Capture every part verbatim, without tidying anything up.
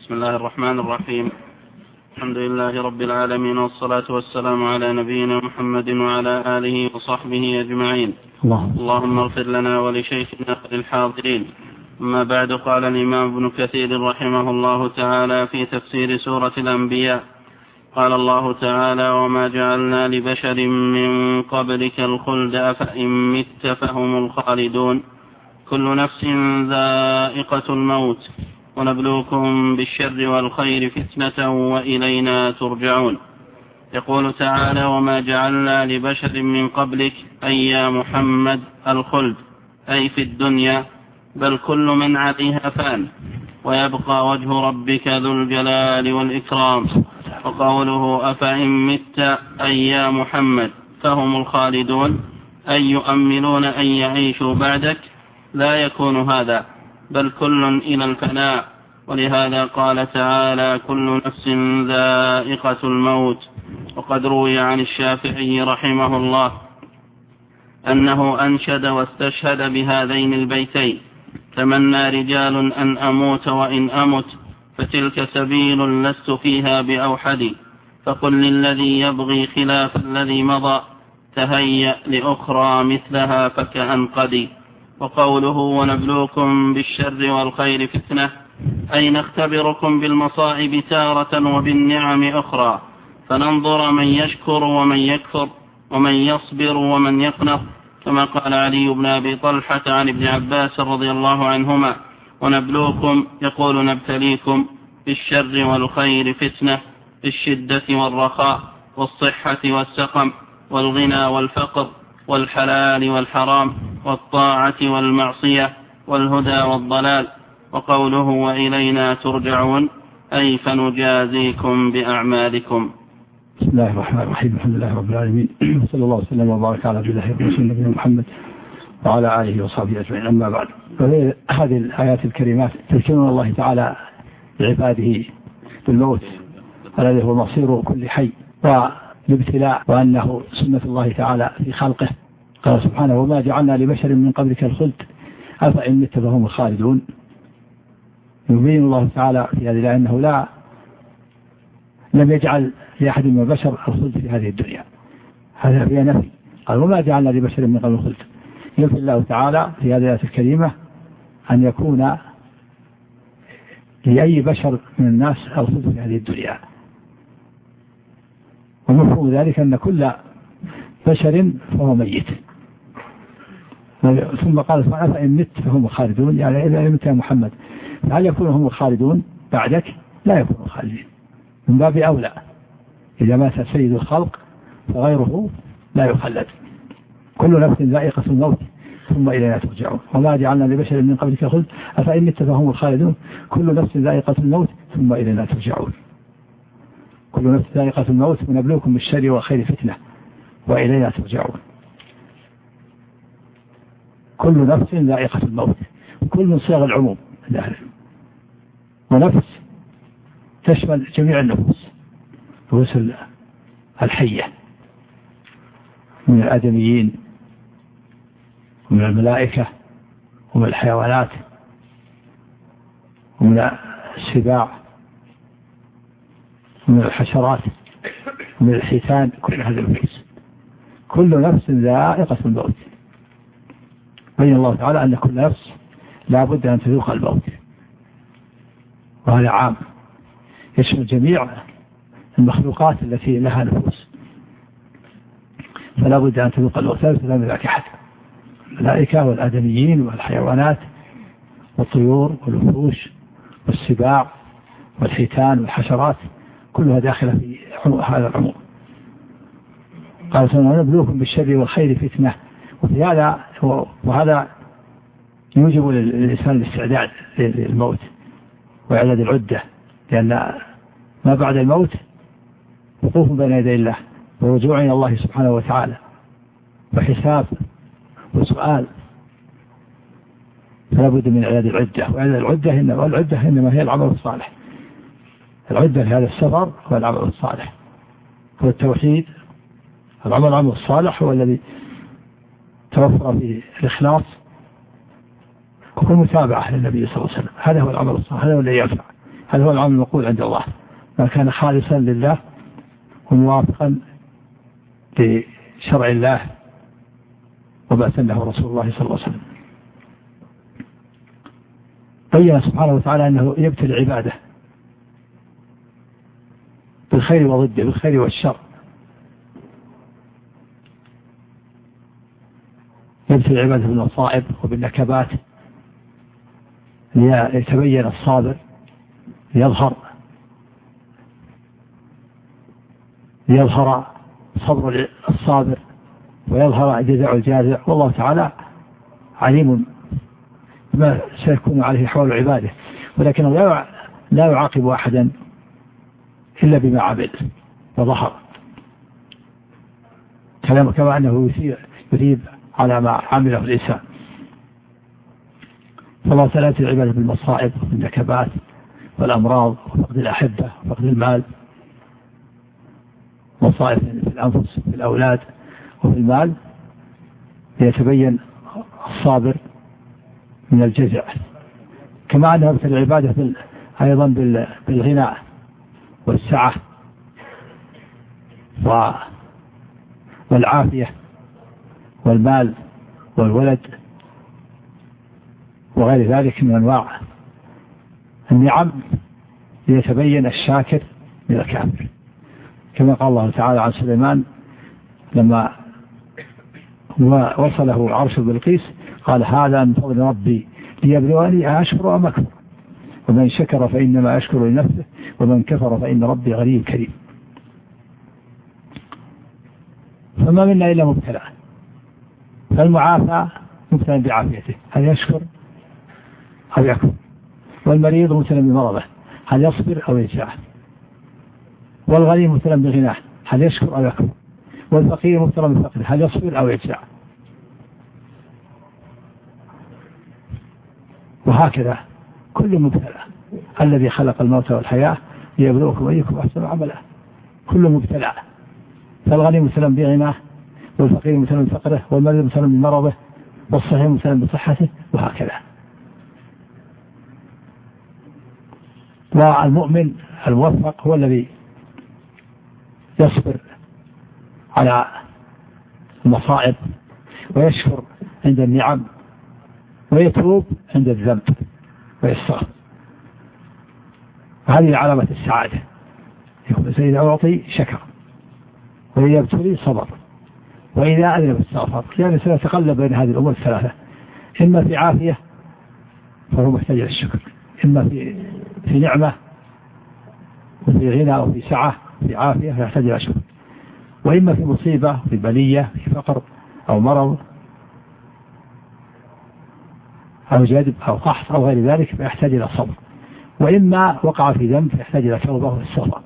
بسم الله الرحمن الرحيم. الحمد لله رب العالمين، والصلاة والسلام على نبينا محمد وعلى آله وصحبه أجمعين. الله. اللهم اغفر لنا ولشيخنا وللحاضرين. أما بعد، قال الإمام ابن كثير رحمه الله تعالى في تفسير سورة الأنبياء: قال الله تعالى: وما جعلنا لبشر من قبلك الخلد أفإن مت فهم الخالدون كل نفس ذائقة الموت ونبلوكم بالشر والخير فتنة وإلينا ترجعون. يقول تعالى: وما جعلنا لبشر من قبلك أي يا محمد الخلد، أي في الدنيا، بل كل من عليها فان ويبقى وجه ربك ذو الجلال والإكرام. وقوله أفإن مت أي يا محمد فهم الخالدون، أي يؤملون أن يعيشوا بعدك، لا يكون هذا، بل كل إلى الفناء. ولهذا قال تعالى: كل نفس ذائقة الموت. وقد روي عن الشافعي رحمه الله أنه أنشد واستشهد بهذين البيتين: تمنى رجال أن أموت وإن أمت فتلك سبيل لست فيها بأوحد، فقل للذي يبغي خلاف الذي مضى تهيأ لأخرى مثلها فكأنقدي. وقوله ونبلوكم بالشر والخير فتنة، أي نختبركم بالمصائب تارة وبالنعم أخرى، فننظر من يشكر ومن يكفر ومن يصبر ومن يقنط، كما قال علي بن أبي طلحة عن ابن عباس رضي الله عنهما: ونبلوكم، يقول نبتليكم بالشر والخير فتنة، بالشدة والرخاء والصحة والسقم والغنى والفقر والحلال والحرام والطاعة والمعصية والهدى والضلال. وقوله وإلينا ترجعون، أي فنجازيكم بأعمالكم. بسم الله الرحمن الرحيم. الحمد لله رب العالمين، صلى الله وسلم وبارك على عبده ورسوله نبينا محمد وعلى آله وصحبه أجمعين. أما بعد، هذه الآيات الكريمات تذكرنا الله تعالى بعباده بالموت الذي هو مصير كل حي والابتلاء، وأنه سنة الله تعالى في خلقه. قال سبحانه: وما جعلنا لبشر من قبلك الخلد أفإن مت فهم الخالدون. يبين الله تعالى في هذه الآية أنه لا لم يجعل لأحد من البشر الخلد في هذه الدنيا، هذا فيها نفي. قال: وما جعلنا لبشر من قبل الخلد. ينفي الله تعالى في هذه الآية الكريمة أن يكون لأي بشر من الناس الخلد في هذه الدنيا، ومفهوم ذلك أن كل بشر فهو ميت. ثم قال: فإن مت فهم الخالدون، يعني إذا مت يا محمد هل يكون هم الخالدون بعدك؟ لا يكونوا خالدين، من باب أولى إذا مات سيد الخلق فغيره لا يخلد. كل نفس ذائقة الموت ثم إلينا ترجعون. وما جعلنا لبشر من قبلك خلد أفإن مت فهم الخالدون كل نفس ذائقة الموت ثم إلينا ترجعون. كل نفس ذائقة الموت ونبلوكم بالشر والخير فتنة وإلينا ترجعون. كل نفس ذائقة الموت، كل من صيغ العموم، ونفس تشمل جميع النفوس، نفوس الحية من الآدميين ومن الملائكة ومن الحيوانات ومن السباع ومن الحشرات ومن الحيتان، كل هذه النفوس كل نفس ذائقة الموت. بين الله تعالى أن كل نفس لا بد أن تذوق الموت، وهذا عام يشمل جميع المخلوقات التي لها نفوس، فلا بد أن تذوق الموت، لا يتلام ذاك أحد. الملائكة والآدميين والحيوانات والطيور والوحوش والسباع والحيتان والحشرات كلها داخلة في هذا العموم. قال تعالى: ونبلوكم بالشر والخير فتنة. وفي هذا وهذا يوجب للإنسان الاستعداد للموت وإعداد العدة، لأن ما بعد الموت وقوف بين يدي الله ورجوع إلى الله سبحانه وتعالى وحساب وسؤال، فلا بد من إعداد العدة. وإعداد العدة إنما العدة إنما هي العمل الصالح. العدة في هذا السفر هو العمل الصالح، هو التوحيد. العمل العمل الصالح هو الذي توفر فيه الإخلاص والمتابعة للنبي صلى الله عليه وسلم، هذا هو العمل الصالح، هذا هو الذي ينفع. هذا هو العمل المقبول عند الله، ما كان خالصا لله وموافقا لشرع الله وما سنه رسول الله صلى الله عليه وسلم. بين سبحانه وتعالى أنه يبتلي عباده بالخير وضده، بالخير والشر، يبتلي عباده بالمصائب وبالنكبات ليتبين الصابر، ليظهر ليظهر صبر الصابر ويظهر جزاء الجازع، والله تعالى عليم ما سيكون عليه حول عباده، ولكنه لا يعاقب أحدا إلا بما عمل وظهر، كما أنه يثيب على ما عمله الإنسان. فالله تعالى يبتلي العبادة بالمصائب والنكبات والأمراض وفقد الأحبة وفقد المال، مصائب في الأنفس في الأولاد وفي المال، ليتبين الصابر من الجزع. كما أنه يبتلي العبادة أيضا بالغنى والسعة والعافية والمال والولد وغير ذلك من أنواع النعم، ليتبين الشاكر من الكافر، كما قال الله تعالى عن سليمان لما وصله عرش بلقيس قال هذا من فضل ربي ليبلوني أشكر أم أكفر، ومن شكر فإنما أشكر لنفسه ومن كفر فإن ربي غني كريم. فما منا إلا مبتلى، فالمعافى مبتلى بعافيته هل يشكر أو يكفر، والمريض مبتلى بمرضه هل يصبر أو يجزع، والغني مبتلى بغناه هل يشكر أو يكفر، والفقير مبتلى بفقره هل يصبر أو يجزع. وهكذا كل مبتلى، الذي خلق الموت والحياة ليبلوكم أيكم أحسن عملا، كل مبتلى، فالغني مبتلى بغناه، والفقير مبتلى بفقره، والمريض مبتلى بمرضه، والصحيح مبتلى بصحته، وهكذا. والمؤمن الموفق هو الذي يصبر على المصائب ويشكر عند النعم ويتوب عند الذنب ويستغفر، هذه علامة السعادة. يقول إذا أعطي شكر، وإذا ابتلي صبر، وإذا أذنب استغفر. يعني سيتقلب بين هذه الأمور الثلاثة، إما في عافية فهو محتاج إلى الشكر، إما في في نعمة وفي غنى أو في سعة في عافية فيحتاج إلى الشكر، وإما في مصيبة في بلية في فقر أو مرض أو جدب أو قحط أو غير ذلك فيحتاج إلى صبر، وإما وقع في ذنب فيحتاج إلى توبة واستغفار.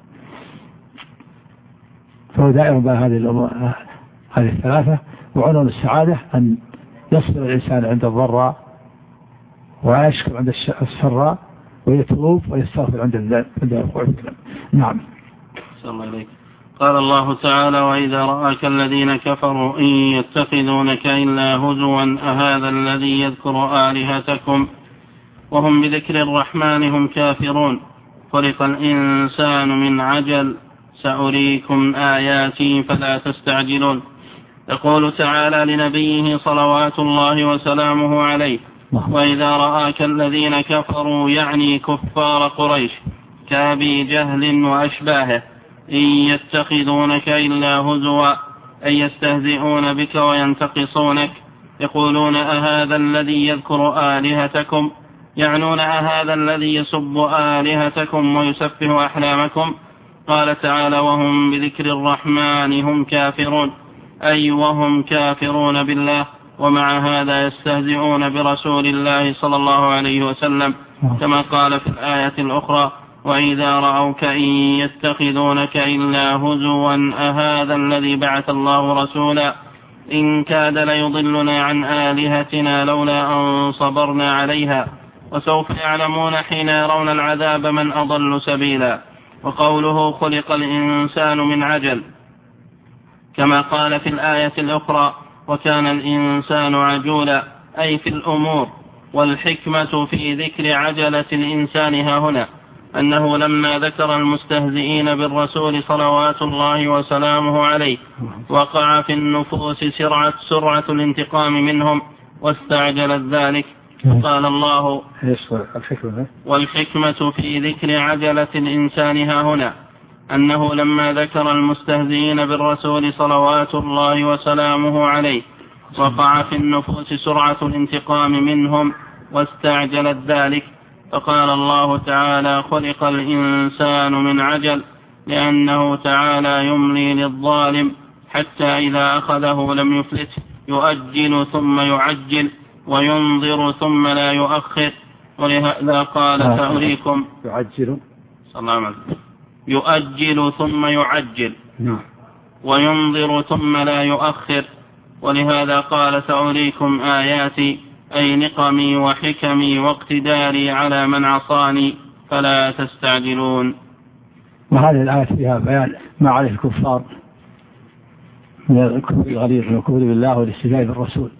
فهو دائر بين هذه الأمور هذه الثلاثة. وعنون السعادة أن يصبر الإنسان عند الضراء ويشكر عند السراء ويتوب ويستغفر عند الوقوع في الذنب. نعم. صلى الله عليك. قال الله تعالى وإذا رآك الذين كفروا إن يتخذونك إلا هزوا أهذا الذي يذكر آلهتكم وهم بذكر الرحمن هم كافرون خلق الإنسان من عجل سأريكم آياتي فلا تستعجلون. يقول تعالى لنبيه صلوات الله وسلامه عليه وإذا رآك الذين كفروا يعني كفار قريش كأبي جهل وأشباهه إن يتخذونك إلا هزوا أي يستهزئون بك وينتقصونك يقولون أهذا الذي يذكر آلهتكم يعنون أهذا الذي يسب آلهتكم ويسفه أحلامكم. قال تعالى وهم بذكر الرحمن هم كافرون أي وهم كافرون بالله، ومع هذا يستهزئون برسول الله صلى الله عليه وسلم كما قال في الآية الأخرى وإذا رأوك إن يتخذونك إلا هزوا أهذا الذي بعث الله رسولا إن كاد ليضلنا عن آلهتنا لولا أن صبرنا عليها وسوف يعلمون حين يرون العذاب من أضل سبيلا. وقوله خلق الإنسان من عجل كما قال في الآية الأخرى وكان الإنسان عجولا أي في الأمور، والحكمة في ذكر عجلة الإنسان ها هنا أنه لما ذكر المستهزئين بالرسول صلوات الله وسلامه عليه وقع في النفوس سرعة, سرعة الانتقام منهم واستعجلت ذلك. قال الله: والحكمة في ذكر عجلة الإنسان ها هنا أنه لما ذكر المستهزئين بالرسول صلوات الله وسلامه عليه وقع في النفوس سرعة الانتقام منهم واستعجلت ذلك، فقال الله تعالى: خلق الإنسان من عجل، لأنه تعالى يملي للظالم حتى إذا أخذه لم يفلته، يؤجل ثم يعجل وينظر ثم لا يؤخر. ولهذا قال: سأريكم يعجل يؤجل ثم يعجل وينظر ثم لا يؤخر. ولهذا قال: سأريكم آياتي، أي نقمي وحكمي واقتداري على من عصاني فلا تستعجلون. وهذه الآيات فيها بيان ما عليه الكفار من الكفر الغليظ والكفر بالله والاستهزاء بالرسول،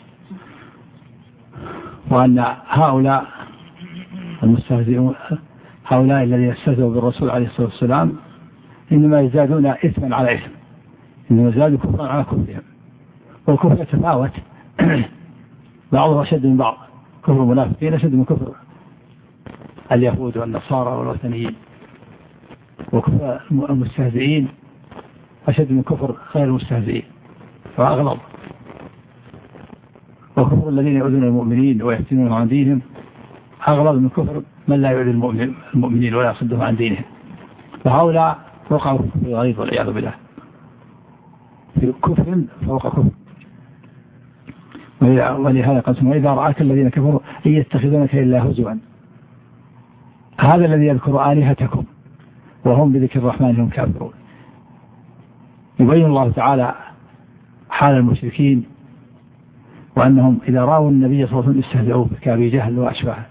وأن هؤلاء المستهزئون هؤلاء الذين استهزئوا بالرسول عليه الصلاة والسلام إنما يزدادون إثما على إثم، إنما يزدادوا كفرا على كفرهم، والكفر يتفاوت بعضهم أشد من بعض. كفر المنافقين أشد من كفر اليهود والنصارى والوثنيين، وكفر المستهزئين أشد من كفر غير المستهزئين فأغلظ. وكفر الذين يؤذون المؤمنين ويفتنون عن دينهم أغلظ من كفر من لا يؤذي المؤمنين ولا يصدهم عن دينهم. فهؤلاء وقعوا في كفر الغليظ والعياذ بالله، في كفر فوق كفر. ولهذا قال: وإذا رآك الذين كفروا إن يتخذونك إلا هزوا. هذا الذي يذكر آلهتكم وهم بذكر الرحمن هم كافرون. يبين الله تعالى حال المشركين، وأنهم إذا رأوا النبي صلى الله عليه وسلم استهزئوه كأبي جهل وأشباهه،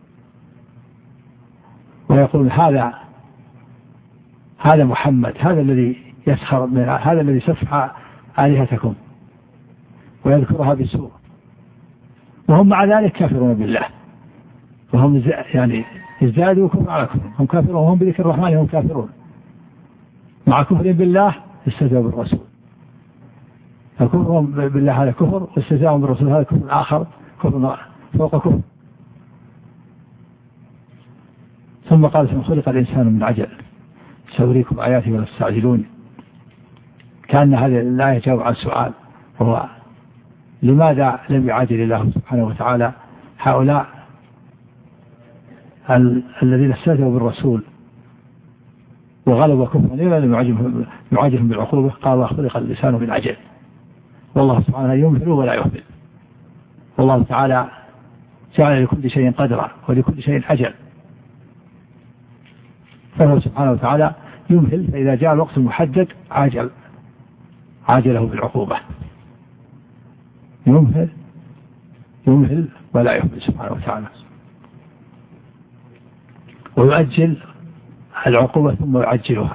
ويقول: هذا هذا محمد، هذا الذي يسخر من هذا الذي سفح آلهتكم ويذكرها بسوء، وهم مع ذلك كافرون بالله، وهم يعني ازدادوا كفر على كفر، هم كافرون وهم بذكر الرحمن هم كافرون، مع كفر بالله استهزأوا بالرسول. فكفرهم بالله هذا كفر، واستهزاءهم بالرسول هذا كفر آخر، كفر فوق كفر. ثم قال: خلق الإنسان من عجل، سأريكم آياتي ولا تستعجلون. كان هذه الآية جاوب عن سؤال، هو لماذا لم يعاجل الله سبحانه وتعالى هؤلاء الذين استهزأوا بالرسول وغلبوا كفرا، لماذا لم يعاجلهم بالعقوبة؟ قال: خلق الإنسان من عجل، والله سبحانه يمهل ولا يهمل، والله تعالى جعل لكل شيء قدرا ولكل شيء أجل، فهو سبحانه وتعالى يمهل، فإذا جاء الوقت المحدد عاجل عاجله بالعقوبة. يمهل يمهل ولا يهمل سبحانه وتعالى، ويؤجل العقوبة ثم يعجلها.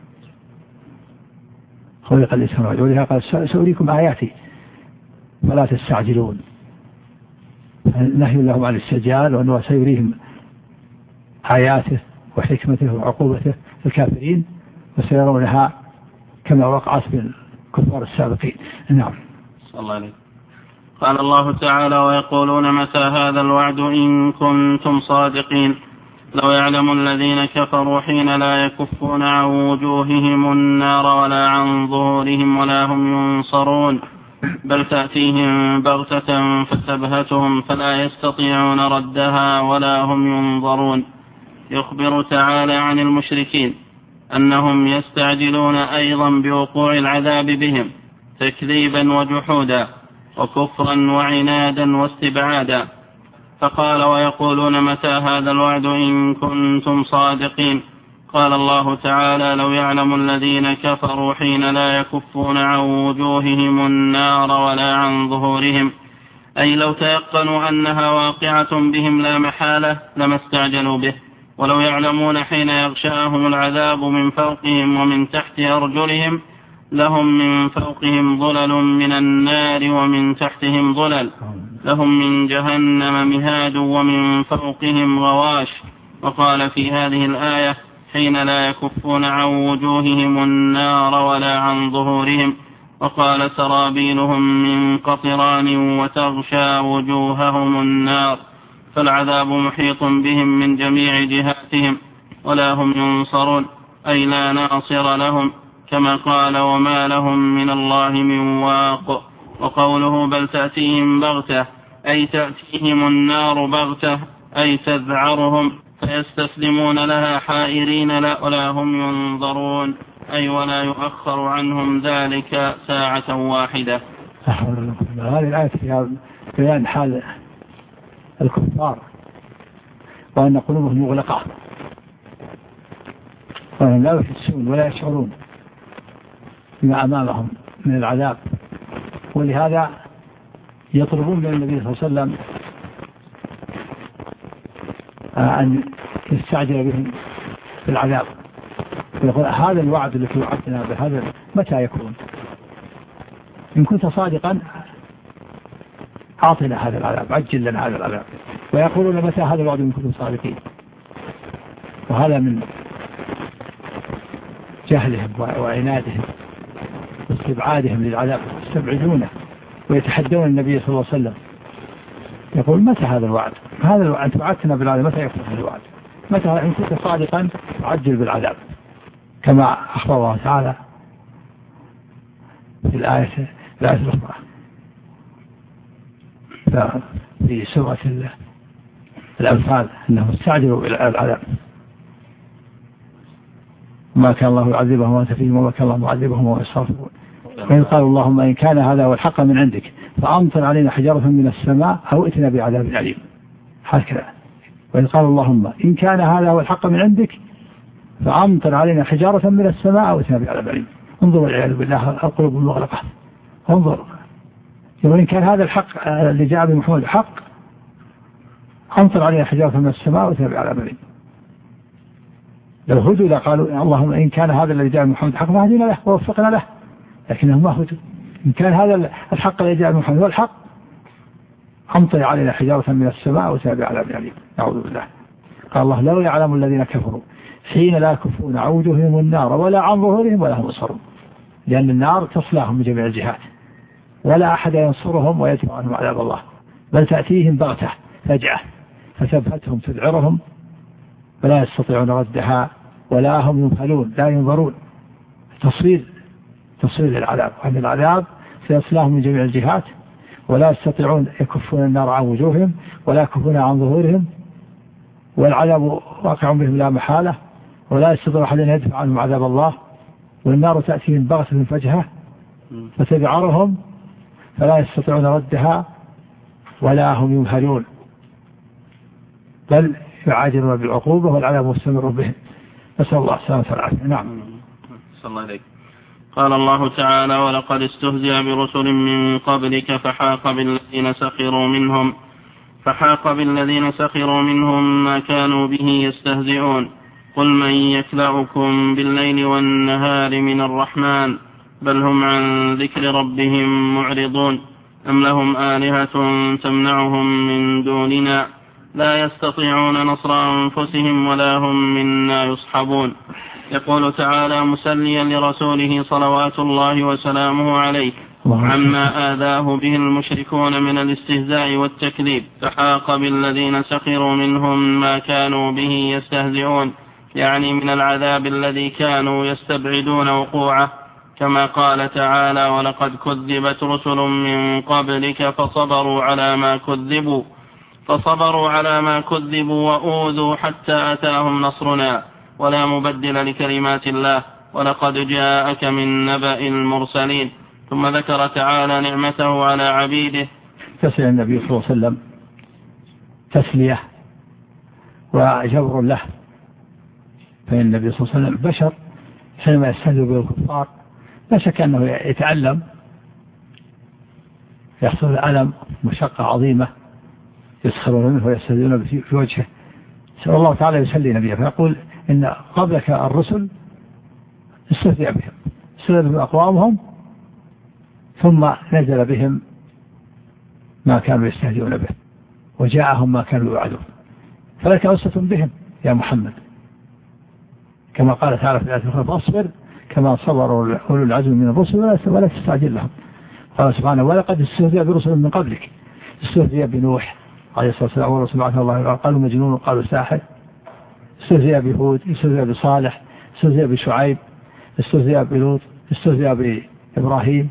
خلق الإنسان، ولهذا قال: سأريكم آياتي فلا تستعجلون. نهي لهم عن الاستعجال، وأنه سيريهم آياته وحكمته وعقوبته الكافرين، وسيرونها كما وقعت بالكفار السابقين. نعم. صلى الله عليه. قال الله تعالى: ويقولون متى هذا الوعد إن كنتم صادقين، لو يعلم الذين كفروا حين لا يكفون عن وجوههم النار ولا عن ظهورهم ولا هم ينصرون، بل تأتيهم بغتة فتبهتهم فلا يستطيعون ردها ولا هم ينظرون. يخبر تعالى عن المشركين أنهم يستعجلون أيضا بوقوع العذاب بهم تكذيبا وجحودا وكفرا وعنادا واستبعادا. فقال: ويقولون متى هذا الوعد إن كنتم صادقين. قال الله تعالى: لو يعلم الذين كفروا حين لا يكفون عن وجوههم النار ولا عن ظهورهم، أي لو تيقنوا أنها واقعة بهم لا محالة لما استعجلوا به. ولو يعلمون حين يغشاهم العذاب من فوقهم ومن تحت أرجلهم، لهم من فوقهم ظلل من النار ومن تحتهم ظلل، لهم من جهنم مهاد ومن فوقهم غواش وقال في هذه الآية حين لا يكفون عن وجوههم النار ولا عن ظهورهم. وقال سرابيلهم من قطران وتغشى وجوههم النار. فالعذاب محيط بهم من جميع جهاتهم ولا هم ينصرون أي لا ناصر لهم، كما قال وما لهم من الله من واق. وقوله بل تأتيهم بغتة أي تأتيهم النار بغتة أي تذعرهم فيستسلمون لها حائرين لا ولا هم ينظرون أي ولا يؤخر عنهم ذلك ساعة واحدة. هذه الآية فيها بيان حال الكفار وأن قلوبهم مغلقة وأنهم لا يحسون ولا يشعرون بما أمامهم من العذاب، ولهذا يطلبون من النبي صلى الله عليه وسلم أن يستعجل بهم بالعذاب، ويقول هذا الوعد الذي وعدتنا بهذا متى يكون؟ إن كنت صادقا أعطنا هذا العذاب، عجل لنا هذا العذاب. ويقولون متى هذا الوعد إن كنتم صادقين؟ وهذا من جهلهم وعنادهم واستبعادهم للعذاب، يستبعدونه ويتحدون النبي صلى الله عليه وسلم. يقول متى هذا الوعد؟ هذا الوعد أنت وعدتنا بالعذاب، متى يكون هذا الوعد؟ متى إن كنت صادقا عجل بالعذاب، كما أخبر الله تعالى في الآية الآية الأخرى في سورة الأنفال أنهم استعجلوا إلى العذاب ما كان الله يعذبهم وأنت فيهم وما كان الله معذبهم وهم يستغفرون. وإن قالوا اللهم إن كان هذا هو الحق من عندك فأمطر علينا حجارة من السماء أو ائتنا بعذاب أليم. هكذا. وإن قالوا اللهم إن كان هذا هو الحق من عندك فأمطر علينا حجارة من السماء أو ائتنا بعذاب أليم. انظر والعياذ بالله القلوب المغلقة. انظر يقول إن كان هذا الحق اللي جاء بمحمد حق أمطر علينا حجارة من السماء أو ائتنا بعذاب أليم. لو هدوا لقالوا اللهم إن كان هذا الذي جاء بمحمد حق فهدينا له ووفقنا له، لكنهم ما هدوا. إن كان هذا الحق الذي جاء بمحمد هو الحق أمطر علينا حجارة من السماء أو ائتنا بعذاب أليم. نعوذ بالله. قال الله لو يعلم الذين كفروا حين لا يكفون عن وجوههم النار ولا عن ظهورهم ولا هم ينصرون، لأن النار تصلاهم من جميع الجهات ولا أحد ينصرهم ويدفع عنهم عذاب الله، بل تأتيهم بغتة فجأة فتبهتهم تذعرهم ولا يستطيعون ردها ولا هم يمهلون لا ينظرون. تصوير تصوير للعذاب، وأن العذاب سيصلاهم من جميع الجهات ولا يستطيعون يكفون النار عن وجوههم ولا يكفون عن ظهورهم، والعذاب واقع بهم لا محالة ولا يستطيع أحد أن يدفع عنهم عذاب الله، والنار تأتيهم بغتة فجأة فتذعرهم فلا يستطيعون ردها ولا هم يمهلون بل يعاجلون بالعقوبة والعذاب مستمر بهم. نسأل الله السلامة والعافية. نعم. صلى الله عليه. قال الله تعالى ولقد استهزئ برسل من قبلك فحاق بالذين سخروا منهم فحاق بالذين سخروا منهم ما كانوا به يستهزئون. قل من يكلأكم بالليل والنهار من الرحمن بل هم عن ذكر ربهم معرضون أم لهم آلهة تمنعهم من دوننا لا يستطيعون نصر أنفسهم ولا هم منا يصحبون. يقول تعالى مسليا لرسوله صلوات الله وسلامه عليه عما آذاه به المشركون من الاستهزاء والتكذيب فحاق بالذين سخروا منهم ما كانوا به يستهزئون، يعني من العذاب الذي كانوا يستبعدون وقوعه، كما قال تعالى ولقد كذبت رسل من قبلك فصبروا على ما كذبوا فصبروا على ما كذبوا وأوذوا حتى أتاهم نصرنا ولا مبدل لكلمات الله ولقد جاءك من نبأ المرسلين. ثم ذكر تعالى نعمته على عبيده. تسلية النبي صلى الله عليه وسلم تسلية وجبر له، فإن النبي صلى الله عليه وسلم بشر حينما يستهزئ بالكفار لا شك أنه يتألم، يحصل الألم مشقة عظيمة يسخرون منه ويستهزئون في وجهه. سأل الله تعالى يسلي نبيه فيقول إن قبلك الرسل استهزئ بهم استهزئ بهم أقوامهم ثم نزل بهم ما كانوا يستهزئون به وجاءهم ما كانوا يوعدون، فلك أسة بهم يا محمد، كما قال تعالى في الآية الأخرى فاصبر كما صبر أولو العزم من الرسل ولا تستعجل لهم. قال سبحانه ولقد استهزئ برسل من قبلك، استهزئ بنوح عليه الصلاة والسلام ورسول الله قالوا مجنون وقالوا ساحر، استهزئ بهود، استهزئ بصالح، استهزئ بشعيب، استهزئ بلوط، استهزئ بإبراهيم،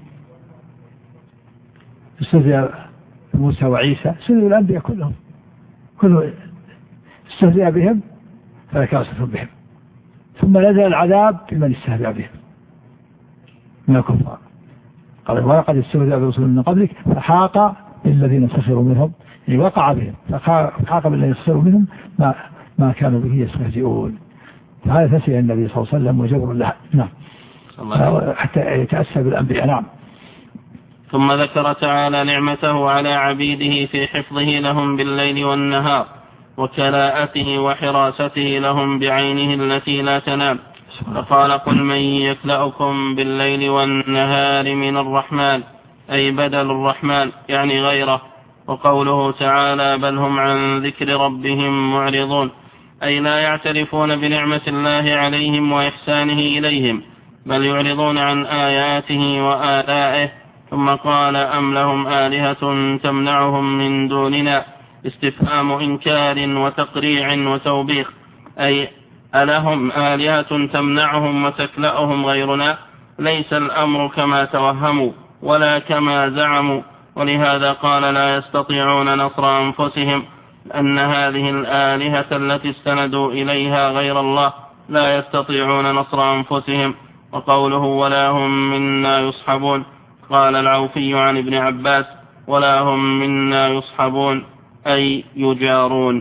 استهزئ بموسى وعيسى، استهزئ الأنبياء كلهم كله استهزئ بهم فلا كاسف بهم. ثم نزل العذاب بمن استهزأ بهم من الكفار. قال ولقد استهزأ برسل من قبلك فحاق بالذين سخروا منهم، يعني وقع بهم فحاق بالذين سخروا منهم ما ما كانوا به يستهزئون. فهذا تسيء النبي صلى الله عليه وسلم وجبر له نعم حتى يتأسى بالأنبياء. نعم. ثم ذكر تعالى نعمته على عبيده في حفظه لهم بالليل والنهار وكلاءته وحراسته لهم بعينه التي لا تنام، فقال قل من يكلأكم بالليل والنهار من الرحمن، أي بدل الرحمن يعني غيره. وقوله تعالى بل هم عن ذكر ربهم معرضون، أي لا يعترفون بنعمة الله عليهم وإحسانه إليهم بل يعرضون عن آياته وآلائه. ثم قال أم لهم آلهة تمنعهم من دوننا، استفهام إنكار وتقريع وتوبيخ، أي ألهم آلهة تمنعهم وتكلأهم غيرنا، ليس الأمر كما توهموا ولا كما زعموا. ولهذا قال لا يستطيعون نصر أنفسهم، أن هذه الآلهة التي استندوا إليها غير الله لا يستطيعون نصر أنفسهم. وقوله ولا هم منا يصحبون، قال العوفي عن ابن عباس ولا هم منا يصحبون أي يجارون.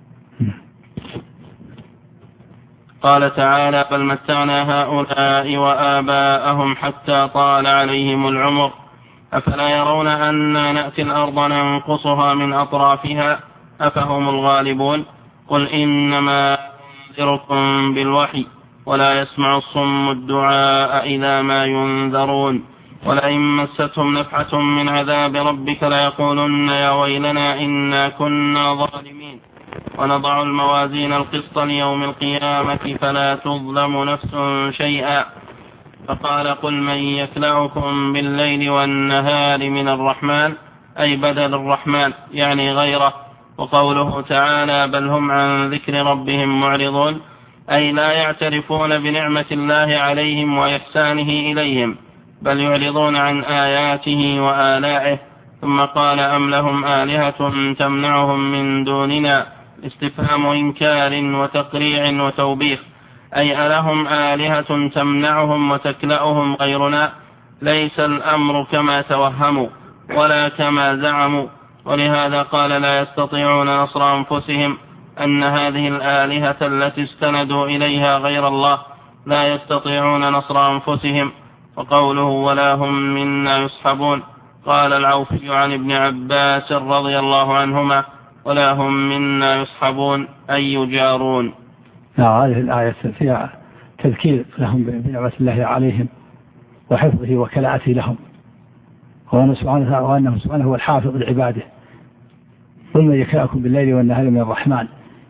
قال تعالى بل متعنا هؤلاء وآباءهم حتى طال عليهم العمر أفلا يرون أنا نأتي الأرض ننقصها من أطرافها أفهم الغالبون. قل إنما أنذركم بالوحي ولا يسمع الصم الدعاء إذا ما ينذرون ولئن مستهم نفحة من عذاب ربك ليقولن يا ويلنا إنا كنا ظالمين ونضع الموازين القسط ليوم القيامة فلا تظلم نفس شيئا. فقال قل من يكلأكم بالليل والنهار من الرحمن، أي بدل الرحمن يعني غيره. وقوله تعالى بل هم عن ذكر ربهم معرضون، أي لا يعترفون بنعمة الله عليهم وإحسانه إليهم بل يعرضون عن آياته وآلائه. ثم قال أم لهم آلهة تمنعهم من دوننا، استفهام إنكار وتقريع وتوبيخ، أي ألهم آلهة تمنعهم وتكلأهم غيرنا، ليس الأمر كما توهموا ولا كما زعموا. ولهذا قال لا يستطيعون نصر أنفسهم، أن هذه الآلهة التي استندوا إليها غير الله لا يستطيعون نصر أنفسهم. وقوله ولا هم منا يصحبون، قال العوفي عن ابن عباس رضي الله عنهما ولا هم منا يصحبون أي يجارون. هذه الآية فيها تذكير لهم بنعمة الله عليهم وحفظه وكلاءته لهم، وأنه سبحانه وأنه سبحانه هو الحافظ لعباده. قل من يكلأكم بالليل والنهار من الرحمن،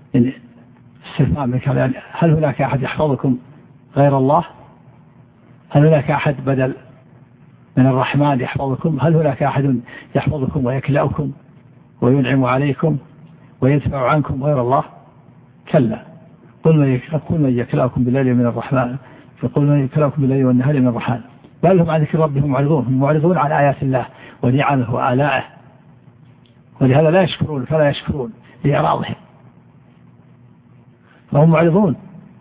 استفهام من كلام هل هناك أحد يحفظكم غير الله؟ هل هناك أحد بدل من الرحمن يحفظكم؟ هل هناك أحد يحفظكم ويكلأكم وينعم عليكم ويدفع عنكم غير الله؟ كلا. قل من يكلأكم بالليل من الرحمن، فقل من يكلأكم بالليل والنهار من الرحمن، بل هم عن ذكر ربهم معرضون، هم معرضون عن آيات الله ونعمه وآلائه، ولهذا لا يشكرون فلا يشكرون لإعراضهم، فهم معرضون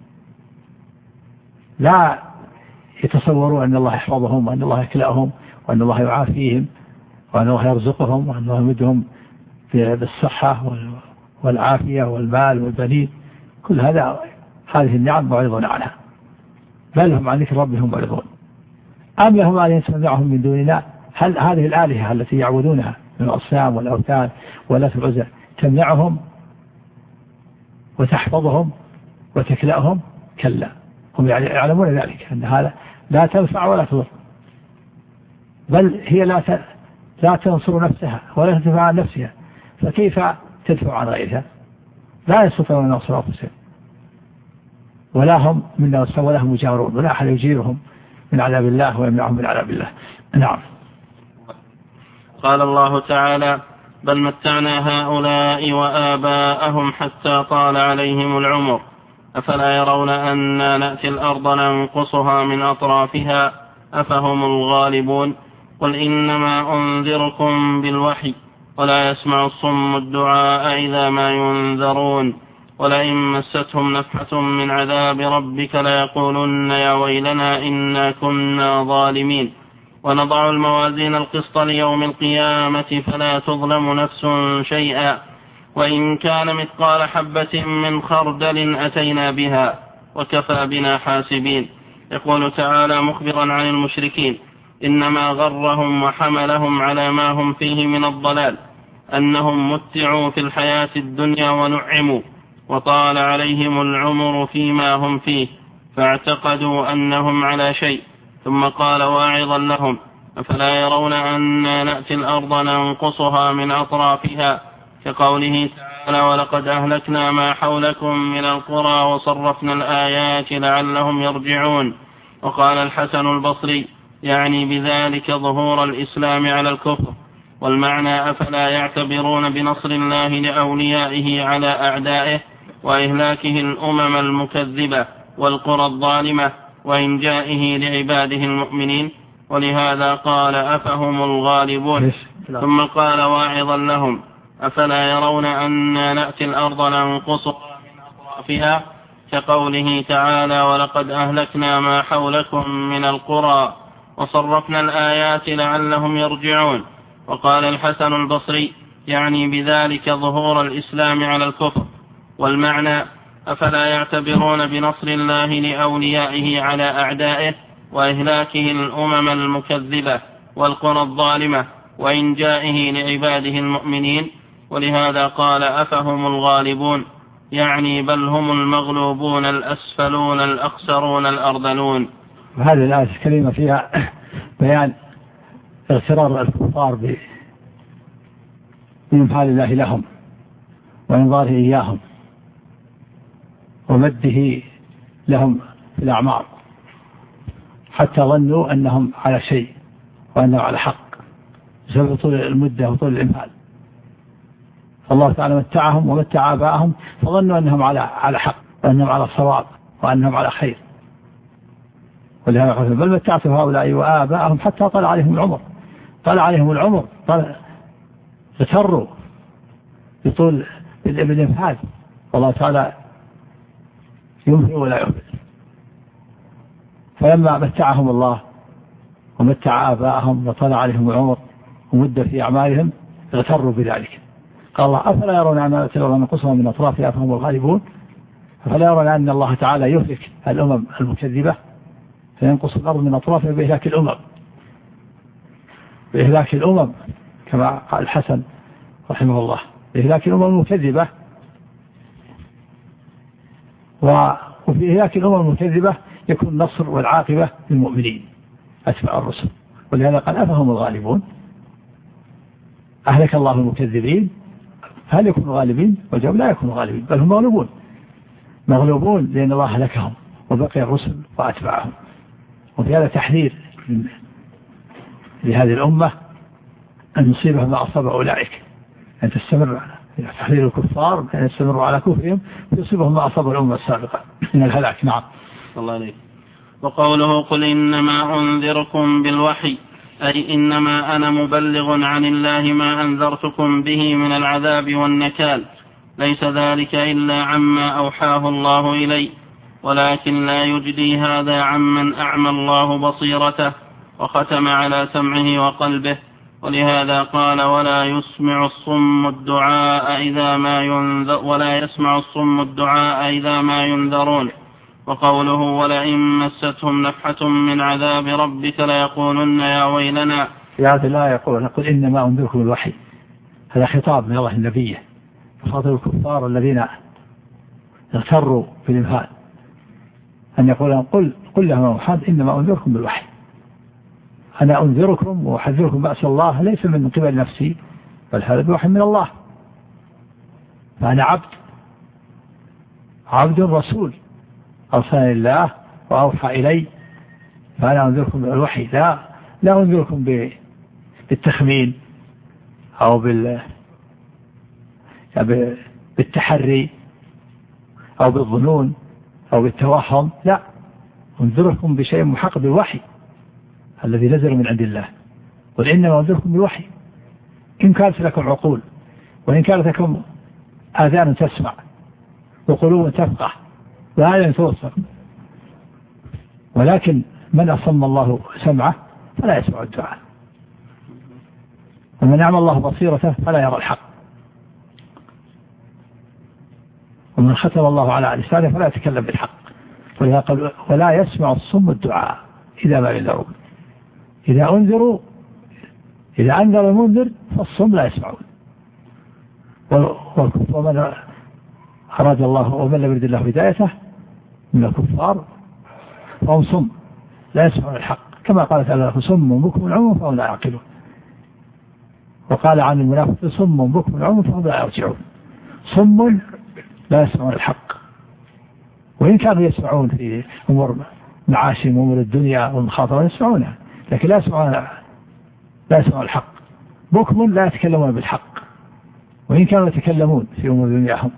لا يتصورون أن الله يحفظهم وأن الله يكلأهم وأن الله يعافيهم وأن الله يرزقهم وأن الله يمدهم بالصحة والعافية والمال والبنين، كل هذا هذه النعم معرضون عنها، بل هم عن ذكر ربهم معرضون. أم لهم آلهة تمنعهم من دوننا، هل هذه الآلهة التي يعبدونها من الأصنام والأوثان واللات والعزى تمنعهم وتحفظهم وتكلأهم؟ كلا، هم يعلمون ذلك أن هذا لا تنفع ولا تضر، بل هي لا لا تنصر نفسها ولا تدفع عن نفسها، فكيف تدفع عن غيرها؟ لا يستطيعون أن ينصروا أنفسهم ولا هم منا ولا هم مجارون، ولا أحد يجيرهم من عذاب الله ويمنعهم من عذاب الله. نعم. قال الله تعالى: بل متعنا هؤلاء وآباءهم حتى طال عليهم العمر أفلا يرون أنا نأتي الأرض ننقصها من أطرافها أفهم الغالبون. قل إنما أنذركم بالوحي ولا يسمع الصم الدعاء إذا ما ينذرون ولئن مستهم نفحة من عذاب ربك ليقولن يا ويلنا إنا كنا ظالمين ونضع الموازين القسط ليوم القيامة فلا تظلم نفس شيئا وإن كان مثقال حبة من خردل أتينا بها وكفى بنا حاسبين. يقول تعالى مخبرا عن المشركين: إنما غرهم وحملهم على ما هم فيه من الضلال أنهم متعوا في الحياة الدنيا ونعموا وطال عليهم العمر فيما هم فيه فاعتقدوا أنهم على شيء. ثم قال واعظا لهم: أفلا يرون أنا نأتي الأرض ننقصها من أطرافها كقوله تعالى: ولقد أهلكنا ما حولكم من القرى وصرفنا الآيات لعلهم يرجعون. وقال الحسن البصري يعني بذلك ظهور الإسلام على الكفر، والمعنى أفلا يعتبرون بنصر الله لأوليائه على أعدائه وإهلاكه الأمم المكذبة والقرى الظالمة وإنجائه لعباده المؤمنين. ولهذا قال: أفهم الغالبون. ثم قال واعظا لهم: أفلا يرون أنا نأتي الأرض ننقصها من أطرافها كقوله تعالى: ولقد أهلكنا ما حولكم من القرى وصرفنا الآيات لعلهم يرجعون. وقال الحسن البصري يعني بذلك ظهور الإسلام على الكفر، والمعنى أفلا يعتبرون بنصر الله لأوليائه على أعدائه وإهلاكه الأمم المكذبة والقرى الظالمة وإنجائه لعباده المؤمنين. ولهذا قال: أفهم الغالبون، يعني بل هم المغلوبون الأسفلون الأخسرون الأرذلون. وهذه الآية الكريمة فيها بيان اغترار الكفار بإمهال الله لهم وإنظاره إياهم ومده لهم في الأعمار حتى ظنوا أنهم على شيء وأنهم على حق بسبب طول المدة وطول الإمهال. فالله تعالى متعهم ومتع آباءهم فظنوا أنهم على على حق وأنهم على صواب وأنهم على خير. ولهذا قال: بل متعت هؤلاء وآباءهم حتى طال عليهم العمر. طال عليهم العمر اغتروا بطول الإمهال، والله تعالى يمهل ولا يهمل. فلما متعهم الله ومتع آباءهم وطال عليهم العمر ومد في أعمالهم اغتروا بذلك. قال الله: أفلا يرون أن نأتي الأرض ننقصها من أطرافها أفهم الغالبون. أفلا يرون أن الله تعالى يهلك الأمم المكذبة فينقص الأرض من أطرافها بإهلاك الأمم بإهلاك الأمم كما قال الحسن رحمه الله، بإهلاك الأمم المكذبة. وفي إهلاك الأمم المكذبة يكون النصر والعاقبة للمؤمنين أتباع الرسل. ولهذا قال: أفهم الغالبون. أهلك الله المكذبين، هل يكونوا غالبين؟ والجواب: لا يكونوا غالبين، بل هم مغلوبون مغلوبون لأن الله أهلكهم وبقي الرسل وأتباعهم. وفي هذا تحذير لهذه الأمة أن يصيبها ما أصاب أولئك، أن تستمر تحذير الكفار أن يستمروا على كفرهم فيصيبهم ما أصاب الأمة السابقة من الهلاك. نعم. الله عليك. وقوله: قل إنما أنذركم بالوحي، أي إنما أنا مبلغ عن الله ما أنذرتكم به من العذاب والنكال، ليس ذلك إلا عما أوحاه الله إلي، ولكن لا يجدي هذا عمن أعمى الله بصيرته وختم على سمعه وقلبه. ولهذا قال: ولا يسمع الصم الدعاء إذا ما ينذر ولا يسمع الصم الدعاء إذا ما ينذرون. وقوله: ولئن مستهم نفحة من عذاب ربك ليقولن يا ويلنا. في هذه الآية يقول: نقول إنما أنذركم الوحي. هذا خطاب من الله النبي فخاطب الكفار الذين اغتروا في الإمهال أن يقول لهم: قل قل لهم محمد إنما أنذركم بالوحي، أنا أنذركم وأحذركم بأس الله ليس من قبل نفسي بل هذا بوحي من الله. فأنا عبد عبد رسول أرسلني الله وأوحى إلي فأنا أنذركم بالوحي، لا لا أنذركم بالتخمين أو بال بالتحري أو بالظنون أو بالتوهم، لا، أنذركم بشيء محقق بالوحي الذي نزل من عند الله. قل إنما أنذركم بالوحي، إن كانت لكم عقول وإن كانت لكم آذان تسمع وقلوب تفقه وأعين توصل، ولكن من أصم الله سمعه فلا يسمع الدعاء، ومن أعمى الله بصيرته فلا يرى الحق، ومن ختم الله على لسانه فلا يتكلم بالحق. ولا يسمع الصم الدعاء إذا ما ينذرون، إذا أنذروا إذا أنذر المنذر فالصم لا يسمعون. ومن أراد الله ومن لم يرد الله هدايته من الكفار فهم صم لا يسمعون الحق، كما قال تعالى صم بكم عمي فهم لا يعقلون. وقال عن المنافق صم بكم عمي فهم لا يرجعون. صم لا يسمعون الحق، وإن كانوا يسمعون في أمور معاشهم وأمور الدنيا والمخاطرة يسمعونها، لكن لا يسمعون لا يسمعون الحق. بكم لا يتكلمون بالحق، وإن كانوا يتكلمون في أمور دنياهم.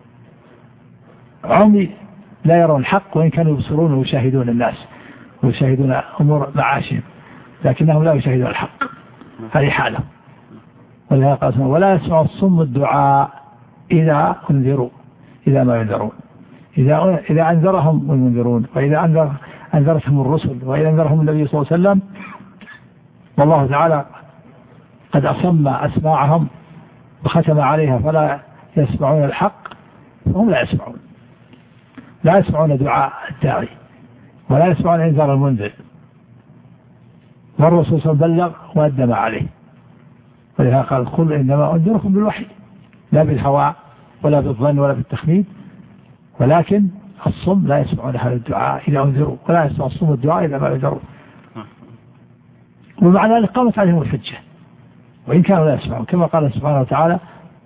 عمي لا يرون الحق، وإن كانوا يبصرون ويشاهدون الناس ويشاهدون أمور معاشهم، لكنهم لا يشاهدون الحق. هذه حالهم. ولا يسمع الصم الدعاء إذا أنذروا إذا ما ينذرون، إذا إذا أنذرهم المنذرون، وإذا أنذر أنذرتهم الرسل، وإذا أنذرهم النبي صلى الله عليه وسلم، والله تعالى قد أصم أسماعهم وختم عليها فلا يسمعون الحق، فهم لا يسمعون لا يسمعون دعاء الداعي ولا يسمعون إنذار المنذر. والرسول صلى الله عليه وسلم بلغ وأدى ما عليه، ولذا قال قل إنما أنذركم بالوحي لا بالهوى ولا بالظن ولا بالتخمين. ولكن الصم لا يسمعون هذا الدعاء إذا أنذروا، ولا يسمع الصم الدعاء إذا ما أنذروا. ومعنى ذلك قامت عليهم الحجة وإن كانوا لا يسمعون، كما قال سبحانه وتعالى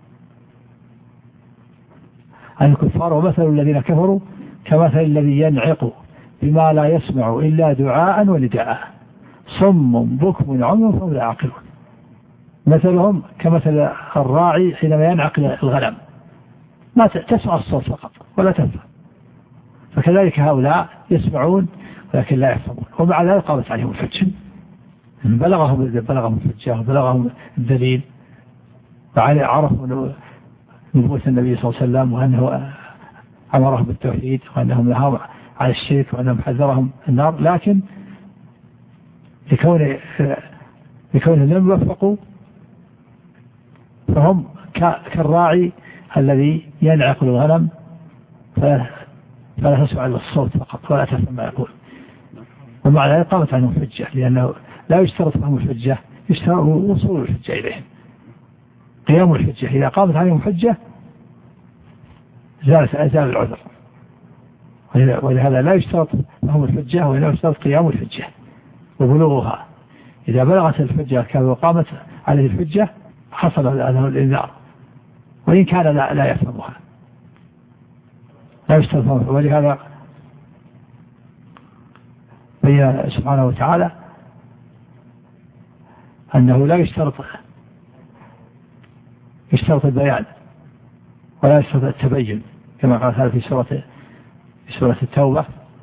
عن الكفار ومثل الذين كفروا كمثل الذي ينعق بما لا يسمع إلا دعاء ونداء صم بكم عمي فهم لا يعقلون. مثلهم كمثل الراعي حينما ينعق الغنم، ما تسمع الصوت فقط ولا تفهم، فكذلك هؤلاء يسمعون ولكن لا يفهمون. ومع ذلك قامت عليهم الحجة، بلغهم بلغهم الحجة وبلغهم الدليل، وعرفوا نبوة النبي صلى الله عليه وسلم وأنه أمرهم بالتوحيد وأنهم نهوا عن الشرك وأنهم حذرهم النار، لكن لكون لكونهم لم يوفقوا فهم كالراعي الذي ينعق الغنم فلا, فلا تسمع إلا الصوت فقط ولا تفهم ما يقول. ومع ذلك قامت عنهم الحجة، لأنه لا يشترط فهم الحجة، يشترط وصول الحجة إليهم، قيام الحجة. إذا قامت عنهم الحجة زالت أزال العذر، ولهذا لا يشترط فهم الحجة وإنما يشترط قيام الحجة وبلوغها. إذا بلغت الحجة كما قامت عليه الحجة حصل له الإنذار وإن كان لا, لا يفهمها، لا يشترط فهمها. ولهذا بين سبحانه وتعالى أنه لا يشترط يشترط البيان ولا يشترط التبين، كما قال تعالى في سورة في سورة التوبة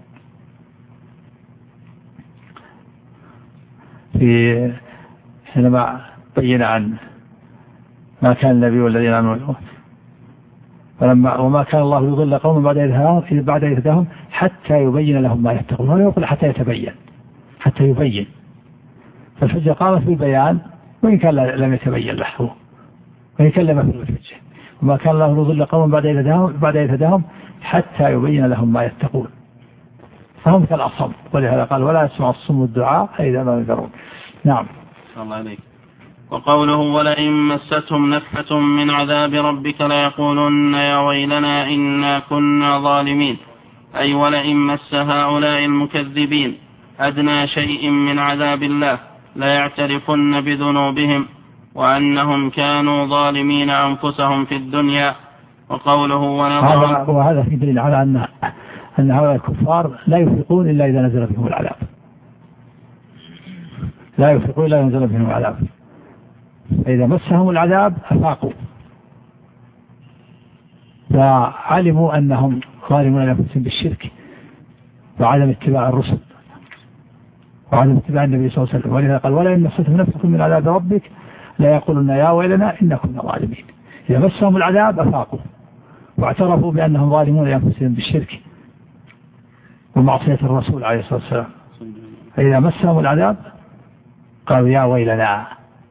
في حينما بين عن ما كان النبي والذين آمنوا فلما وما كان الله يضل قوم بعد إذ بعد إذ هداهم حتى يبين لهم ما يتقون، ولا يقول حتى يتبين، حتى يبين. فالحجة قامت بالبيان وإن كان لم يتبين له، وإن كان لم يفعل الحجة. وما كان الله يضل قوم بعد إذ هداهم بعد إذ هداهم حتى يبين لهم ما يتقون، فهم كالأصم. ولهذا قال ولا يسمع الصم الدعاء إذا ما ينذرون. نعم. الله عليك. وقوله ولئن مستهم نفحة من عذاب ربك ليقولن يا ويلنا إنا كنا ظالمين، أي ولئن مس هؤلاء المكذبين أدنى شيء من عذاب الله ليعترفن بذنوبهم وأنهم كانوا ظالمين أنفسهم في الدنيا. وقوله ونظر وهذا في دليل على أن أن هؤلاء الكفار لا يفرقون إلا إذا نزل بهم العذاب، لا يفرقون إلا إذا نزل بهم العذاب، فإذا مسهم العذاب أفاقوا وعلموا أنهم ظالمون لأنفسهم بالشرك وعدم اتباع الرسل وعدم اتباع النبي صلى الله عليه وسلم. ولذا قال ولا إن مستهم نفسكم من عذاب ربك لا يقولون يا ويلنا إنا كنا ظالمين. إذا مسهم العذاب أفاقوا واعترفوا بأنهم ظالمون لأنفسهم بالشرك ومعصية الرسول عليه الصلاة والسلام. فإذا مسهم العذاب قالوا يا ويلنا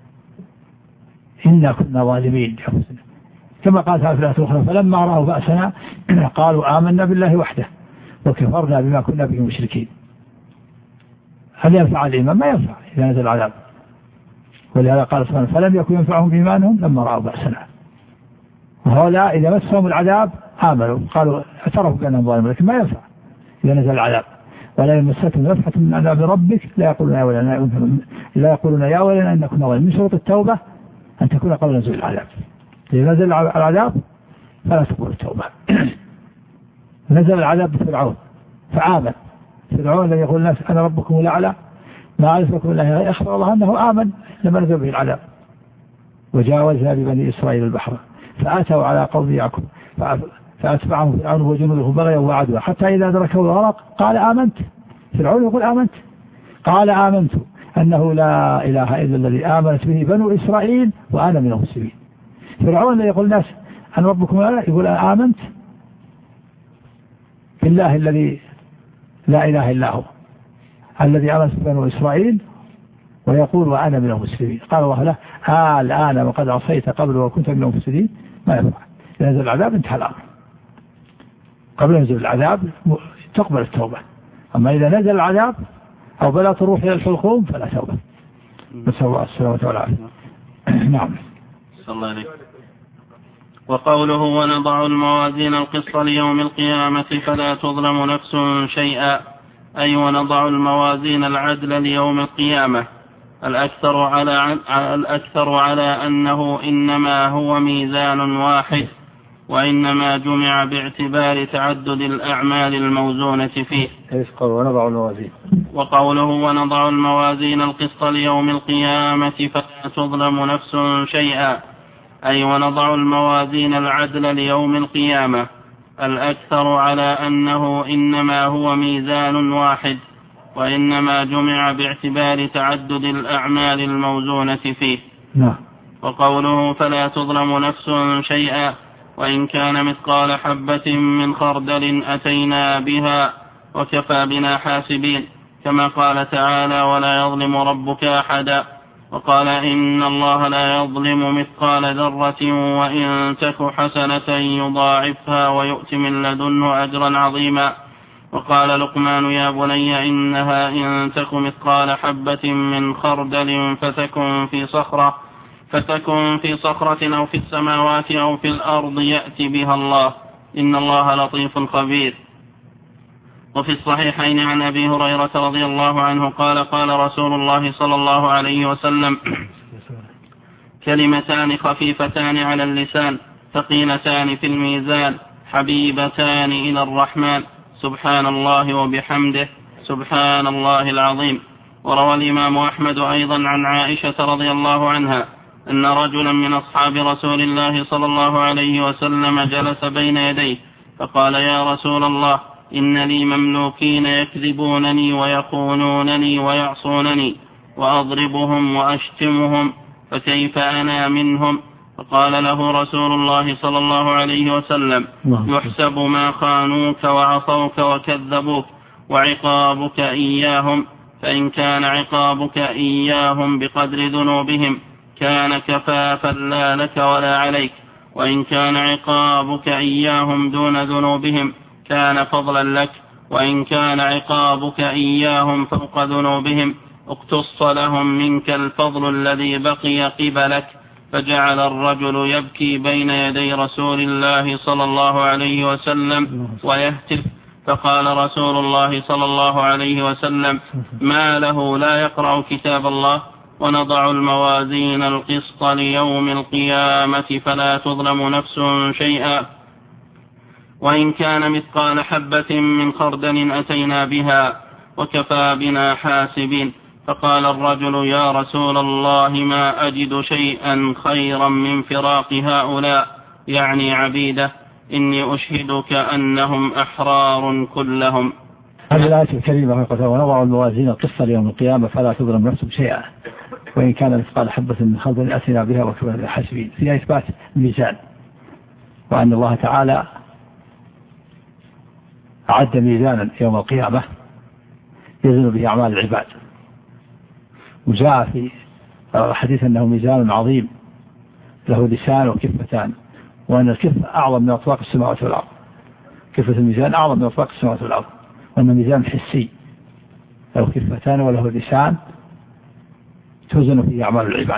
إنا كنا ظالمين لأنفسنا، كما قال في الآية الأخرى فلما رأوا بأسنا قالوا آمنا بالله وحده وكفرنا بما كنا به مشركين. هل ينفع الإيمان؟ ما ينفع إذا نزل العذاب. ولهذا قال سبحانه فلم يكن ينفعهم إيمانهم لما رأوا بأسنا. وهؤلاء إذا مسهم العذاب آمنوا قالوا اعترفوا بأنهم ظالمون، لكن ما ينفع إذا نزل العذاب. ولا يمسكم نفحة من عذاب ربك لا يقولون يا ويلنا لا يقولون يا ويلنا إن كنا ظالمين. من شروط التوبة أن تكون قبل نزول العذاب. إذا نزل العذاب فلا تقول التوبة. نزل العذاب بفرعون فآمن فرعون الذي يقول الناس أنا ربكم الأعلى ما أعرف لكم الله غيره، أخبر الله أنه آمن لما نزل به العذاب. وجاوزنا ببني إسرائيل البحر فأتوا على قوم يعقوب فأتبعهم فرعون وجنوده بغيا وعدوا حتى إذا أدركه الغرق قال آمنت. فرعون يقول آمنت، قال آمنت أنه لا إله إلا الذي آمنت به بنو إسرائيل وأنا من المسلمين. فرعون الذي يقول الناس أنا ربكم الأعلى يقول آمنت بالله الذي لا إله إلا هو الذي آمنت بنو إسرائيل ويقول وأنا من المسلمين. قال الله له آه الآن وقد عصيت قبل وكنت من المفسدين. ما ينفع إذا نزل العذاب انتهى الأمر. قبل نزول العذاب تقبل التوبة، أما إذا نزل العذاب أو بلا تروح إلى الحلقوم فلا توبة. نسأل الله السلامة والعافية. نعم. صلى الله عليه. وقوله ونضع الموازين القسط ليوم القيامة فلا تظلم نفس شيئا، أي ونضع الموازين العدل ليوم القيامة. الأكثر على, الأكثر على أنه إنما هو ميزان واحد وإنما جمع باعتبار تعدد الأعمال الموزونة فيه. ونضع الموازين. وقوله ونضع الموازين القسط ليوم القيامة فلا تظلم نفس شيئا، أي ونضع الموازين العدل ليوم القيامة. الأكثر على أنه إنما هو ميزان واحد وإنما جمع باعتبار تعدد الأعمال الموزونة فيه. نعم. وقوله فلا تظلم نفس شيئا وإن كان مثقال حبة من خردل أتينا بها وكفى بنا حاسبين، كما قال تعالى ولا يظلم ربك أحدا. وقال إن الله لا يظلم مثقال ذرة وإن تك حسنة يضاعفها ويؤت من لدنه أجرا عظيما. وقال لقمان يا بني إنها إن تك مثقال حبة من خردل فتكن في صخرة فتكن في صخرة أو في السماوات أو في الأرض يأتي بها الله إن الله لطيف خبير. وفي الصحيحين عن أبي هريرة رضي الله عنه قال قال رسول الله صلى الله عليه وسلم كلمتان خفيفتان على اللسان ثقيلتان في الميزان حبيبتان إلى الرحمن سبحان الله وبحمده سبحان الله العظيم. وروى الإمام أحمد أيضا عن عائشة رضي الله عنها أن رجلا من أصحاب رسول الله صلى الله عليه وسلم جلس بين يديه فقال يا رسول الله إن لي مملوكين يكذبونني ويخونونني ويعصونني وأضربهم وأشتمهم فكيف أنا منهم؟ فقال له رسول الله صلى الله عليه وسلم يحسب ما خانوك وعصوك وكذبوك وعقابك إياهم، فإن كان عقابك إياهم بقدر ذنوبهم كان كفافا لا لك ولا عليك، وإن كان عقابك إياهم دون ذنوبهم كان فضلا لك، وإن كان عقابك إياهم فوق ذنوبهم اقتص لهم منك الفضل الذي بقي قبلك. فجعل الرجل يبكي بين يدي رسول الله صلى الله عليه وسلم ويهتف، فقال رسول الله صلى الله عليه وسلم ما له لا يقرأ كتاب الله؟ ونضع الموازين القسط ليوم القيامة فلا تظلم نفس شيئا وإن كان مثقال حبة من خردل أتينا بها وكفى بنا حاسبين. فقال الرجل يا رسول الله ما أجد شيئا خيرا من فراق هؤلاء يعني عبيده إني أشهدك أنهم أحرار كلهم. هذه الآية الكريمة قال ونضع الموازين القسط ليوم القيامة فلا تظلم نفس شيئا وإن كان مثقال حبة من خردل أتينا بها وكفى بنا حاسبين. فيها إثبات الميزان وأن الله تعالى أعد ميزانا يوم القيامة يزن به أعمال العباد. وجاء في حديث أنه ميزان عظيم له لسان وكفتان وأن الكفة أعظم من أطواق السماوات والأرض. كفة الميزان أعظم من أطواق السماوات والأرض وأن ميزان حسي له كفتان وله لسان توزن فيه أعمال العباد.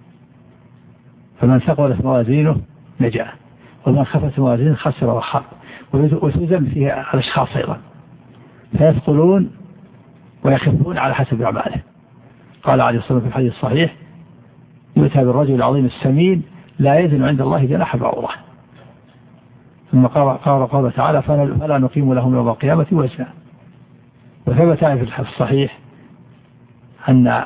فمن ثقلت موازينه نجا ومن خفت موازينه خسر وخاب. وتوزن فيها الأشخاص أيضا فيثقلون ويخفون على حسب أعماله. قال عليه الصلاة والسلام في الحديث الصحيح يؤتى بالرجل العظيم السمين لا يزن عند الله جناح بعوضة. ثم قال قال تعالى فلا نقيم لهم يوم القيامة وزنا. وثبت في الصحيح أن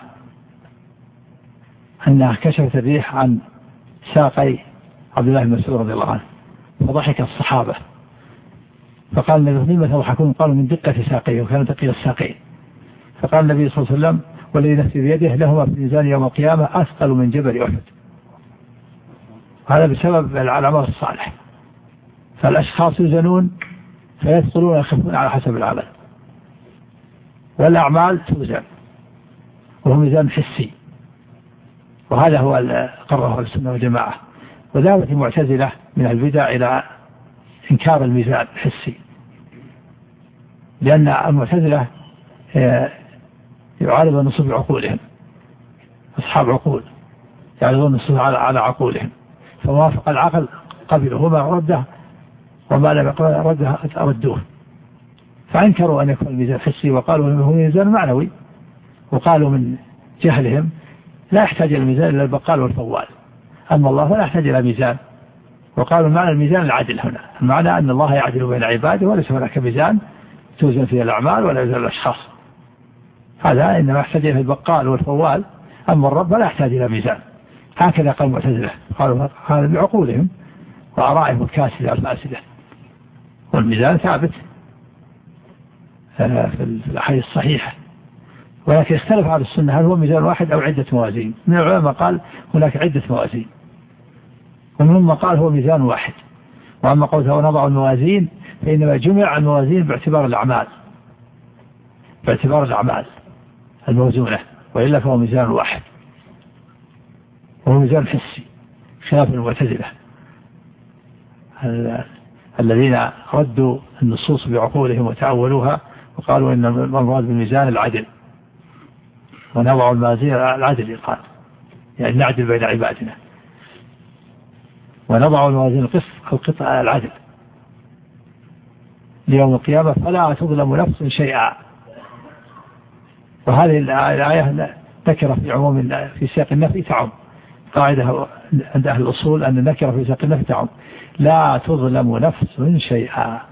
أنها كشفت الريح عن ساقي عبد الله بن مسعود رضي الله عنه فضحك الصحابة فقال النبي مما تضحكون؟ قالوا من دقة ساقيه وكان دقيق الساقين. فقال النبي صلى الله عليه وسلم والذي نفسي بيده لهما في الميزان يوم القيامة أثقل من جبل أحد. هذا بسبب العمل الصالح. فالأشخاص يوزنون فيثقلون ويخفون على حسب العمل والأعمال توزن وهو ميزان حسي. وهذا هو قرره السنة والجماعة. وذهبت المعتزلة من البدع إلى إنكار الميزان الحسي لأن المعتزلة يعارض النصوص بعقولهم. أصحاب عقول يعرضون النصوص على عقولهم فوافق العقل قبله وما رده وما لم يقبل رده ردوه. فأنكروا أن يكون الميزان حسي وقالوا إنه ميزان معنوي. وقالوا من جهلهم لا يحتاج الميزان إلا البقال والفوال أما الله فلا يحتاج إلى ميزان. وقالوا معنى الميزان العدل هنا المعنى أن الله يعدل بين عباده وليس هناك ميزان توزن فيه الأعمال ولا يوزن الأشخاص. هذا إنما يحتاج إلى البقال والفوال أما الرب لا يحتاج إلى ميزان. هكذا قال المعتزلة قالوا هذا بعقولهم وآرائهم الكاسدة الفاسدة. والميزان ثابت في الأحاديث الصحيحة ولكن اختلف على السنة هل هو ميزان واحد أو عدة موازين. من العلماء قال هناك عدة موازين ومنهم قال هو ميزان واحد. وأما قوله ونضع الموازين فإنما جمع الموازين باعتبار الأعمال باعتبار الأعمال الموزونة وإلا فهو ميزان واحد وهو ميزان حسي خلاف المعتزلة الذين ردوا النصوص بعقولهم وتأولوها وقالوا إن المراد بالميزان العدل ونضع الموازين العدل يقال يعني نعدل بين عبادنا ونضع الموازين القسط القطع العدل ليوم القيامة فلا تظلم نفس شيئا. وهذه الآية نكرة في عموم في سياق النفي تعم. قاعدة عند أهل الأصول أن النكرة في سياق النفي تعم لا تظلم نفس شيئا.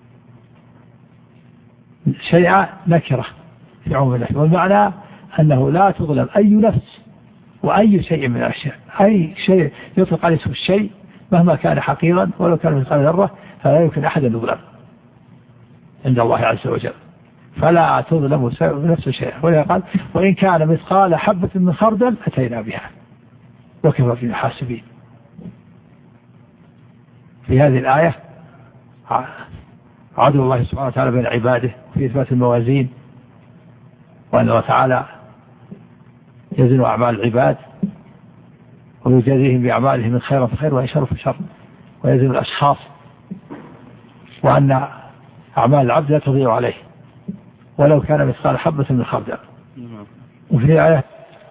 شيئا نكرة في عموم النفي والمعنى أنه لا تظلم أي نفس وأي شيء من الأشياء. أي شيء يطلق عليه اسم الشيء مهما كان حقيرا ولو كان مثقال ذرة فلا يمكن أحد أن يظلم عند الله عز وجل. فلا تظلم نفس شيئا. ولذا قال وإن كان مثقال حبة من خردل أتينا بها وكفى بنا حاسبين. في هذه الآية عدل الله سبحانه وتعالى بين عباده في إثبات الموازين وأن الله تعالى يزن أعمال العباد ويجازيهم بأعمالهم من خير فخير وإن شر فشر ويزن الأشخاص وأن أعمال العبد لا تضيع عليه ولو كان مثقال حبة من خردل. وفي آية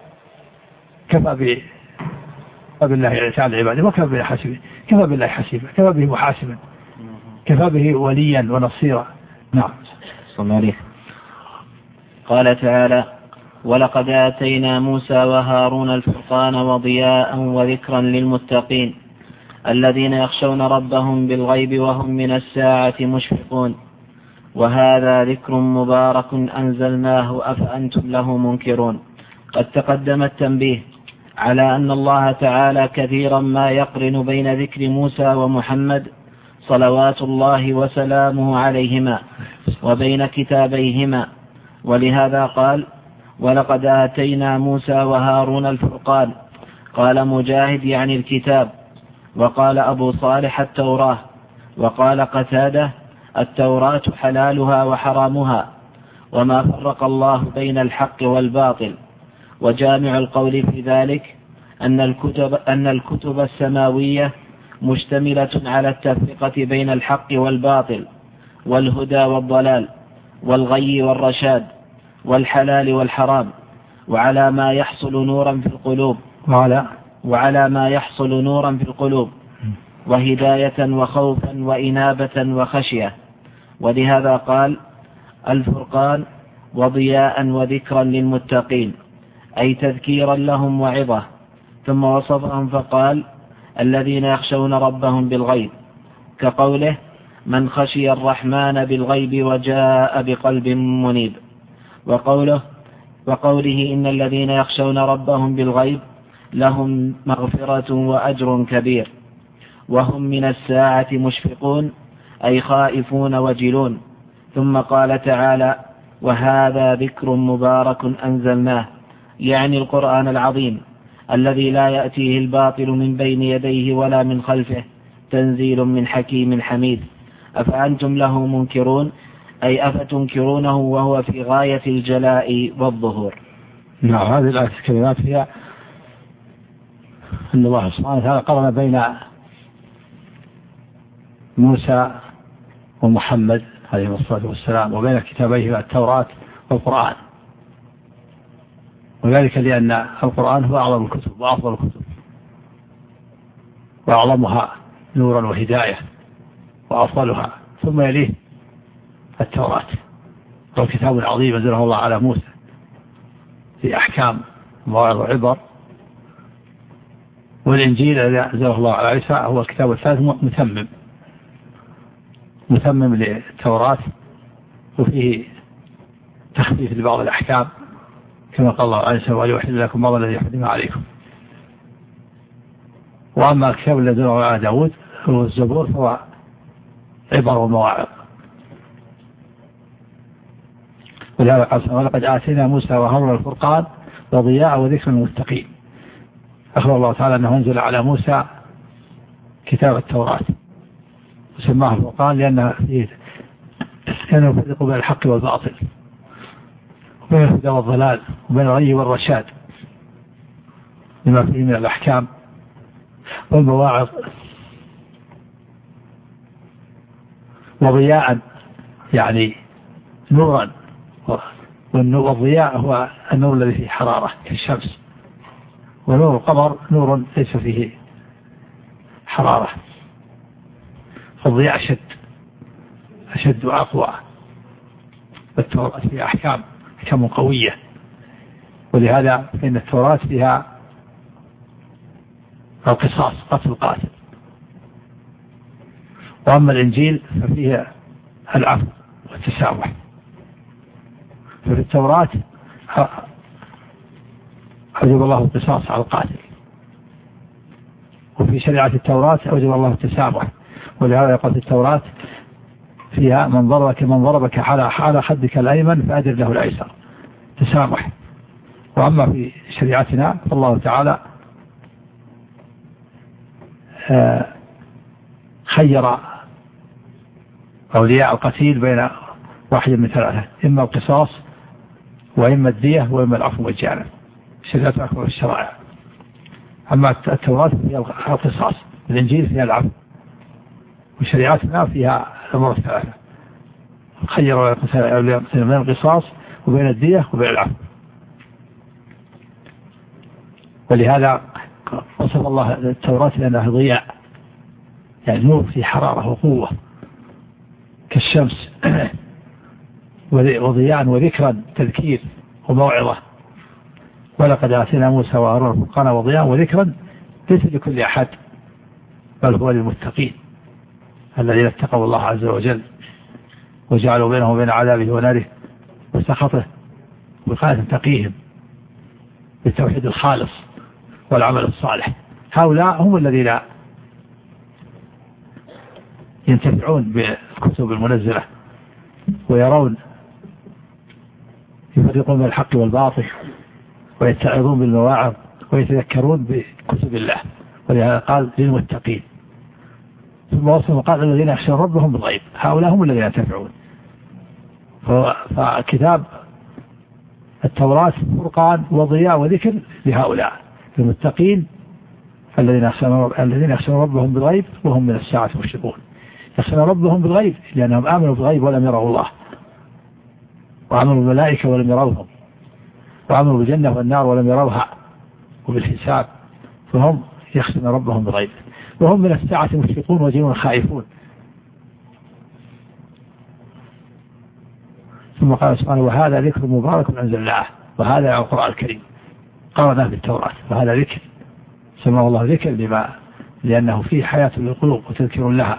كفى بالله تعالى عباده وكفى بالله حاسبا. كفى بالله حسيبا كفى به محاسبا كفى به وليا ونصيرا. نعم. قال تعالى ولقد آتينا موسى وهارون الفرقان وضياء وذكرا للمتقين. الذين يخشون ربهم بالغيب وهم من الساعة مشفقون. وهذا ذكر مبارك أنزلناه أفأنتم له منكرون. قد تقدم التنبيه على أن الله تعالى كثيرا ما يقرن بين ذكر موسى ومحمد صلوات الله وسلامه عليهما وبين كتابيهما، ولهذا قال: ولقد آتينا موسى وهارون الفرقان. قال مجاهد يعني الكتاب، وقال أبو صالح التوراة، وقال قتادة: التوراة حلالها وحرامها، وما فرق الله بين الحق والباطل. وجامع القول في ذلك أن الكتب, أن الكتب السماوية مشتملة على التفرقة بين الحق والباطل، والهدى والضلال، والغي والرشاد، والحلال والحرام، وعلى ما يحصل نورا في القلوب وعلى, وعلى ما يحصل نورا في القلوب وهداية وخوفا وإنابة وخشية. ولهذا قال: الفرقان وضياء وذكرا للمتقين، أي تذكيرا لهم وعظة. ثم وصفهم فقال: الذين يخشون ربهم بالغيب، كقوله: من خشي الرحمن بالغيب وجاء بقلب منيب. وقوله, وقوله إن الذين يخشون ربهم بالغيب لهم مغفرة وأجر كبير، وهم من الساعة مشفقون، أي خائفون وجلون. ثم قال تعالى: وهذا ذكر مبارك أنزلناه، يعني القرآن العظيم الذي لا يأتيه الباطل من بين يديه ولا من خلفه، تنزيل من حكيم حميد. أفأنتم له منكرون، أي أفتنكرونه وهو في غاية الجلاء والظهور. نعم، هذه الآية الكلمات هي أن الله سبحانه وتعالى قرن بين موسى ومحمد عليه الصلاة والسلام وبين كتابيه التوراة والقرآن، وذلك لأن القرآن هو أعظم الكتب وأفضل الكتب وأعظمها نورا وهداية وأفضلها، ثم يليه التوراة، هو كتاب عظيم أنزله الله على موسى في أحكام ومواعظ وعبر. والإنجيل الذي أنزله الله على عيسى هو الكتاب الثالث متمم متمم للتوراة، وفيه تخفيف لبعض الأحكام كما قال الله عليه وسلم: وليحل لكم بعض الذي حرم عليكم. وأما الكتاب الذي أنزله على داود هو الزبور، فهو عبر ومواعظ. ولهذا قال: ولقد آتينا موسى وهارون الفرقان وضياء وذكرا للمتقين. أخبر الله تعالى أنه أنزل على موسى كتاب التوراة وسماه الفرقان لأنه فيه كان يفرق بين الحق والباطل، وبين الهدى والضلال، وبين الغي والرشاد، لما فيه من الأحكام والمواعظ. وضياء يعني نورا، والضياء هو النور الذي فيه حرارة كالشمس، ونور القمر نور ليس فيه حرارة، فالضياء أشد أشد وأقوى. والتوراة فيها أحكام أحكام قوية، ولهذا فإن التوراة فيها القصاص، قتل القاتل. وأما الإنجيل ففيه العفو والتسامح. ففي التوراة أوجب الله القصاص على القاتل، وفي شريعة التوراة أوجب الله التسامح. ولهذا يقول في التوراة فيها: من ضربك من ضربك على خدك الأيمن فأدر له الأيسر، تسامح. وأما في شريعتنا فالله تعالى خير أولياء القتيل بين واحد من ثلاثة: إما القصاص، وإما الدية، وإما العفو والجانب. شريعة أكبر الشرائع. أما التوراة فيها القصاص، الإنجيل فيها العفو، وشريعتنا فيها الأمور الثلاثة: خير بين القصاص وبين الدية وبين العفو. ولهذا وصف الله التوراة لأنها ضياء، يعني نور في حرارة وقوة كالشمس، وضياء وذكرا تذكير وموعظة. ولقد آتينا موسى وهارون الفرقان وضياء وذكرا ليس لكل أحد، بل هو للمتقين الذين اتقوا الله عز وجل وجعلوا بينهم وبين عذابه وناره وسخطه وقالت تقيهم بالتوحيد الخالص والعمل الصالح. هؤلاء هم الذين ينتفعون بالكتب المنزلة ويرون يفرقون بين الحق والباطل ويتعظون بالمواعظ ويتذكرون بكتب الله، ولهذا قال للمتقين. ثم وصف قال الذين يخشون ربهم بالغيب، هؤلاء هم الذين ينتفعون. فكتاب التوراة فرقان وضياء وذكر لهؤلاء المتقين الذين يخشون ربهم بالغيب وهم من الساعة مشركون. يخشون ربهم بالغيب لأنهم آمنوا بالغيب ولم يروا الله، وآمنوا بالملائكة ولم يروهم، وآمنوا بالجنة والنار ولم يروها وبالحساب، فهم يخشون ربهم بالغيب وهم من الساعة مشفقون وجنون خائفون. ثم قال سبحانه وهذا ذكر مبارك أنزلناه، وهذا القرآن الكريم قرأناه بالتوراة، وهذا ذكر سماه الله ذكر لما لأنه فيه حياة للقلوب وتذكر لها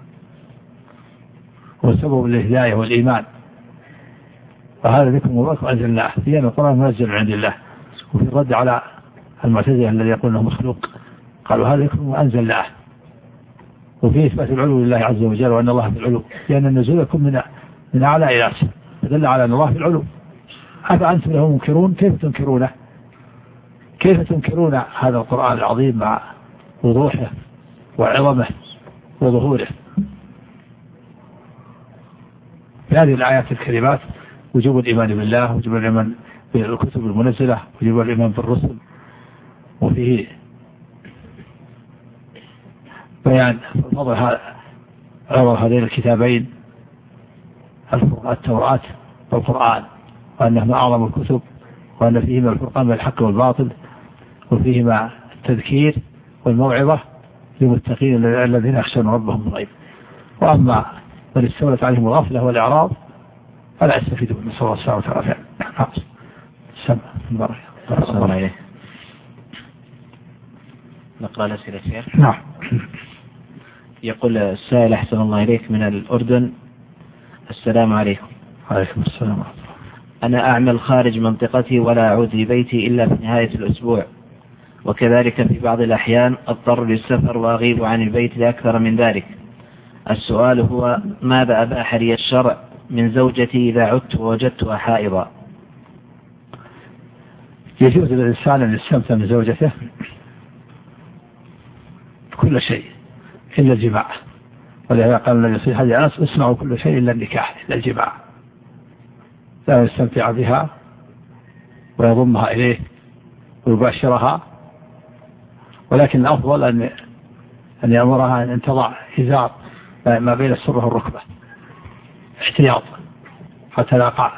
وسبب الهداية والإيمان. وهذا ذكر مبارك أنزلناه، لأن القرآن منزل من عند الله. وفي الرد على المعتزلة الذي يقول انه مخلوق قالوا هذا ذكر أنزلناه، وفيه إثبات العلو لله عز وجل وأن الله في العلو، لأن النزول يكون من من أعلى إلى أسفل، فدل على أن الله في العلو. أفأنتم له منكرون؟ كيف تنكرونه؟ كيف تنكرون هذا القرآن العظيم مع وضوحه وعظمه وظهوره؟ في هذه الآيات الكريمات وجوب الإيمان بالله، وجوب الإيمان بالكتب المنزلة، وجوب الإيمان بالرسل، وفيه بيان فضل عظم هذين الكتابين التوراة والقرآن، وأنهما أعظم الكتب، وأن فيهما الفرقان بين الحق والباطل، وفيهما التذكير والموعظة للمتقين الذين يخشون ربهم بالغيب. وأما من استولت عليهم الغفلة والإعراض فلا يستفيدون. نسأل الله السلامة والعافية. سمع البركة. السلام عليكم. نقرأ الأسئلة شيخ. نعم. يقول السائل أحسن الله إليك من الأردن: السلام عليكم. عليكم السلام. أنا أعمل خارج منطقتي ولا أعود لبيتي إلا في نهاية الأسبوع، وكذلك في بعض الأحيان أضطر للسفر وأغيب عن البيت لأكثر من ذلك. السؤال هو: ماذا أباح لي الشرع من زوجتي إذا عدت ووجدتها حائضا؟ يجوز للإنسان أن يستمتع من زوجته كل شيء إلا الجماع، ولهذا قال النبي صلى الله عليه وسلم: اصنعوا كل شيء إلا النكاح، إلا الجماع. لا يستمتع بها ويضمها إليه ويباشرها، ولكن الأفضل أن أن يأمرها أن تضع إزار ما بين السرة والركبة احتياط حتى لا يقع،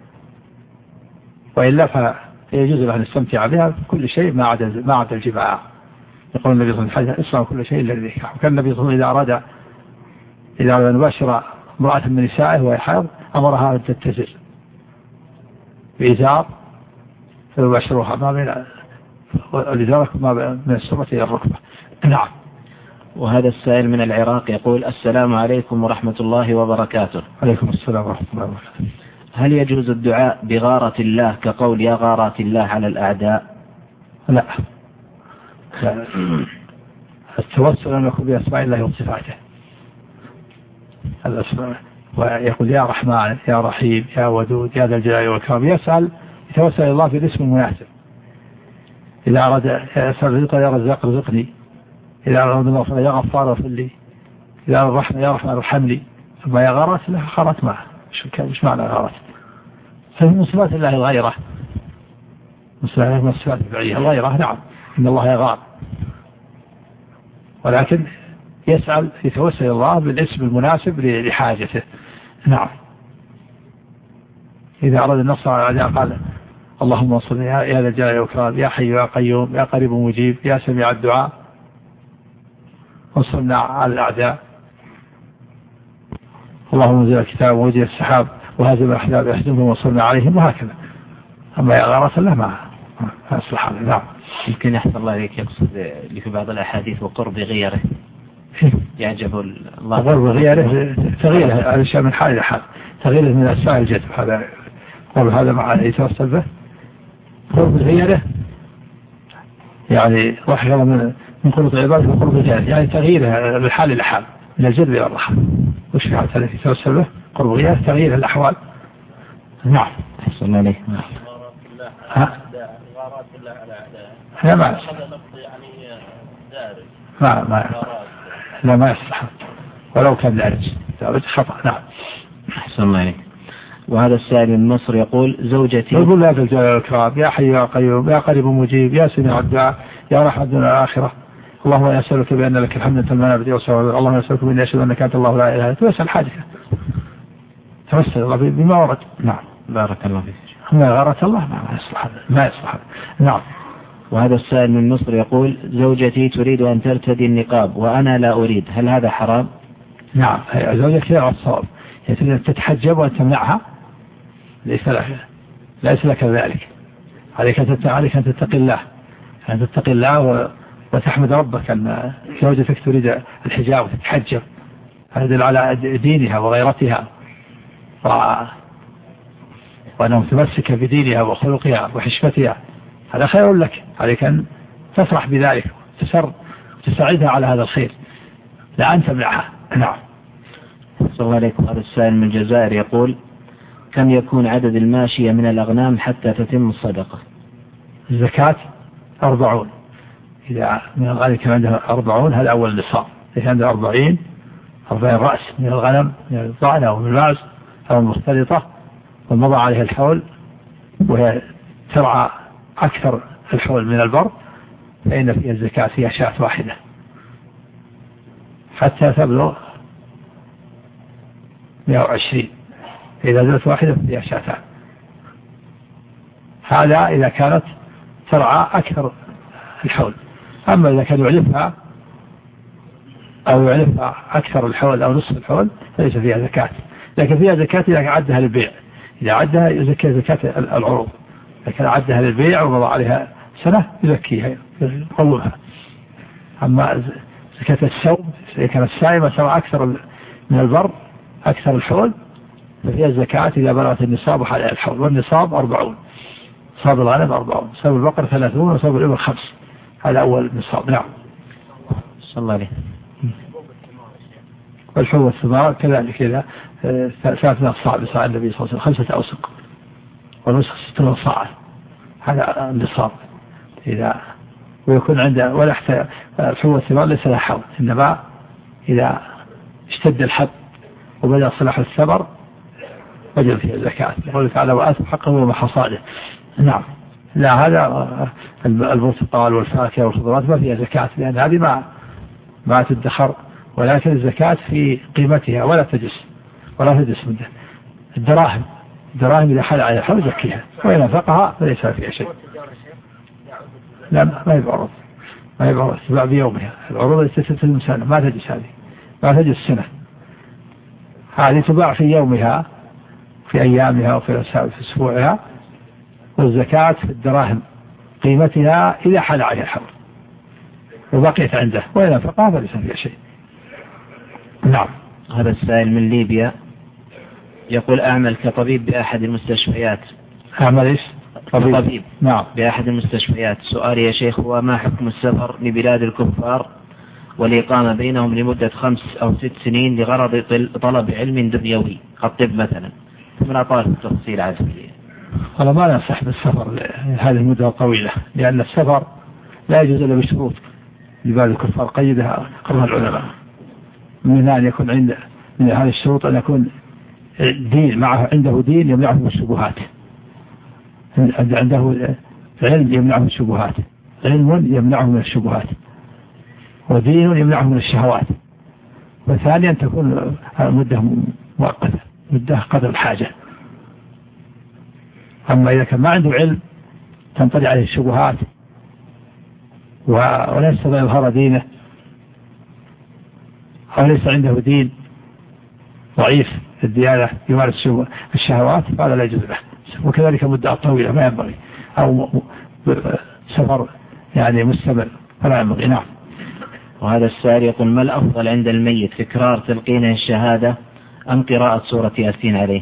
وإلا فيجوز له أن يستمتع بها كل شيء ما عدا ما عدا الجماع. يقول النبي صلى الله عليه وسلم: اصنعوا كل شيء إلا النكاح. وكان النبي صلى الله عليه وسلم إذا أراد إذا أراد أن يباشر امرأة من نسائه وهي حائض أمرها أن تتزر بإزار فيباشرها ما بين الإزار ما من السرة إلى الركبة. نعم. وهذا السائل من العراق يقول: السلام عليكم ورحمة الله وبركاته. عليكم السلام ورحمة الله وبركاته. هل يجوز الدعاء بغارة الله كقول يا غارات الله على الأعداء؟ لا. التوسل أن يكون بأسماء الله وصفاته، الأسماء، ويقول يا رحمن يا رحيم يا ودود يا ذا الجلال والإكرام، يسأل يتوسل الله بالاسم المناسب. إذا أراد يسأل رزقا يا رزاق رزقني، إذا أراد المغفرة يا غفار اغفر لي، إذا أراد الرحمة يا رحمن ارحمني. ثم يا غارات لها غارات معه. مش معنى غارات؟ فمن من صفات الله الغيرة، من صفات الفعلية الغيرة. نعم إن الله يغار، ولكن يسأل يتوسل الله بالاسم المناسب لحاجته. نعم. إذا أراد النصر على الأعداء قال اللهم انصرني يا ذا الجلال والإكرام يا حي يا قيوم يا قريب مجيب يا سميع الدعاء انصرنا على الأعداء، اللهم انزل الكتاب ووجه السحاب وهزم الأحزاب يحزمهم وانصرنا عليهم، وهكذا. أما يا غارة الله ما أصلح. نعم. يمكن يحصل الله عليك يقصد اللي في بعض الأحاديث وقرب غيره. يعجب الله غرب غيره تغييره هذا شيء من حال إلى حال، تغييره من أسماء الجذب هذا قول هذا مع يتوسل به. غرب غيره يعني رحل من من قرب العباد وقرب الجهاد، يعني تغييره من حال إلى حال من الجذب إلى الرحمة. وش في حالة التي يتوسل به قرب غيره تغيير الأحوال. نعم. أحسن عليك. ها؟ لا ما ما ما لا ما يصلح ولو كان دارج خطأ. نعم. أحسن الله عليك. وهذا السائل من مصر يقول زوجتي يقول لا بالجلال والكرام يا حي يا قيوم يا قريب مجيب يا سميع الدعاء يا رحمة الدنيا والآخرة اللهم يسألك بأن لك الحمد تمام بدي وسوى اللهم يسألك بأن يشهد أنك أنت الله لا إله إلا أنت ويسأل حاجك توسل الله بما ورد. نعم. بارك الله فيك. ما غرت الله ما يصلح ما يصلح. نعم. وهذا السائل من مصر يقول زوجتي تريد أن ترتدي النقاب وأنا لا أريد، هل هذا حرام؟ نعم. زوجتك هي الصواب، هي تتحجب وأن تمنعها ليس لك ليس لك ذلك، عليك أن عليك أن تتقي الله أن تتقي الله و... وتحمد ربك أن زوجتك تريد الحجاب وتتحجب، هذا يدل على دينها وغيرتها و... وأنه تمسك بدينها وخلقها وحشمتها، هذا خير لك، عليك أن تفرح بذلك وتسر وتساعدها على هذا الخير لا أن تمنعها. نعم. صلى الله عليكم. هذا السائل من الجزائر يقول كم يكون عدد الماشية من الأغنام حتى تتم الصدقة؟ الزكاة أربعون، إذا من الغنم كان عنده أربعون هذا أول نصاب، إذا عنده أربعين أربعين رأس من الغنم من الضعنة أو من الماعز أو المختلطة ومضى عليها الحول وهي ترعى أكثر الحول من البر فإن فيها الزكاة فيها شاة واحدة حتى تبلغ مئة وعشرين، إذا زادت واحدة فيها شاتان. هذا إذا كانت ترعى أكثر الحول. أما إذا كان يعلفها أو يعلفها أكثر الحول أو نصف الحول فليس فيها زكاة، لكن فيها زكاة إذا عدها للبيع، إذا عدها يزكي زكاة العروض، لكن عدها للبيع ومضى عليها سنة يزكيها يقومها. أما زكاة السوم إذا كانت سائمة سواء أكثر من البر أكثر الحول ففيها الزكاة إذا بلغت النصاب وحالها الحول، والنصاب أربعون، نصاب الغنم أربعون، نصاب البقر ثلاثون، ونصاب الإبل خمس، هذا أول نصاب. نعم. صلى الله عليه. والحول والثمار كذلك إذا ثلاث نصاع بصاع النبي صلى الله عليه وسلم خمسة أوسق، والوسق ستون صاع، هذا النصاب. إذا ويكون عنده ولا حتى الحول والثمار ليس لها حول، إنما إذا اشتد الحب وبدأ صلاح الثمر وجب فيها الزكاة، يقول تعالى وآتوا حقه وما حصاده. نعم. لا هذا البرتقال والفاكهة والخضروات ما فيها زكاة لأن هذه ما ما تدخر، ولكن الزكاة في قيمتها ولا تجس ولا تجس من الدراهم. الدراهم إذا حل على الحول زكيها، وإن نفقها فليس فيها شيء. لا ما يبعرض ما يبعرض تباع بيومها، العروض التي تتم سنة ما تجس، هذه ما تجس سنة، هذه تباع في يومها في أيامها وفي أسبوعها، والزكاة في الدراهم قيمتها إذا حل عليها الحول وبقيت عنده، وإن نفقها فليس فيها شيء. نعم. هذا السائل من ليبيا يقول أعمل كطبيب بأحد المستشفيات. أعمل إيش؟ طبيب. طبيب. نعم. بأحد المستشفيات. سؤالي يا شيخ هو ما حكم السفر لبلاد الكفار والإقامة بينهم لمدة خمس أو ست سنين لغرض طلب علم دنيوي الطب مثلا؟ من أطال التفصيل عزيزي. أنا ما ننصح بالسفر هذه المدة الطويلة، لأن السفر لا يجوز إلا بشروط لبلاد الكفار قيدها قرر العلماء، من أن يكون عند من هذه الشروط أن يكون دين معه، عنده دين يمنعه من الشبهات، عنده علم يمنعه من الشبهات، علم يمنعه من الشبهات، ودين يمنعه من الشهوات. وثانيا تكون مدة مؤقتة، مدة قدر الحاجة. أما إذا كان ما عنده علم تنطلع عليه الشبهات ولا يستطيع يظهر دينه أو ليس عنده دين ضعيف في الديانة يمارس الشهوات فهذا لا يجوز له. وكذلك مدة طويلة ما ينبغي، أو سفر يعني مستمر فلا ينبغي. نعم. وهذا السائل يقول: ما الأفضل عند الميت، تكرار تلقينه الشهادة أم قراءة سورة ياسين عليه؟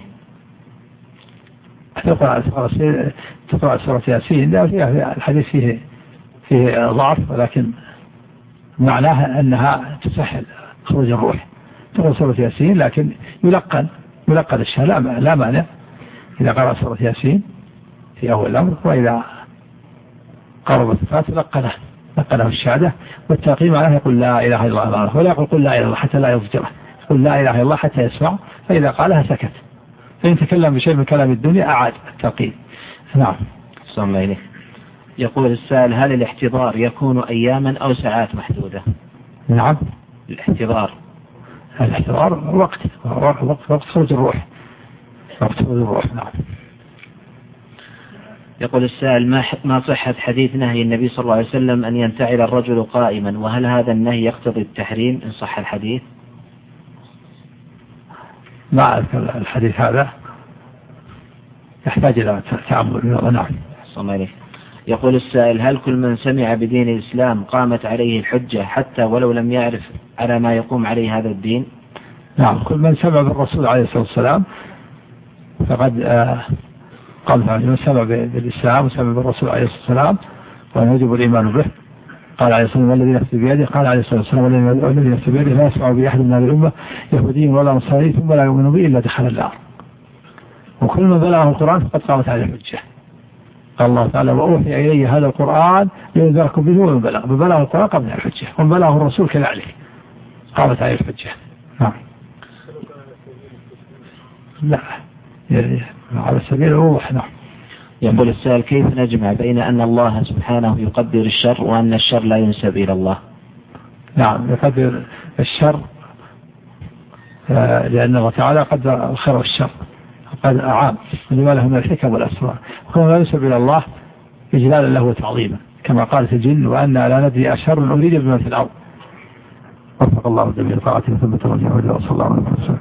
تقرأ سورة ياسين لا فيها الحديث فيه فيه ضعف، ولكن معناها أنها تسهل خروج الروح. تقرأ سورة ياسين لكن يلقن يلقن الشهادة لا مانع إذا قرأ سورة ياسين في أول الأمر، وإذا قربت الفاتحة لقنه لقنه الشهادة. والتلقين معناه يقول لا إله إلا الله، ولا يقول قل لا إله إلا الله حتى لا يضجره، يقول لا إله إلا الله حتى يسمع، فإذا قالها سكت، فإن تكلم بشيء من كلام الدنيا أعاد التلقين. نعم. صلى الله عليه. يقول السائل: هل الاحتضار يكون أياما أو ساعات محدودة؟ نعم. الاحتضار الاحتضار وقت وقت وقت خروج الروح وقت خروج الروح. نعم. يقول السائل: ما ما صحة حديث نهي النبي صلى الله عليه وسلم أن ينتعل الرجل قائما، وهل هذا النهي يقتضي التحريم إن صح الحديث؟ ما أذكر الحديث هذا، يحتاج إلى تأمل. نعم. صلى الله عليه. يقول السائل: هل كل من سمع بدين الإسلام قامت عليه الحجة حتى ولو لم يعرف على ما يقوم عليه هذا الدين؟ نعم، كل من سمع بالرسول عليه الصلاة والسلام فقد آه قال تعالى: من سمع بالإسلام وسمع بالرسول عليه الصلاة والسلام وأن يجب الإيمان به. قال عليه الصلاة والسلام: والذي نفسي بيده، قال عليه الصلاة والسلام: والذي نفسي بيده لا يسمع بأحد من هذه الأمة يهودي ولا نصراني ثم لا يؤمن به إلا دخل النار. وكل من بلغه القرآن فقد قامت عليه الحجة. قال الله تعالى: وأوحي إلي هذا القرآن لينذركم به ومن بلغ، من بلغ القرآن قامت عليه الحجة، ومن بلغه الرسول كذلك قامت عليه الحجة. نعم. لا على سبيل الروح. نعم. يقول السائل: كيف نجمع بين أن الله سبحانه يقدر الشر وأن الشر لا ينسب إلى الله؟ نعم، يقدر الشر لأن الله تعالى قدر الخير والشر، قد أعام لما له من الحكم والأسرار، وكما لا ينسب إلى الله إجلالا له وتعظيما، كما قالت الجن: وأن لا ندري أشر أريد بمن في الأرض. وفق الله جميع طاعته وثبت وجهه وصلى الله عليه وسلم.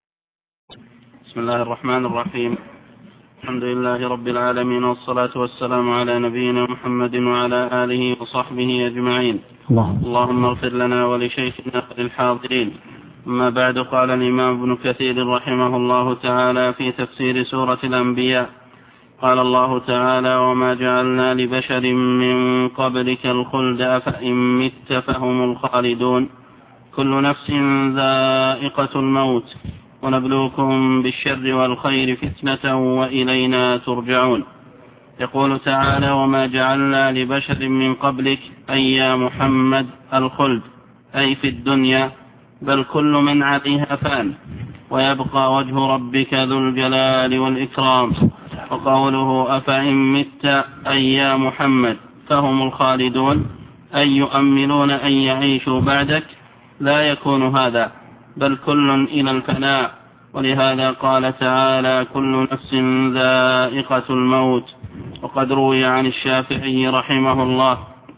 بسم الله الرحمن الرحيم. الحمد لله رب العالمين، والصلاة والسلام على نبينا محمد وعلى آله وصحبه أجمعين. الله. اللهم اغفر لنا ولشيخنا وللحاضرين. أما بعد، قال الإمام ابن كثير رحمه الله تعالى في تفسير سورة الأنبياء: قال الله تعالى: وما جعلنا لبشر من قبلك الخلد أفإن مت فهم الخالدون كل نفس ذائقة الموت ونبلوكم بالشر والخير فتنة وإلينا ترجعون. يقول تعالى: وما جعلنا لبشر من قبلك أي يا محمد الخلد، أي في الدنيا، بل كل من عليها فان ويبقى وجه ربك ذو الجلال والإكرام. وقوله أفإن مت أي يا محمد فهم الخالدون، أي يؤملون أن يعيشوا بعدك، لا يكون هذا، بل كل إلى الفناء. ولهذا قال تعالى: كل نفس ذائقة الموت. وقد روي عن الشافعي رحمه الله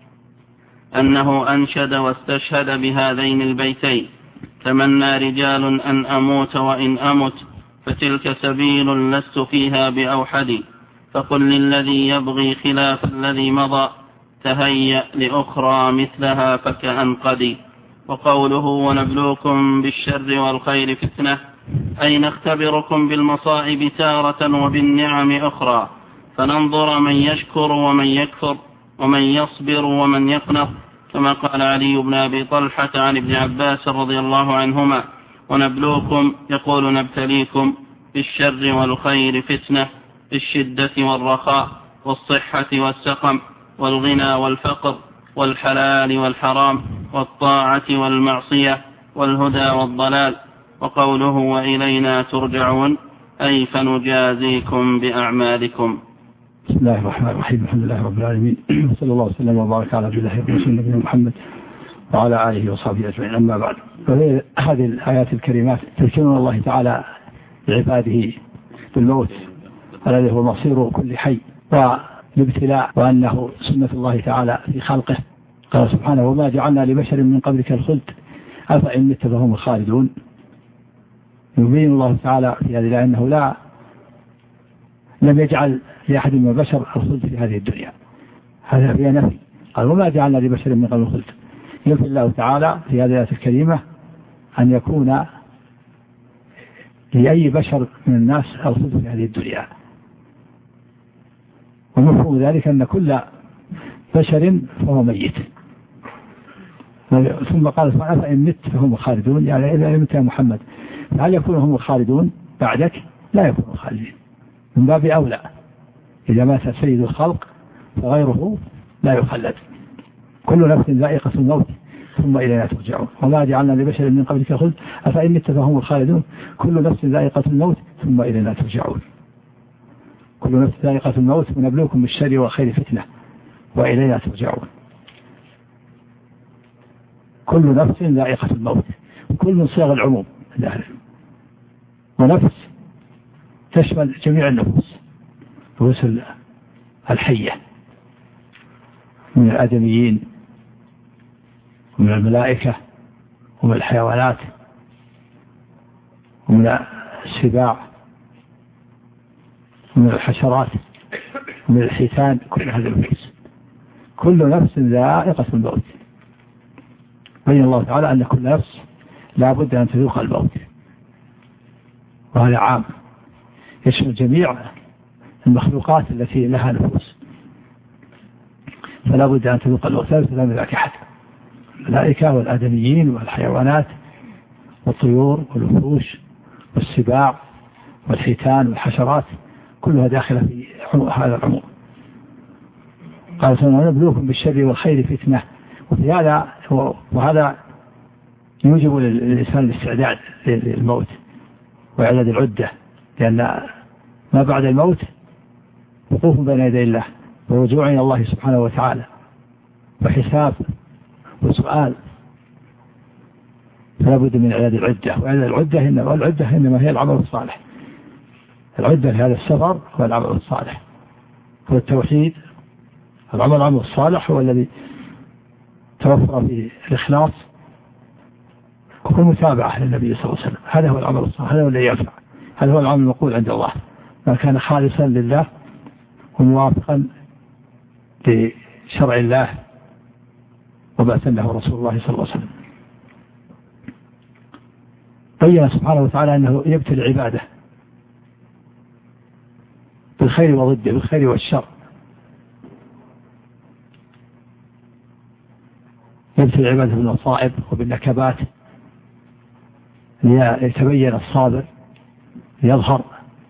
أنه أنشد واستشهد بهذين البيتين: تمنى رجال أن أموت وإن أمت فتلك سبيل لست فيها بأوحد، فقل للذي يبغي خلاف الذي مضى تهيأ لأخرى مثلها فكأنقدي. وقوله: ونبلوكم بالشر والخير فتنة، أي نختبركم بالمصائب تارة وبالنعم أخرى، فننظر من يشكر ومن يكفر ومن يصبر ومن يقنط، كما قال علي بن أبي طلحة عن ابن عباس رضي الله عنهما: ونبلوكم، يقول نبتليكم بالشر والخير فتنة، بالشدة والرخاء والصحة والسقم والغنى والفقر والحلال والحرام والطاعة والمعصية والهدى والضلال. وقوله: وإلينا ترجعون، أي فنجازيكم بأعمالكم. بسم الله الرحمن الرحيم. الحمد لله رب العالمين، صلى الله وسلم وبارك على عبد الله ورسوله نبينا محمد وعلى آله وصحبه أجمعين. أما بعد، هذه الآيات الكريمات تذكر الله تعالى بعباده بالموت الذي هو مصير كل حي والابتلاء، وأنه سنة الله تعالى في خلقه. قال سبحانه: وما جعلنا لبشر من قبلك الخلد أفإن مت فهم الخالدون. يبين الله تعالى في هذه الآية أنه لا لم يجعل لأحد من البشر الخلد في هذه الدنيا، هذا فيها نفي. قال: وما جعلنا لبشر من قبل الخلد، ينفي الله تعالى في هذه الآية الكريمة أن يكون لأي بشر من الناس الخلد في هذه الدنيا، ومفهوم ذلك أن كل بشر فهو ميت. ثم قال سبحانه فإن مت فهم خالدون، يعني إذا مت يا محمد هل يكون هم الخالدون بعدك؟ لا يكونوا خالدين، من باب أولى إذا مات سيد الخلق فغيره لا يخلد. كل نفس ذائقة الموت ثم إلينا ترجعون وما جعلنا لبشر من قبلك الخلد أفإن مت فهم الخالدون كل نفس ذائقة الموت ثم إلينا ترجعون. كل نفس ذائقة الموت ونبلوكم بالشر والخير فتنة وإلينا ترجعون. كل نفس ذائقة الموت، كل من صيغ العموم، ونفس تشمل جميع النفوس، نفوس الحية من الآدميين ومن الملائكة ومن الحيوانات ومن السباع ومن الحشرات ومن الحيتان، كل هذه النفوس كل نفس ذائقة الموت. بين الله تعالى أن كل نفس لا بد أن تذوق الموت، وهذا عام يشمل جميع المخلوقات التي لها نفوس، فلا بد أن تذوق الموت، لا يستثنى من ذلك أحد، الملائكة والآدميين والحيوانات والطيور والوحوش والسباع والحيتان والحشرات كلها داخلة في هذا العموم. قال سبحانه نبلوكم بالشر والخير فتنة، وفي هذا وهذا يوجب للإنسان الاستعداد للموت وإعداد العدة، لأن ما بعد الموت وقوف بين يدي الله ورجوع إلى الله سبحانه وتعالى وحساب وسؤال، فلا بد من إعداد العدة. وإعداد العدة إنما والعدة إنما هي العمل الصالح. العدة لهذا السفر هو العمل الصالح، هو التوحيد. العمل العمل الصالح هو الذي توفر فيه الإخلاص والمتابعة للنبي صلى الله عليه وسلم، هذا هو العمل الصالح، هذا هو الذي ينفع، هذا هو العمل المقبول عند الله، ما كان خالصا لله وموافقا لشرع الله وما سنه رسول الله صلى الله عليه وسلم. بين سبحانه وتعالى أنه يبتلي عباده بالخير وضده، بالخير والشر، يبتلي عباده بالمصائب وبالنكبات ليتبين الصابر، ليظهر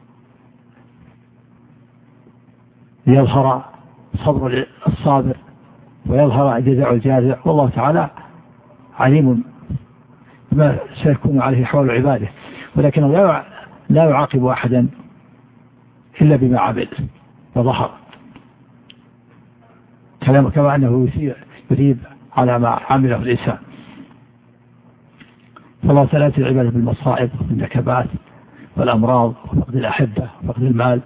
ليظهر صبر الصابر ويظهر جزاء الجازع، والله تعالى عليم بما سيكون عليه حول عباده، ولكنه لا يعاقب أحدا إلا بما عمل وظهر، كما أنه يثيب على ما عمله الإنسان. فالله تعالى يبتلي العبادة بالمصائب والنكبات والأمراض وفقد الأحبة وفقد المال،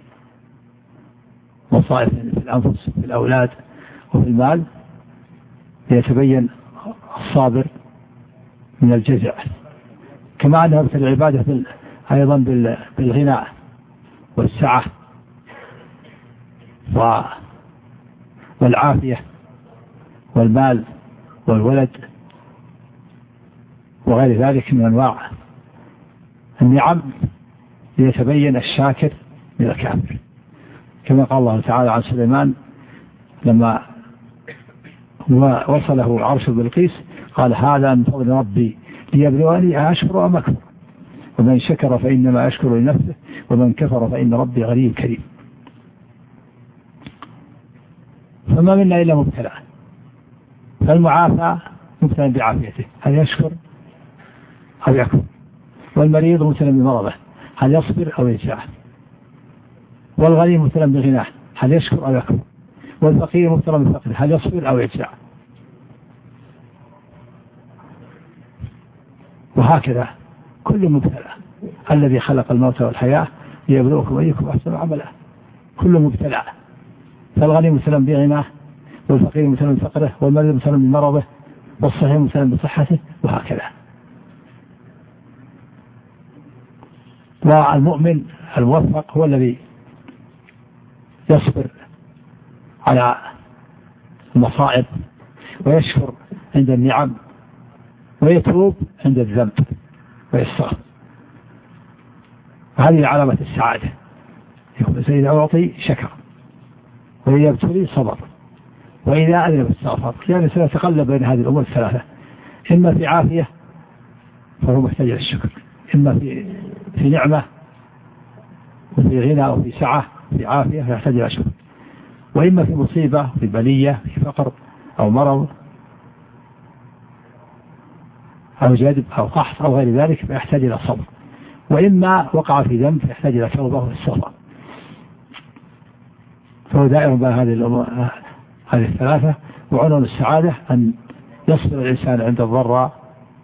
مصائب في الأنفس وفي الأولاد وفي المال، ليتبين الصابر من الجزع. كما أنه يبتلي العبادة أيضا بالغناء والسعة والعافية والمال والولد وغير ذلك من أنواع النعم، ليتبين الشاكر من الكافر، كما قال الله تعالى عن سليمان لما وصله عرش بلقيس قال هذا من فضل ربي ليبلوني أشكر أم أكفر، ومن شكر فإنما أشكر لنفسه ومن كفر فإن ربي غني كريم. فما منا إلا مبتلى، فالمعافى مبتلى بعافيته هل يشكر أو يكفر، والمريض مبتلى بمرضه هل يصبر أو يجزع، والغني مبتلى بغناه هل يشكر أو يكفر، والفقير مبتلى بفقره هل يصبر أو يجزع. وهكذا كل مبتلى، الذي خلق الموت والحياة ليبلوكم أيكم أحسن عملا، كل مبتلى، فالغني مبتلى بغناه، والفقير مبتلى بفقره، والمريض مبتلى بمرضه، والصحيح مبتلى بصحته، وهكذا. والمؤمن الموفق هو الذي يصبر على المصائب ويشكر عند النعم ويتوب عند الذنب ويستغفر. هذه علامة السعادة. يقول سيدنا أعطي شكر، وإذا ابتلي صبر، وإذا أذنب استغفر. يعني سنتقلب بين هذه الأمور الثلاثة، إما في عافية فهو محتاج إلى الشكر، إما في في نعمة وفي غنى أو في سعة في عافية فيحتاج إلى الشكر، وإما في مصيبة في بلية في فقر أو مرض أو جدب أو قحط أو غير ذلك فيحتاج إلى صبر، وإما وقع في ذنب فيحتاج إلى توبة واستغفار. فهو دائر بين هذه الأمور هذه الثلاثة. وعنوان السعادة أن يصبر الإنسان عند الضراء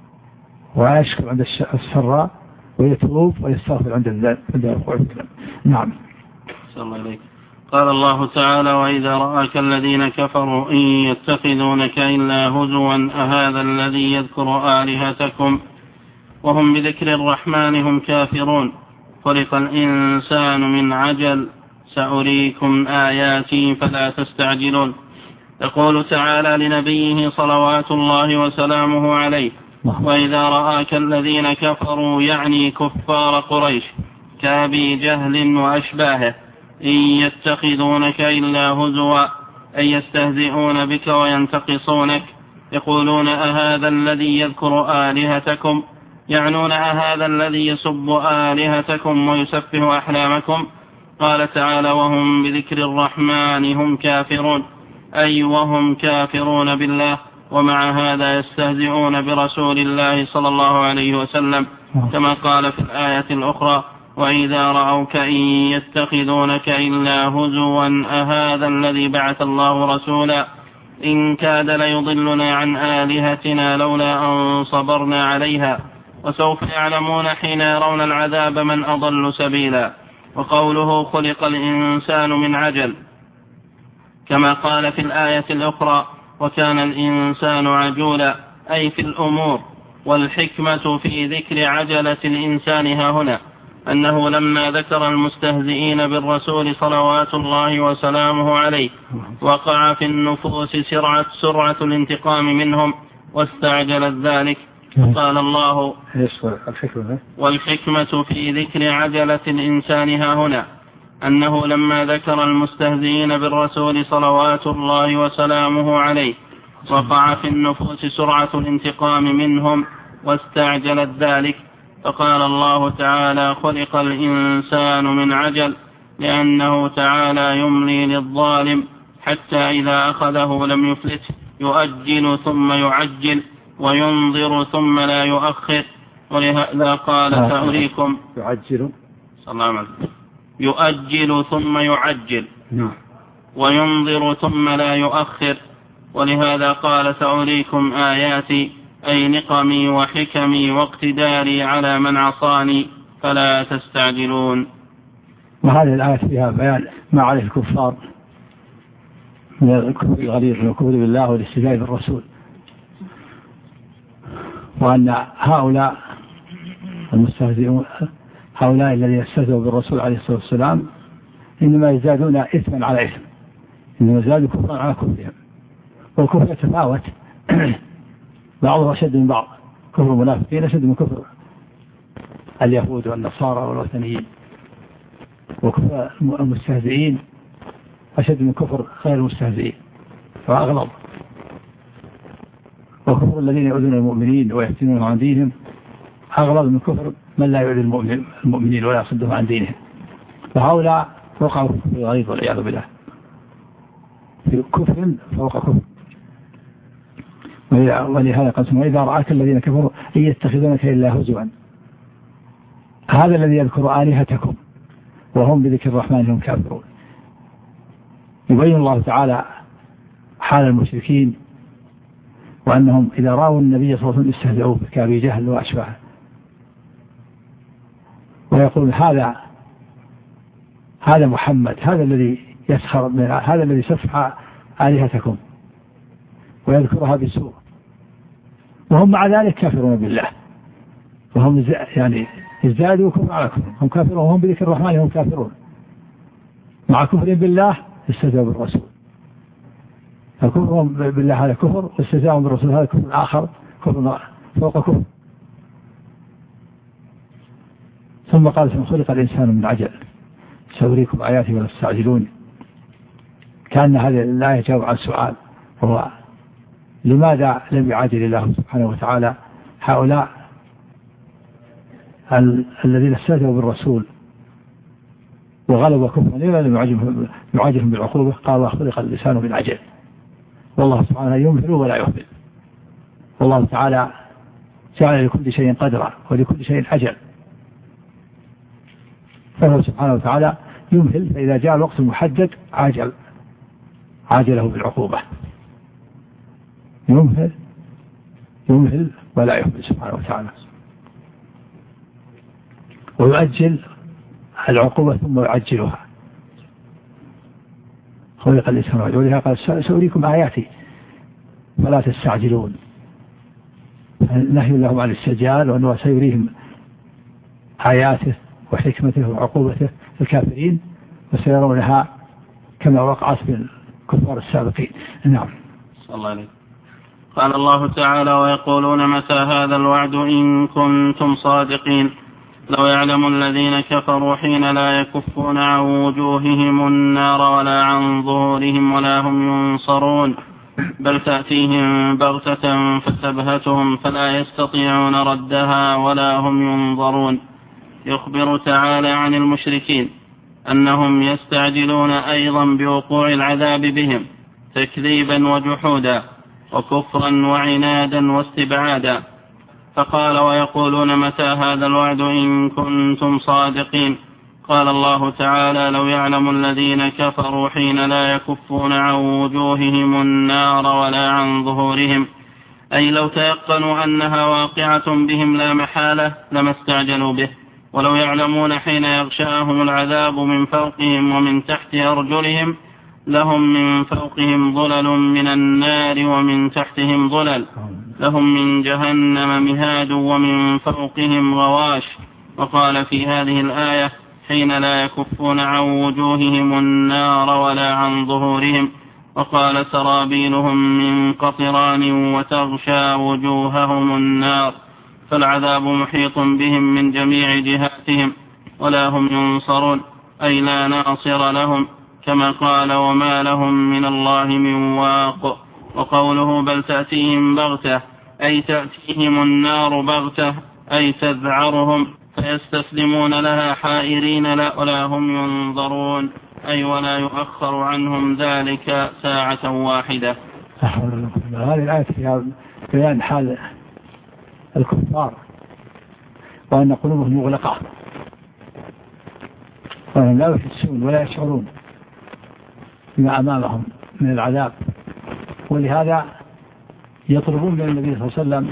ويشكر عند السراء ويتوب ويستغفر عند الوقوع في الذنب. نعم. صلى الله عليك. قال الله تعالى: وإذا رآك الذين كفروا إن يتخذونك إلا هزوا أهذا الذي يذكر آلهتكم وهم بذكر الرحمن هم كافرون خلق الإنسان من عجل سأريكم آياتي فلا تستعجلون. يقول تعالى لنبيه صلوات الله وسلامه عليه: وإذا رآك الذين كفروا يعني كفار قريش كأبي جهل وأشباهه إن يتخذونك إلا هزوا أي يستهزئون بك وينتقصونك يقولون أهذا الذي يذكر آلهتكم يعنون أهذا الذي يسب آلهتكم ويسفه أحلامكم. قال تعالى: وهم بذكر الرحمن هم كافرون أي وهم كافرون بالله، ومع هذا يستهزئون برسول الله صلى الله عليه وسلم كما قال في الآية الأخرى: وإذا رأوك إن يتخذونك إلا هزوا أهذا الذي بعث الله رسولا إن كاد ليضلنا عن آلهتنا لولا أن صبرنا عليها وسوف يعلمون حين يرون العذاب من أضل سبيلا. وقوله خلق الإنسان من عجل كما قال في الآية الأخرى: وكان الإنسان عجولا أي في الأمور. والحكمة في ذكر عجلة الإنسان ها هنا أنه لما ذكر المستهزئين بالرسول صلوات الله وسلامه عليه وقع في النفوس سرعة, سرعة الانتقام منهم واستعجلت ذلك. قال الله: والحكمة في ذكر عجلة الإنسان ها هنا أنه لما ذكر المستهزئين بالرسول صلوات الله وسلامه عليه وقع في النفوس سرعة الانتقام منهم واستعجلت ذلك فقال الله تعالى: خلق الإنسان من عجل، لأنه تعالى يملي للظالم حتى إذا أخذه لم يفلته يؤجل ثم يعجل وينظر ثم لا يؤخر. ولهذا قال: سأريكم يعجل صلى الله عليه وسلم يؤجل ثم يعجل وينظر ثم لا يؤخر. ولهذا قال: سأريكم آياتي أي نقمي وحكمي واقتداري على من عصاني فلا تستعجلون. وهذه الآية فيها بيان ما عليه الكفار من الكفر الغليظ والكفر بالله والاستهزاء بالرسول، وأن هؤلاء المستهزئون هؤلاء الذين استهزئوا بالرسول عليه الصلاة والسلام إنما يزدادون إثما على إثم، إنما يزدادوا كفرا على كفرهم، والكفر يتفاوت بعضهم أشد من بعض. كفر المنافقين أشد من كفر اليهود والنصارى والوثنيين، وكفر المستهزئين أشد من كفر غير المستهزئين فأغلظ. وكفر الذين يؤذون المؤمنين ويفتنون عن دينهم أغلظ من كفر من لا يؤذي المؤمنين ولا يصدهم عن دينهم. فهؤلاء وقعوا في الغليظ والعياذ بالله، في كفر فوق كفر. ولهذا قال: وإذا رآك الذين كفروا إن يتخذونك إلا هزوا هذا الذي يذكر آلهتكم وهم بذكر الرحمن هم كافرون. يبين الله تعالى حال المشركين وأنهم إذا رأوا النبي صلى الله عليه وسلم استهزئوا كأبي جهل وأشباهه، ويقول: هذا هذا محمد، هذا الذي يسخر من هذا الذي سفح آلهتكم ويذكرها بسوء، وهم مع ذلك كافرون بالله، وهم يعني ازدادوا كفر على كفر، هم كافرون وهم بذكر الرحمن هم كافرون، مع كفر بالله استهزأوا بالرسول. فكفرهم بالله هذا كفر، واستهزاءهم بالرسول هذا كفر آخر، كفر فوق كفر. ثم قال ثم خلق الإنسان من عجل سأريكم آياتي ولا تستعجلون. كأن هذه الآية جاوب عن السؤال، هو لماذا لم يعاجل الله سبحانه وتعالى هؤلاء الذين استهزأوا بالرسول وغلبوا كفرا، لماذا لم يعاجلهم بالعقوبة؟ قال خلق الإنسان من عجل، والله سبحانه يمهل ولا يهمل، والله تعالى جعل لكل شيء قدرا ولكل شيء أجل، فهو سبحانه وتعالى يمهل، فإذا جاء الوقت المحدد عاجل عاجله بالعقوبة. يمهل يمهل ولا يهمل سبحانه وتعالى، ويؤجل العقوبة ثم يعجلها. خلق الإنسان من عجل، ولهذا قال سأريكم آياتي فلا تستعجلون، نهي لهم عن الاستعجال، وأنه سيريهم آياته وحكمته وعقوبته الكافرين، وسيرونها كما وقعت بالكفار السابقين. نعم. صلى الله عليه. قال الله تعالى ويقولون متى هذا الوعد إن كنتم صادقين لو يعلم الذين كفروا حين لا يكفون عن وجوههم النار ولا عن ظهورهم ولا هم ينصرون بل تأتيهم بغتة فتبهتهم فلا يستطيعون ردها ولا هم ينظرون. يخبر تعالى عن المشركين أنهم يستعجلون أيضا بوقوع العذاب بهم تكذيبا وجحودا وكفرا وعنادا واستبعادا، فقال ويقولون متى هذا الوعد إن كنتم صادقين. قال الله تعالى لو يعلم الذين كفروا حين لا يكفون عن وجوههم النار ولا عن ظهورهم، أي لو تيقنوا أنها واقعة بهم لا محالة لما استعجلوا به. ولو يعلمون حين يغشاهم العذاب من فوقهم ومن تحت أرجلهم لهم من فوقهم ظلل من النار ومن تحتهم ظلل، لهم من جهنم مهاد ومن فوقهم غواش. وقال في هذه الآية حين لا يكفون عن وجوههم النار ولا عن ظهورهم. وقال سرابيلهم من قطران وتغشى وجوههم النار، فالعذاب محيط بهم من جميع جهاتهم ولا هم ينصرون، أي لا ناصر لهم، كما قال وما لهم من الله من واق. وقوله بل تأتيهم بغتة أي تأتيهم النار بغتة أي تذعرهم فيستسلمون لها حائرين لا ولا هم ينظرون، أي ولا يؤخر عنهم ذلك ساعة واحدة. هذه الآية فيها بيان حال الكفار وأن قلوبهم مغلقة وأنهم لا يحسون ولا يشعرون بما أمامهم من العذاب، ولهذا يطلبون من النبي صلى الله عليه وسلم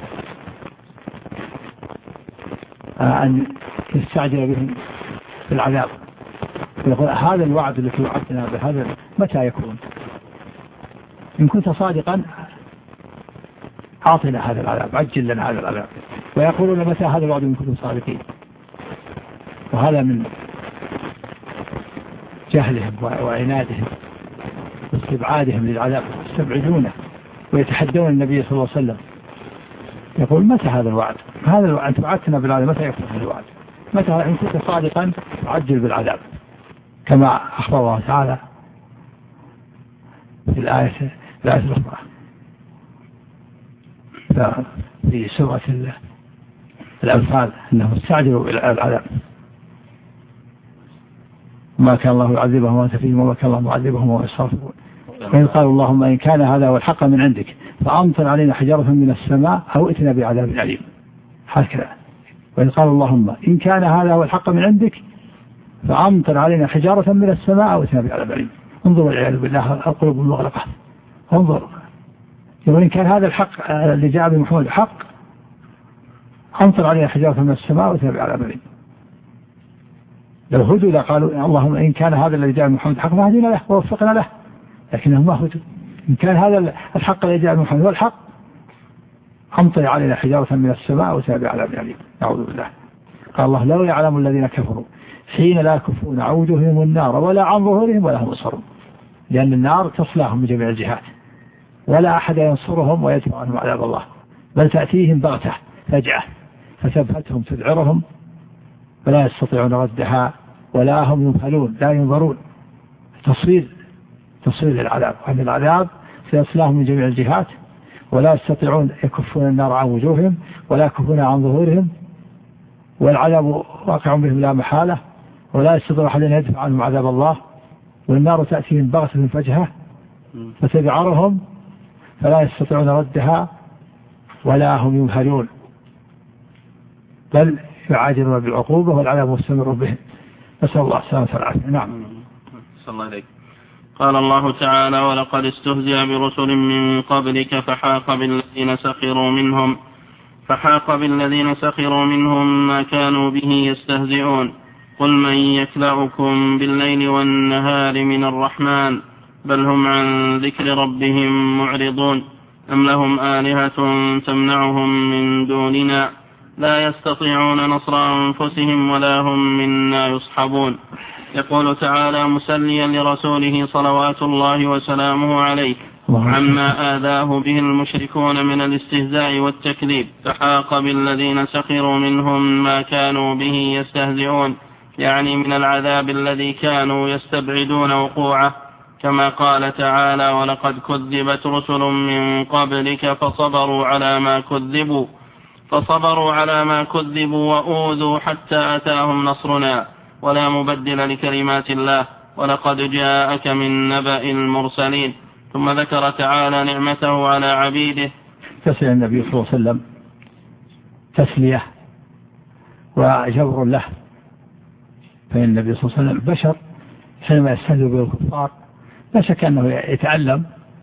أن يستعجل بهم في العذاب، ويقول هذا الوعد الذي وعدتنا بهذا متى يكون؟ إن كنت صادقا أعطنا هذا العذاب، عجل لنا هذا العذاب. ويقولون متى هذا الوعد إن كنتم صادقين، وهذا من جهلهم وعنادهم واستبعادهم للعذاب، يستبعدونه ويتحدون النبي صلى الله عليه وسلم. يقول متى هذا الوعد؟ هذا الوعد أنت وعدتنا بالعذاب، متى يكون هذا الوعد؟ متى إن كنت صادقا عجل بالعذاب، كما أخبر الله تعالى في الآية الآية الأخرى في سورة الأنفال أنهم استعجلوا إلى العذاب، ما كان الله يعذبهم وأنت فيهم وما كان الله معذبهم وهم يستغفرون. وإن قالوا اللهم إن كان هذا هو الحق من عندك فأمطر علينا حجارة من السماء أو ائتنا بعذاب أليم، هكذا. وإن قالوا اللهم إن كان هذا هو الحق من عندك فأمطر علينا حجارة من السماء أو ائتنا بعذاب أليم. انظروا والعياذ بالله القلوب المغلقة، انظروا. يقول إن كان هذا الحق اللي جاء بمحمد حق أمطر علينا حجارة من السماء وائتنا بعذاب أليم. لو هدوا لقالوا اللهم إن كان هذا الذي جاء محمد حق فهدينا له ووفقنا له، لكنهم ما هدوا. إن كان هذا الحق الذي جاء محمد هو الحق أمطر علينا حجارة من السماء وائتنا بعذاب أليم. نعوذ بالله. قال الله لو يعلم الذين كفروا حين لا يكفون عن وجوههم النار ولا عن ظهورهم ولا هم ينصرون، لأن النار تصلاهم من جميع الجهات ولا أحد ينصرهم ويدفع عنهم عذاب الله، بل تأتيهم بغتة فجأة فتبهتهم تذعرهم فلا يستطيعون ردها ولا هم يمهلون لا ينظرون. تصوير تصوير للعذاب، وأن العذاب سيصلاهم من جميع الجهات ولا يستطيعون يكفون النار عن وجوههم ولا يكفون عن ظهورهم، والعذاب واقع بهم لا محالة ولا يستطيع أحد أن يدفع عنهم عذاب الله، والنار تأتيهم بغتة فجأة فتذعرهم فلا يستطيعون ردها ولا هم يمهلون، بل يعاجلون بالعقوبة والعذاب مستمر بهم. نسأل الله السلامة والعافية. نعم. صلى الله عليك. قال الله تعالى: ولقد استهزئ برسل من قبلك فحاق بالذين سخروا منهم فحاق بالذين سخروا منهم ما كانوا به يستهزئون. قل من يكلأكم بالليل والنهار من الرحمن بل هم عن ذكر ربهم معرضون أم لهم آلهة تمنعهم من دوننا لا يستطيعون نصر أنفسهم ولا هم منا يصحبون. يقول تعالى مسليا لرسوله صلوات الله وسلامه عليه عما آذاه به المشركون من الاستهزاء والتكذيب: فحاق بالذين سخروا منهم ما كانوا به يستهزئون، يعني من العذاب الذي كانوا يستبعدون وقوعه، كما قال تعالى: ولقد كذبت رسل من قبلك فصبروا على ما كذبوا فصبروا على ما كذبوا وأوذوا حتى أتاهم نصرنا ولا مبدل لكلمات الله ولقد جاءك من نبأ المرسلين. ثم ذكر تعالى نعمته على عبيده. تسلية النبي صلى الله عليه وسلم تسلية وجبر له، فإن النبي صلى الله عليه وسلم بشر حينما يستهزئ بالكفار لا شك أنه يتعلم،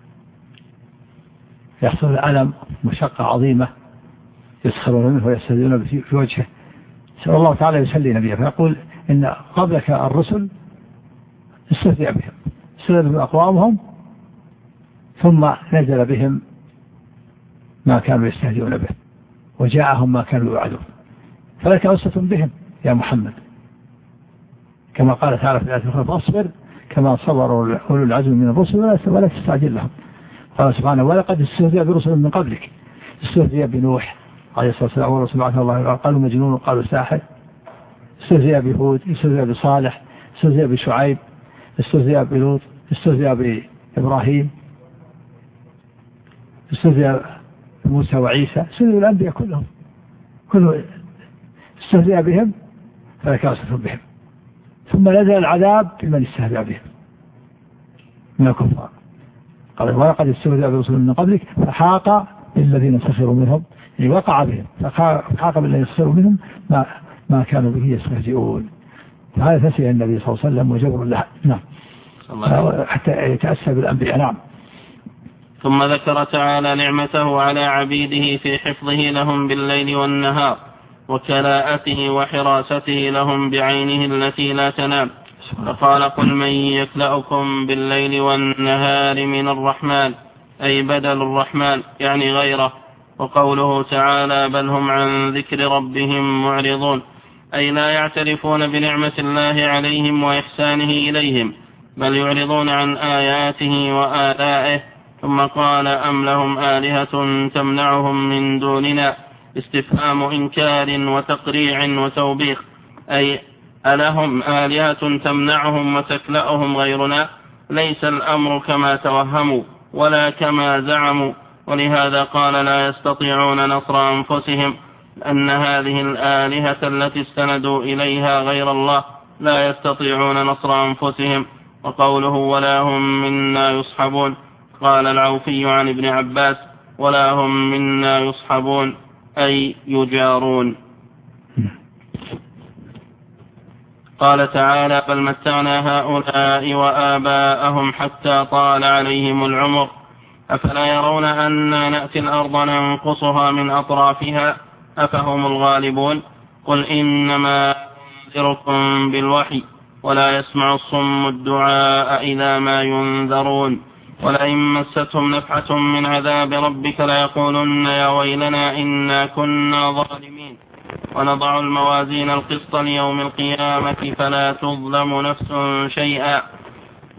يحصل الألم مشقة عظيمة يسخرون منه ويستهزئون في وجهه. سأل الله تعالى يسلي نبيه فيقول إن قبلك الرسل استهزئ بهم استهزئ بهم أقوامهم ثم نزل بهم ما كانوا يستهزئون به وجاءهم ما كانوا يوعدون، فلك أسوة بهم يا محمد، كما قال تعالى في الآية الأخرى: فاصبر كما صبر أولو العزم من الرسل ولا تستعجل لهم. قال سبحانه: ولقد استهزئ برسل من قبلك. استهزئ بنوح عليه الصلاة والسلام ورسول الله قالوا مجنون وقالوا ساحر، استهزئ بهود، استهزئ بصالح، استهزئ بشعيب، استهزئ بلوط، استهزئ بإبراهيم، استهزئ بموسى وعيسى، استهزئ بالأنبياء كلهم كله استهزئ بهم فلك أسوة بهم. ثم نزل العذاب بمن استهزأ بهم من الكفار. قال: ولقد استهزأ برسل من قبلك فحاق بالذين سخروا منهم، يعني وقع بهم، فحاق بالذين سخروا منهم ما, ما كانوا به يستهزئون. فهذا تسلية النبي صلى الله عليه وسلم وجبر له. نعم. حتى يتأسى بالأنبياء. نعم. ثم ذكر تعالى نعمته على عبيده في حفظه لهم بالليل والنهار وكلاءته وحراسته لهم بعينه التي لا تنام، فقال: قل من يكلأكم بالليل والنهار من الرحمن، أي بدل الرحمن يعني غيره. وقوله تعالى: بل هم عن ذكر ربهم معرضون، أي لا يعترفون بنعمة الله عليهم وإحسانه إليهم، بل يعرضون عن آياته وآلائه. ثم قال: أم لهم آلهة تمنعهم من دوننا، استفهام إنكار وتقريع وتوبيخ، أي ألهم آلهة تمنعهم وتكلأهم غيرنا؟ ليس الأمر كما توهموا ولا كما زعموا، ولهذا قال: لا يستطيعون نصر أنفسهم، أن هذه الآلهة التي استندوا إليها غير الله لا يستطيعون نصر أنفسهم. وقوله: ولا هم منا يصحبون، قال العوفي عن ابن عباس: ولا هم منا يصحبون، أي يجارون. قال تعالى: بل متعنا هؤلاء وآباءهم حتى طال عليهم العمر أفلا يرون أنا نأتي الأرض ننقصها من أطرافها أفهم الغالبون. قل إنما أنذركم بالوحي ولا يسمع الصم الدعاء إذا ما ينذرون، ولئن مستهم نفحة من عذاب ربك ليقولن يا ويلنا إنا كنا ظالمين، ونضع الموازين القسط ليوم القيامة فلا تظلم نفس شيئا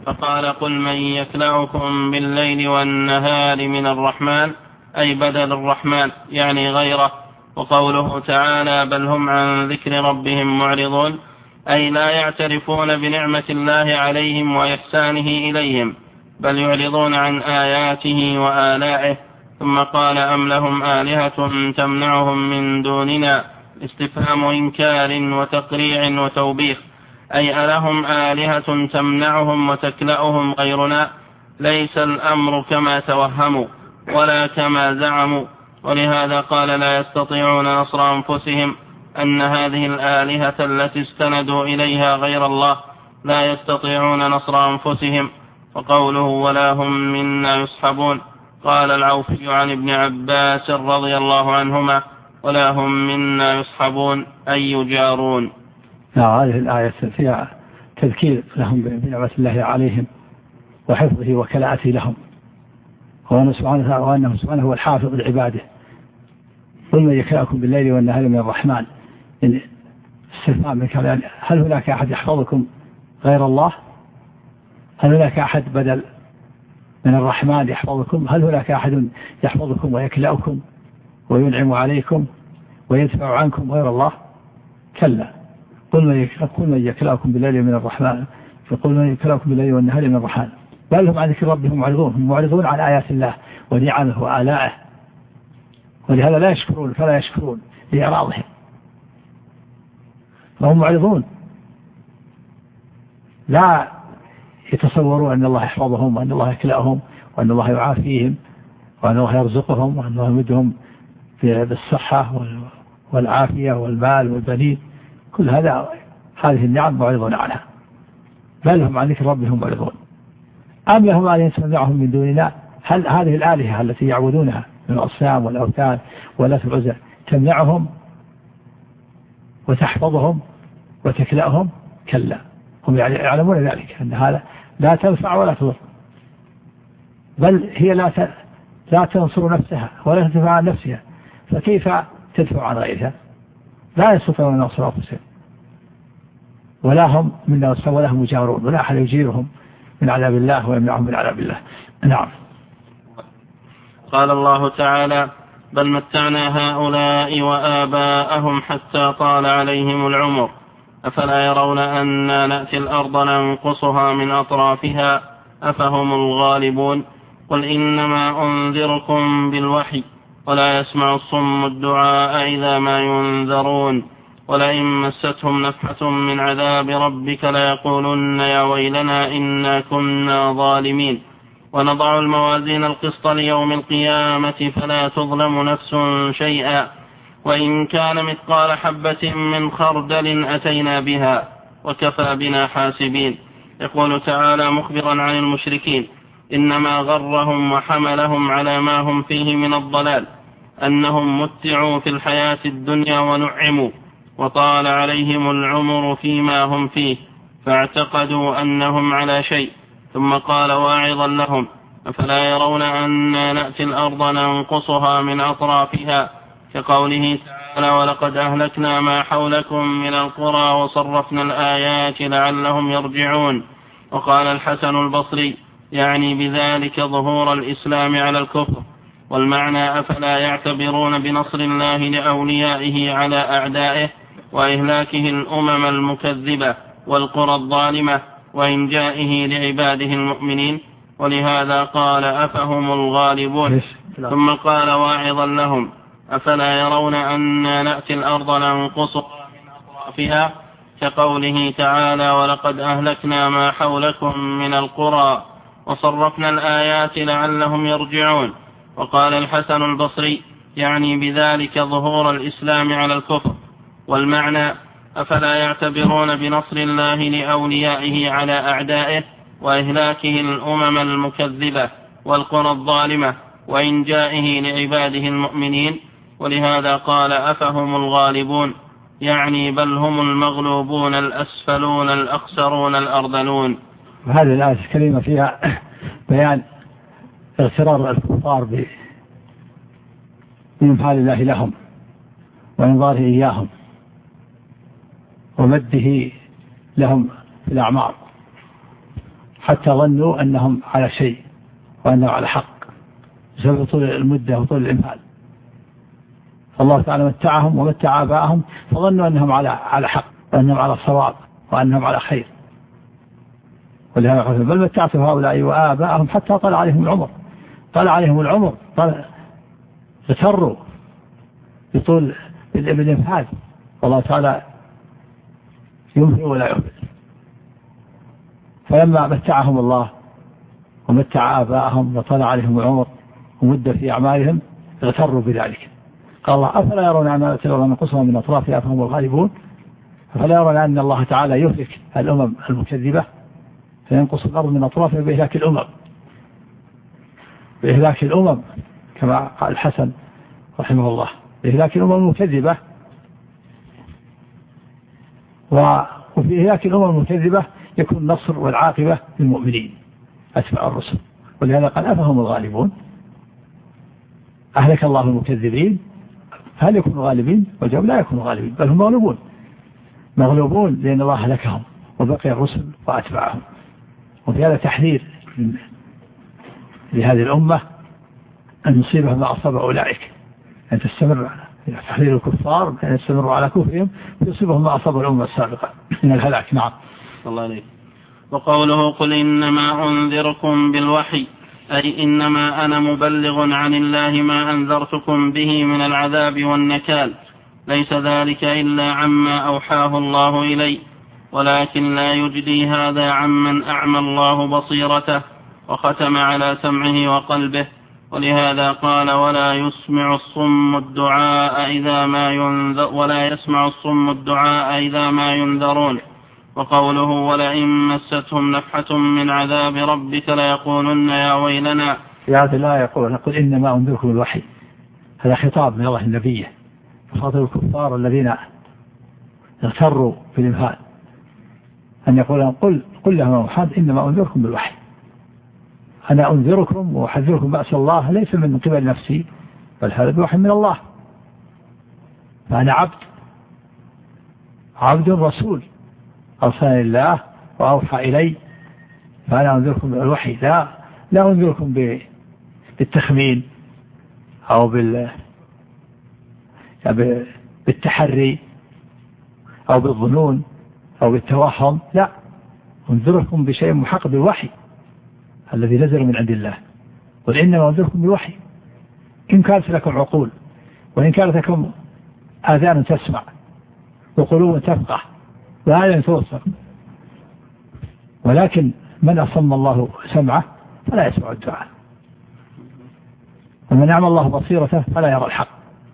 فقال قل من يكلأكم بالليل والنهار من الرحمن أي بدل الرحمن يعني غيره. وقوله تعالى بل هم عن ذكر ربهم معرضون أي لا يعترفون بنعمة الله عليهم وإحسانه إليهم بل يعرضون عن آياته وآلائه. ثم قال أم لهم آلهة تمنعهم من دوننا استفهام إنكار وتقريع وتوبيخ أي ألهم آلهة تمنعهم وتكلأهم غيرنا. ليس الأمر كما توهموا ولا كما زعموا. ولهذا قال لا يستطيعون نصر أنفسهم أن هذه الآلهة التي استندوا إليها غير الله لا يستطيعون نصر أنفسهم. وقوله ولا هم منا يصحبون قال العوفي عن ابن عباس رضي الله عنهما ولا هم منا يصحبون أي يجارون. هذه الآية فيها تذكير لهم بنعمة الله عليهم وحفظه وكلاءته لهم وأنه سبحانه, وأنه سبحانه هو الحافظ لعباده. قل من يكلأكم بالليل والنهار من الرحمن استفهام من كلام هل هناك أحد يحفظكم غير الله؟ هل هناك أحد بدل من الرحمن يحفظكم؟ هل هناك أحد يحفظكم ويكلأكم وينعم عليكم ويدفع عنكم غير الله؟ كلا. قل من يكلأكم بالليل من الرحمن فقل من يكلأكم بالليل والنهار من الرحمن بل هم عن ذكر ربهم معرضون. هم معرضون عن آيات الله ونعمه وآلائه ولهذا لا يشكرون فلا يشكرون لإعراضهم فهم معرضون لا يتصورون أن الله يحفظهم وأن الله يكلأهم وأن الله يعافيهم وأن الله يرزقهم وأن الله يمدهم بالصحة والعافية والمال والبنين. كل هذا هذه النعم معرضون عنها بل هم عن ذكر ربهم معرضون. أم لهم آلهة تمنعهم من دوننا هل هذه الآلهة التي يعبدونها من الأصنام والأوثان واللات والعزى تمنعهم وتحفظهم وتكلأهم؟ كلا. هم يعلمون ذلك أن هذا لا تنفع ولا تضر بل هي لا لا تنصر نفسها ولا تدفع عن نفسها فكيف تدفع عن غيرها؟ لا يستطيعون أن ينصروا أنفسهم ولا هم منا ولا هم مجارون ولا أحد يجيرهم من عذاب الله ويمنعهم من عذاب الله. نعم. قال الله تعالى بل متعنا هؤلاء وآباءهم حتى طال عليهم العمر أفلا يرون أنا نأتي الأرض ننقصها من أطرافها أفهم الغالبون. قل إنما أنذركم بالوحي ولا يسمع الصم الدعاء إذا ما ينذرون ولئن مستهم نفحة من عذاب ربك ليقولن يا ويلنا إنا كنا ظالمين ونضع الموازين القسط ليوم القيامة فلا تظلم نفس شيئا وإن كان مثقال حبة من خردل أتينا بها وكفى بنا حاسبين. يقول تعالى مخبرا عن المشركين إنما غرهم وحملهم على ما هم فيه من الضلال أنهم متعوا في الحياة الدنيا ونعموا وطال عليهم العمر فيما هم فيه فاعتقدوا أنهم على شيء. ثم قال واعظا لهم أفلا يرون أنا نأتي الأرض ننقصها من أطرافها كقوله تعالى ولقد أهلكنا ما حولكم من القرى وصرفنا الآيات لعلهم يرجعون. وقال الحسن البصري يعني بذلك ظهور الإسلام على الكفر والمعنى أفلا يعتبرون بنصر الله لأوليائه على أعدائه وإهلاكه الأمم المكذبة والقرى الظالمة وإنجائه لعباده المؤمنين. ولهذا قال أفهم الغالبون. ثم قال واعظا لهم أفلا يرون أنا نأتي الأرض ننقصها من أطرافها كقوله تعالى ولقد أهلكنا ما حولكم من القرى وصرفنا الآيات لعلهم يرجعون. وقال الحسن البصري يعني بذلك ظهور الإسلام على الكفر والمعنى أفلا يعتبرون بنصر الله لأوليائه على أعدائه وإهلاكه الأمم المكذبة والقرى الظالمة وإنجائه لعباده المؤمنين. ولهذا قال أفهم الغالبون يعني بل هم المغلوبون الأسفلون الأخسرون الأرذلون. هذه الآية الكريمة فيها بيان اغترار الكفار بإمهال الله لهم وإنظاره إياهم ومده لهم في الأعمار حتى ظنوا أنهم على شيء وأنهم على حق بسبب طول المدة وطول الإمهال. فالله تعالى متعهم ومتع آباءهم فظنوا أنهم على على حق وأنهم على صواب وأنهم على خير. ولهذا بل متعت هؤلاء وآباءهم حتى طال عليهم العمر طال عليهم العمر اغتروا بطول الإمهال. والله تعالى يمهل ولا يهمل. فلما متعهم الله ومتع آباءهم وطال عليهم العمر ومد في أعمالهم اغتروا بذلك. قال الله أفلا يرون أن الأرض ننقصهم من أطرافها فهم الغالبون. فلا يرون أن الله تعالى يهلك الأمم المكذبة فينقص الأرض من أطرافها بإهلاك الأمم بإهلاك الأمم كما قال الحسن رحمه الله بإهلاك الأمم المكذبة. وفي إهلاك الأمم المكذبة يكون النصر والعاقبة للمؤمنين أتباع الرسل. ولهذا قال أفهم الغالبون أهلك الله المكذبين هل يكونوا غالبين؟ والجواب لا يكونوا غالبين بل هم مغلوبون مغلوبون لأن الله أهلكهم وبقي الرسل وأتباعهم. وفي هذا تحذير لهذه الأمة أن يصيبها ما أصاب أولئك أن تستمر تحذير الكفار أن يستمروا على كفرهم فيصيبهم ما أصاب الأمة السابقة من الهلاك. نعم. الله عليه. وقوله قل إنما أنذركم بالوحي أي إنما أنا مبلغ عن الله ما أنذرتكم به من العذاب والنكال ليس ذلك إلا عما أوحاه الله إلي ولكن لا يجدي هذا عمن أعمى الله بصيرته وختم على سمعه وقلبه. ولهذا قال ولا يسمع الصم الدعاء إذا ما ينذر ولا يسمع الصم الدعاء إذا ما ينذرون. وقوله ولئن مستهم نفحة من عذاب ربك ليقولن يا ويلنا. في هذه الآية يقول نقول إنما أنذركم بالوحي. هذا خطاب من الله النبي خاطب الكفار الذين اغتروا في الإمهال أن يقول قل قل لهم محمد إنما أنذركم بالوحي أنا أنذركم وأحذركم بأس الله ليس من قبل نفسي بل هذا بوحي من الله. فأنا عبد عبد رسول أرسلني الله وأوحى إلي فأنا أنذركم بالوحي لا لا أنذركم بالتخمين أو بال بالتحري أو بالظنون أو بالتوهم لا أنذركم بشيء محقق بالوحي الذي نزل من عند الله. قل إنما أنذركم بالوحي إن كانت لكم عقول وإن كانت لكم آذان تسمع وقلوب تفقه وأعين توصل. ولكن من أصم الله سمعه فلا يسمع الدعاء ومن أعمى الله بصيرته فلا يرى الحق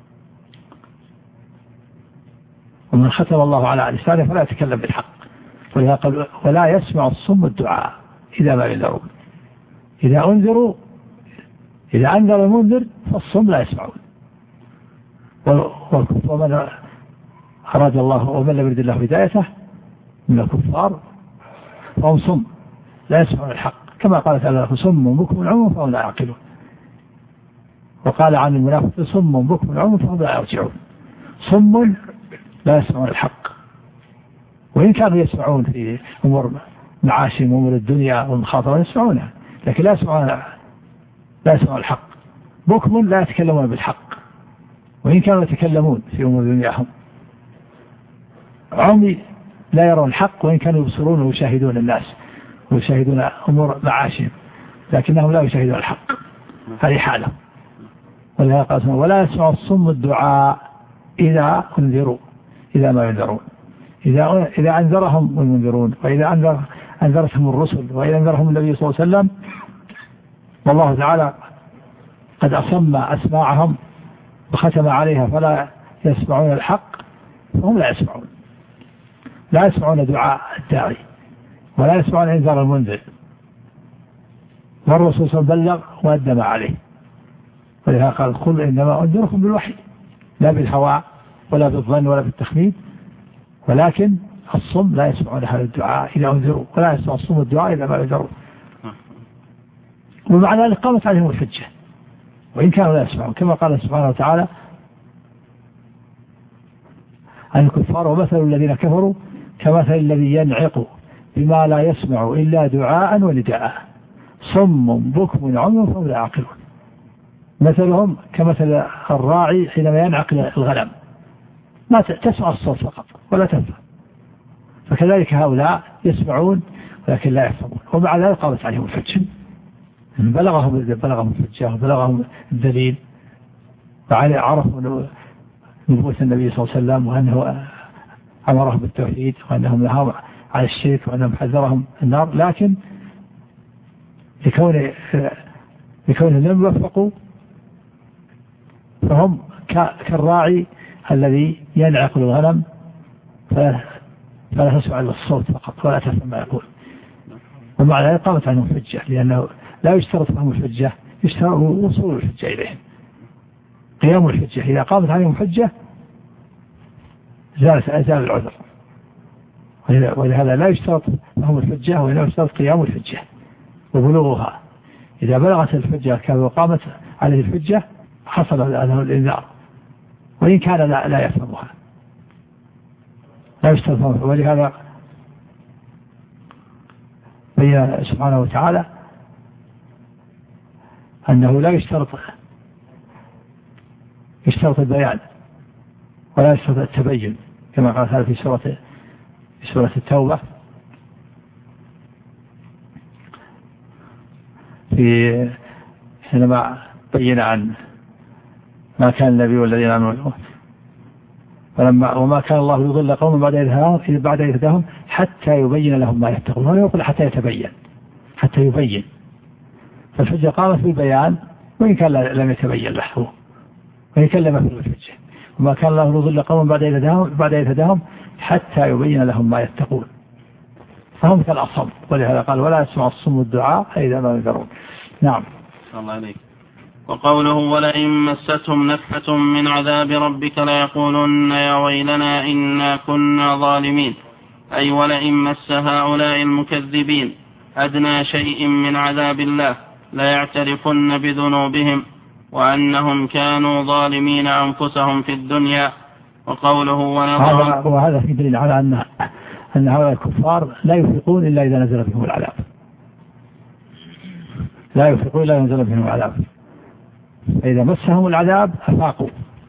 ومن ختم الله على لسانه فلا يتكلم بالحق. ولا يسمع الصم الدعاء إذا ما ينذرون. إذا أنذروا إذا أنذر المنذر فالصم لا يسمعون. ومن أراد الله ومن لم يرد الله هدايته من الكفار فهم صم لا يسمعون الحق كما قال تعالى صم بكم عمي فهم لا يعقلون. وقال عن المنافق صم بكم عمي فهم لا يرجعون. صم لا يسمعون الحق وإن كانوا يسمعون في أمور معاشهم وأمور الدنيا والمخاطرة يسمعونها لكن لا يسمعون لا يسمعون الحق. بكم لا يتكلمون بالحق وإن كانوا يتكلمون في أمور دنياهم. عمي لا يرون الحق وإن كانوا يبصرون ويشاهدون الناس ويشاهدون أمور معاشهم لكنهم لا يشاهدون الحق. هذه حالة. ولا يسمع الصم الدعاء إذا أنذروا إذا ما ينذرون. إذا إذا أنذرهم المنذرون وإذا أنذر أنذرتهم الرسل وإذا أنذرهم النبي صلى الله عليه وسلم والله تعالى قد أصم أسماعهم وختم عليها فلا يسمعون الحق فهم لا يسمعون لا يسمعون دعاء الداعي ولا يسمعون إنذار المنذر. والرسول صلى الله عليه وسلم بلغ وأدى ما عليه. ولهذا قال قل إنما أنذركم بالوحي لا بالهوى ولا بالظن ولا بالتخمين. ولكن الصم لا يسمعون هذا الدعاء إذا أنذروا ولا يسمع الصم الدعاء إذا ما أنذروا. ومع ذلك قامت عليهم الحجة وإن كانوا لا يسمعون كما قال سبحانه وتعالى عن الكفار ومثل الذين كفروا كمثل الذي ينعق بما لا يسمع إلا دعاء ونداء صم بكم عمي فهم لا يعقلون. مثلهم كمثل الراعي حينما ينعقل الغنم ما تسمع الصوت فقط ولا تفهم، فكذلك هؤلاء يسمعون ولكن لا يفهمون، ومع ذلك قامت عليهم الحجة، بلغهم بلغهم الحجة وبلغهم الدليل وعرفوا نبوة النبي صلى الله عليه وسلم وأنه أمرهم بالتوحيد وأنهم نهوا عن الشرك وأنهم حذرهم النار، لكن لكون لكونهم لم يوفقوا فهم كالراعي الذي ينعقل الغنم فلا, فلا تسمع إلا الصوت فقط ولا تفهم ما يقول، ومع ذلك قامت عنهم الحجة، لأنه لا يشترط فهم الحجة، يشترط وصول الحجة إليهم، قيام الحجة. إذا قامت عليهم حجة زال زال العذر، ولهذا لا يشترط فهم الحجة ولا يشترط قيام الحجة وبلوغها. إذا بلغت الحجة كما قامت عليه الحجة حصل له الإنذار وإن كان لا, لا يفهمها، لا يشترط فهمها. ولهذا بين سبحانه وتعالى أنه لا يشترط يشترط البيان ولا يشترط التبين، كما قال هذا في سورة في سورة التوبة في حينما بين عن ما كان النبي والذين آمنوا فلما وما كان الله يضل قوم بعد إذ بعد إذ هداهم حتى يبين لهم ما يتقون، ولا يقول حتى يتبين، حتى يبين. فالحجة قامت بالبيان وإن كان لم يتبين له، وإن كان لم يفعل الحجة. وما كان الله يضل قوم بعد إذ هداهم بعد إذ هداهم حتى يبين لهم ما يتقون، فهم كالأصم. ولهذا قال ولا يسمع الصم الدعاء إذا ما ينذرون. نعم. الله عليك. وقوله ولئن مستهم نفحة من عذاب ربك ليقولن يا ويلنا إنا كنا ظالمين، أي ولئن مس هؤلاء المكذبين أدنى شيء من عذاب الله ليعترفن بذنوبهم وأنهم كانوا ظالمين أنفسهم في الدنيا. وقوله ونظر وهذا في دليل على أن أن هؤلاء الكفار لا يفرقون إلا إذا نزل بهم العذاب، لا يفرقون إلا إذا نزل بهم العذاب، فإذا مسهم العذاب أفاقوا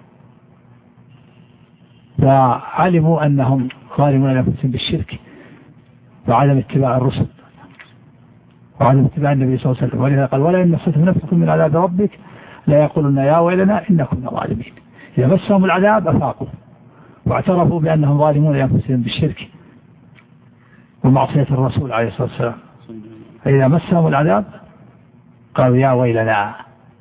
وعلموا أنهم ظالمون لأنفسهم بالشرك وعدم اتباع الرسل وعدم اتباع النبي صلى الله عليه وسلم. ولذا قال ولا إن مستهم نفسكم من عذاب ربك لا يقولون يا ويلنا إنا كنا ظالمين. إذا مسهم العذاب أفاقوا واعترفوا بأنهم ظالمون لأنفسهم بالشرك ومعصية الرسول عليه الصلاة والسلام. فإذا مسهم العذاب قالوا يا ويلنا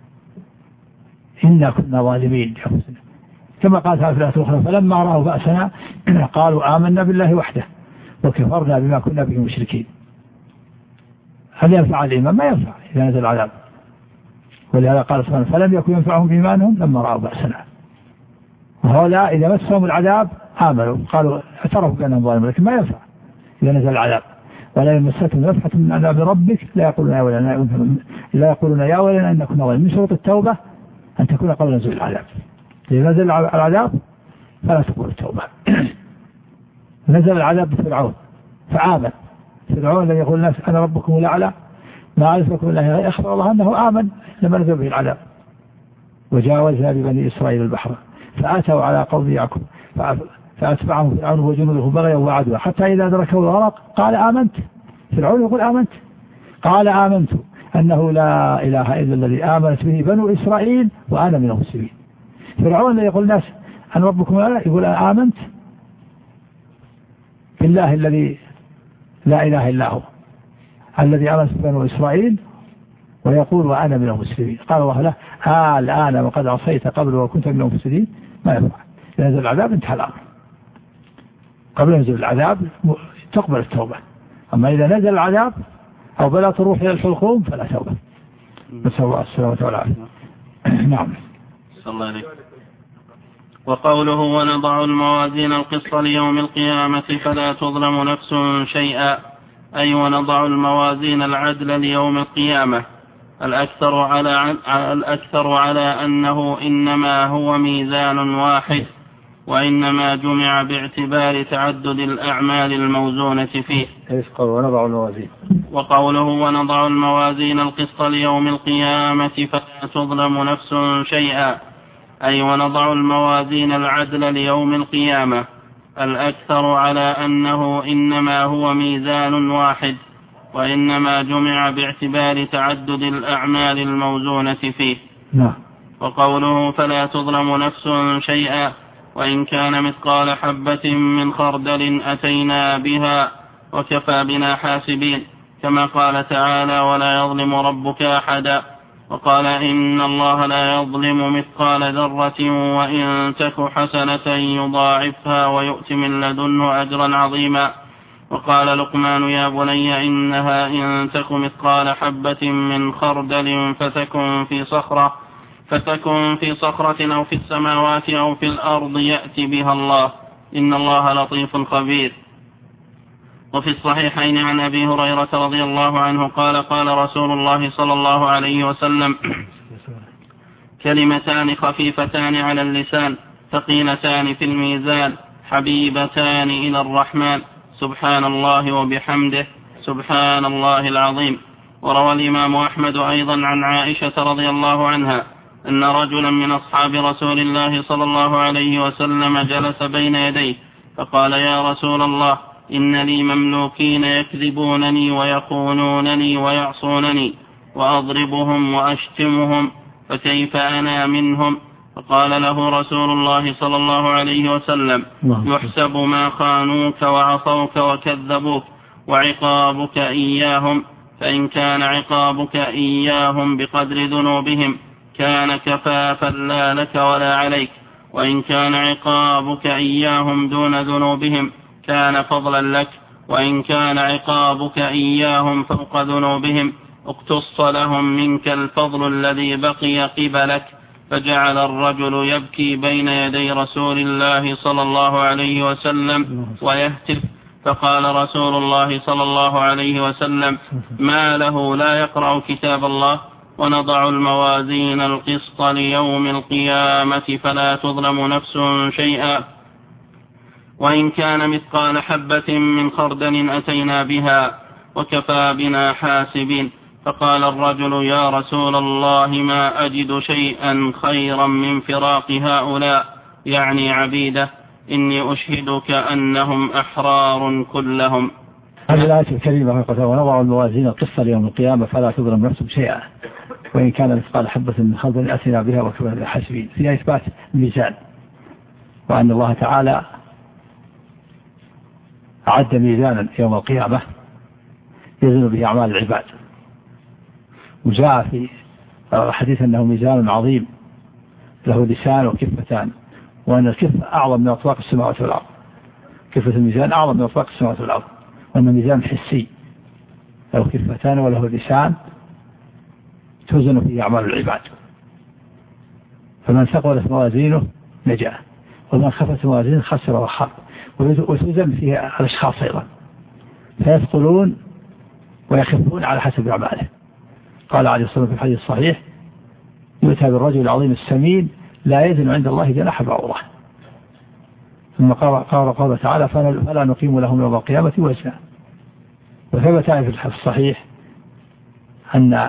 إنا كنا ظالمين، كما قال في الآية الأخرى فلما رأوا بأسنا قالوا آمنا بالله وحده وكفرنا بما كنا به مشركين. هل ينفع الإيمان؟ ما ينفع إذا نزل العذاب. ولهذا قال سبحانه فلم يكن ينفعهم إيمانهم لما رأوا بأسنا. وهؤلاء إذا مسهم العذاب آمنوا قالوا اعترفوا بأنهم ظالمون، لكن ما ينفع إذا نزل العذاب. ولا يمسكم نفحة من عذاب ربك لا يقولون يا ويلنا لا يقولون يا ويلنا إن كنا ظالمين. من شروط التوبة أن تكون قبل نزول العذاب. إذا نزل العذاب فلا تقول التوبة. نزل العذاب بفرعون فآمن فرعون الذي يقول الناس أنا ربكم الأعلى ما عرف لكم الله، أخبر الله أنه آمن لما نزل به العذاب. وجاوزنا ببني إسرائيل البحر فأتوا على قوم يعقوب فأتبعهم فرعون وجنوده بغيا وعدوا حتى إذا أدركه الغرق قال آمنت. فرعون يقول آمنت، قال آمنت أنه لا إله إلا الذي آمنت به بنو إسرائيل وأنا من المسلمين. فرعون الذي يقول الناس أنا ربكم الأعلى يقول آمنت بالله الذي لا إله إلا هو الذي آمنت بنو إسرائيل ويقول وأنا من المسلمين. قال الله له آه الآن وقد عصيت قبل وكنت من المفسدين. ما ينفع إذا نزل العذاب انتهى الأمر. قبل نزول العذاب تقبل التوبة، أما إذا نزل العذاب أو بلا تروح إلى الحلقوم فلا توبة. نسأل الله السلامة والعافية. نعم. صلى الله عليه. وقوله ونضع الموازين القسط ليوم القيامة فلا تظلم نفس شيئا، أي ونضع الموازين العدل ليوم القيامة. الأكثر على الأكثر على أنه إنما هو ميزان واحد وإنما جمع باعتبار تعدد الأعمال الموزونة فيه. ونضع الموازين وقوله ونضع الموازين القسط ليوم القيامة فلا تظلم نفس شيئا، أي ونضع الموازين العدل ليوم القيامة، الأكثر على أنه إنما هو ميزان واحد، وإنما جمع باعتبار تعدد الأعمال الموزونة فيه. نعم. وقوله فلا تظلم نفس شيئا وإن كان مثقال حبة من خردل أتينا بها وكفى بنا حاسبين، كما قال تعالى ولا يظلم ربك أحدا، وقال إن الله لا يظلم مثقال ذرة وإن تك حسنة يضاعفها ويؤت من لدنه أجرا عظيما. وقال لقمان يا بني إنها إن تك مثقال حبة من خردل فتكن في صخرة فتكن في صخرة أو في السماوات أو في الأرض يأتي بها الله إن الله لطيف خبير. وفي الصحيحين عن أبي هريرة رضي الله عنه قال قال رسول الله صلى الله عليه وسلم كلمتان خفيفتان على اللسان ثقيلتان في الميزان حبيبتان إلى الرحمن سبحان الله وبحمده سبحان الله العظيم. وروى الإمام أحمد أيضا عن عائشة رضي الله عنها أن رجلا من أصحاب رسول الله صلى الله عليه وسلم جلس بين يديه فقال يا رسول الله إن لي مملوكين يكذبونني ويخونونني ويعصونني وأضربهم وأشتمهم فكيف أنا منهم؟ فقال له رسول الله صلى الله عليه وسلم يحسب ما خانوك وعصوك وكذبوك وعقابك إياهم، فإن كان عقابك إياهم بقدر ذنوبهم كان كفافا لا لك ولا عليك، وإن كان عقابك إياهم دون ذنوبهم كان فضلا لك، وإن كان عقابك إياهم فوق ذنوبهم اقتص لهم منك الفضل الذي بقي قبلك. فجعل الرجل يبكي بين يدي رسول الله صلى الله عليه وسلم ويهتف، فقال رسول الله صلى الله عليه وسلم ما له لا يقرأ كتاب الله؟ ونضع الموازين القسط ليوم القيامة فلا تظلم نفس شيئا وإن كان مثقال حبة من خردل أتينا بها وكفى بنا حاسبين. فقال الرجل يا رسول الله ما أجد شيئا خيرا من فراق هؤلاء يعني عبيده، إني أشهدك أنهم أحرار كلهم. هذه الآية الكريمة ونضع الموازين القسط ليوم القيامة فلا تظلم نفس شيئا وإن كان مثقال حبة من خردل أتينا بها وكفى بنا حاسبين، فيها إثبات الميزان، وأن الله تعالى أعد ميزانا يوم القيامة يزن به أعمال العباد. وجاء في حديث أنه ميزان عظيم له لسان وكفتان، وأن الكفة أعظم من أطلاق السماوات والأرض، كفة الميزان أعظم من أطلاق السماوات والأرض، وأن ميزان حسي له كفتان وله لسان توزن فيه أعمال العباد، فمن ثقلت موازينه نجا ومن خفت موازينه خسر وخاب. وتوزن فيها الأشخاص أيضا فيثقلون ويخفون على حسب أعماله. قال عليه الصلاة والسلام في الحديث الصحيح يؤتى بالرجل العظيم السمين لا يزن عند الله جناح بعوضة. ثم قال قال تعالى فلا نقيم لهم يوم القيامة وزنا. وثبت في الصحيح أن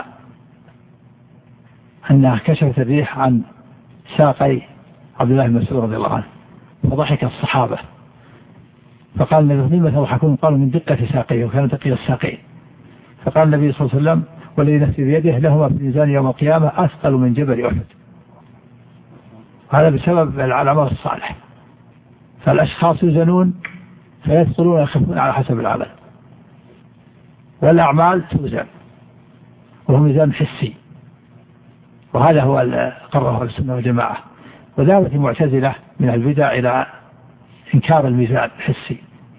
أنها كشفت الريح عن ساقي عبد الله بن مسعود رضي الله عنه فضحك الصحابة فقال النبي مما تضحكون؟ قالوا من دقة ساقيه وكان دقيق الساقين. فقال النبي صلى الله عليه وسلم والذي نفسي بيده لهما في الميزان يوم القيامة أثقل من جبل أحد. هذا بسبب العمل الصالح، فالأشخاص يزنون فيثقلون ويخفون على حسب العمل، والأعمال توزن وهو ميزان حسي، وهذا هو قرره السنة والجماعة. وذهبت المعتزلة من البدع إلى إنكار الميزان الحسي،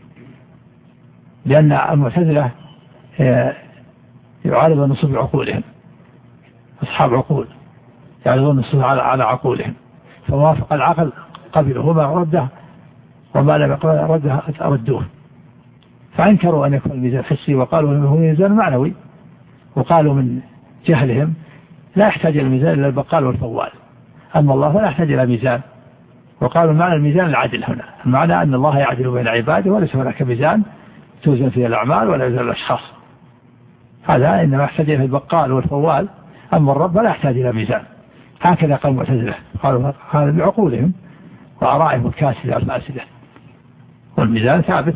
لأن المعتزلة يعارض النصوص بعقولهم، أصحاب عقول يعرضون النصوص على على عقولهم، فوافق العقل قبله وما رده وما لم يقبل رده ردوه، فأنكروا أن يكون الميزان حسي وقالوا هو ميزان معنوي. وقالوا من جهلهم لا يحتاج إلى الميزان إلا البقال والفوال، أما الله لا يحتاج إلى ميزان وقالوا معنى الميزان العدل هنا، المعنى أن الله يعدل بين عباده وليس هناك ميزان توزن فيه الأعمال ولا يوزن الأشخاص. هذا إنما يحتاج إلى البقال والفوال، أما الرب لا يحتاج إلى ميزان. هكذا قال المعتزلة، قالوا هذا بعقولهم وآرائهم الكاسدة الفاسدة. والميزان ثابت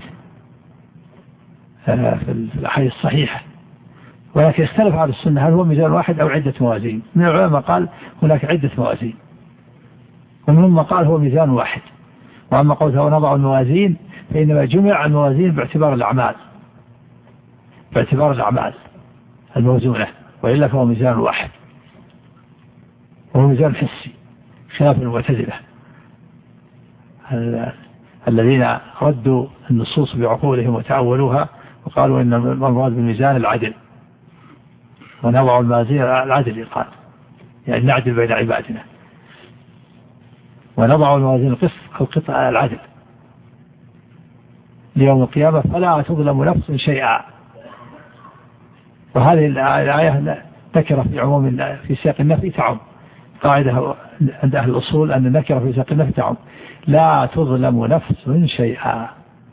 في الأحاديث الصحيحة، ولكن اختلف على السنة هل هو ميزان واحد أو عدة موازين. من العلماء قال هناك عدة موازين، ومنهم من قال هو ميزان واحد. وأما قوله ونضع الموازين فإنما جمع الموازين باعتبار الأعمال باعتبار الأعمال الموزونة، وإلا فهو ميزان واحد وهو ميزان حسي خلاف المعتزلة الذين ردوا النصوص بعقولهم وتأولوها وقالوا إن المراد بالميزان العدل، ونضع الموازين العدل قال يعني نعدل بين عبادنا، ونضع الموازين القسط القطع العدل ليوم القيامة فلا تظلم نفس شيئا. وهذه الآية نكرة في عموم في سياق النفي تعم، قاعدة عند أهل الأصول أن النكرة في سياق النفي تعم، لا تظلم نفس شيئا.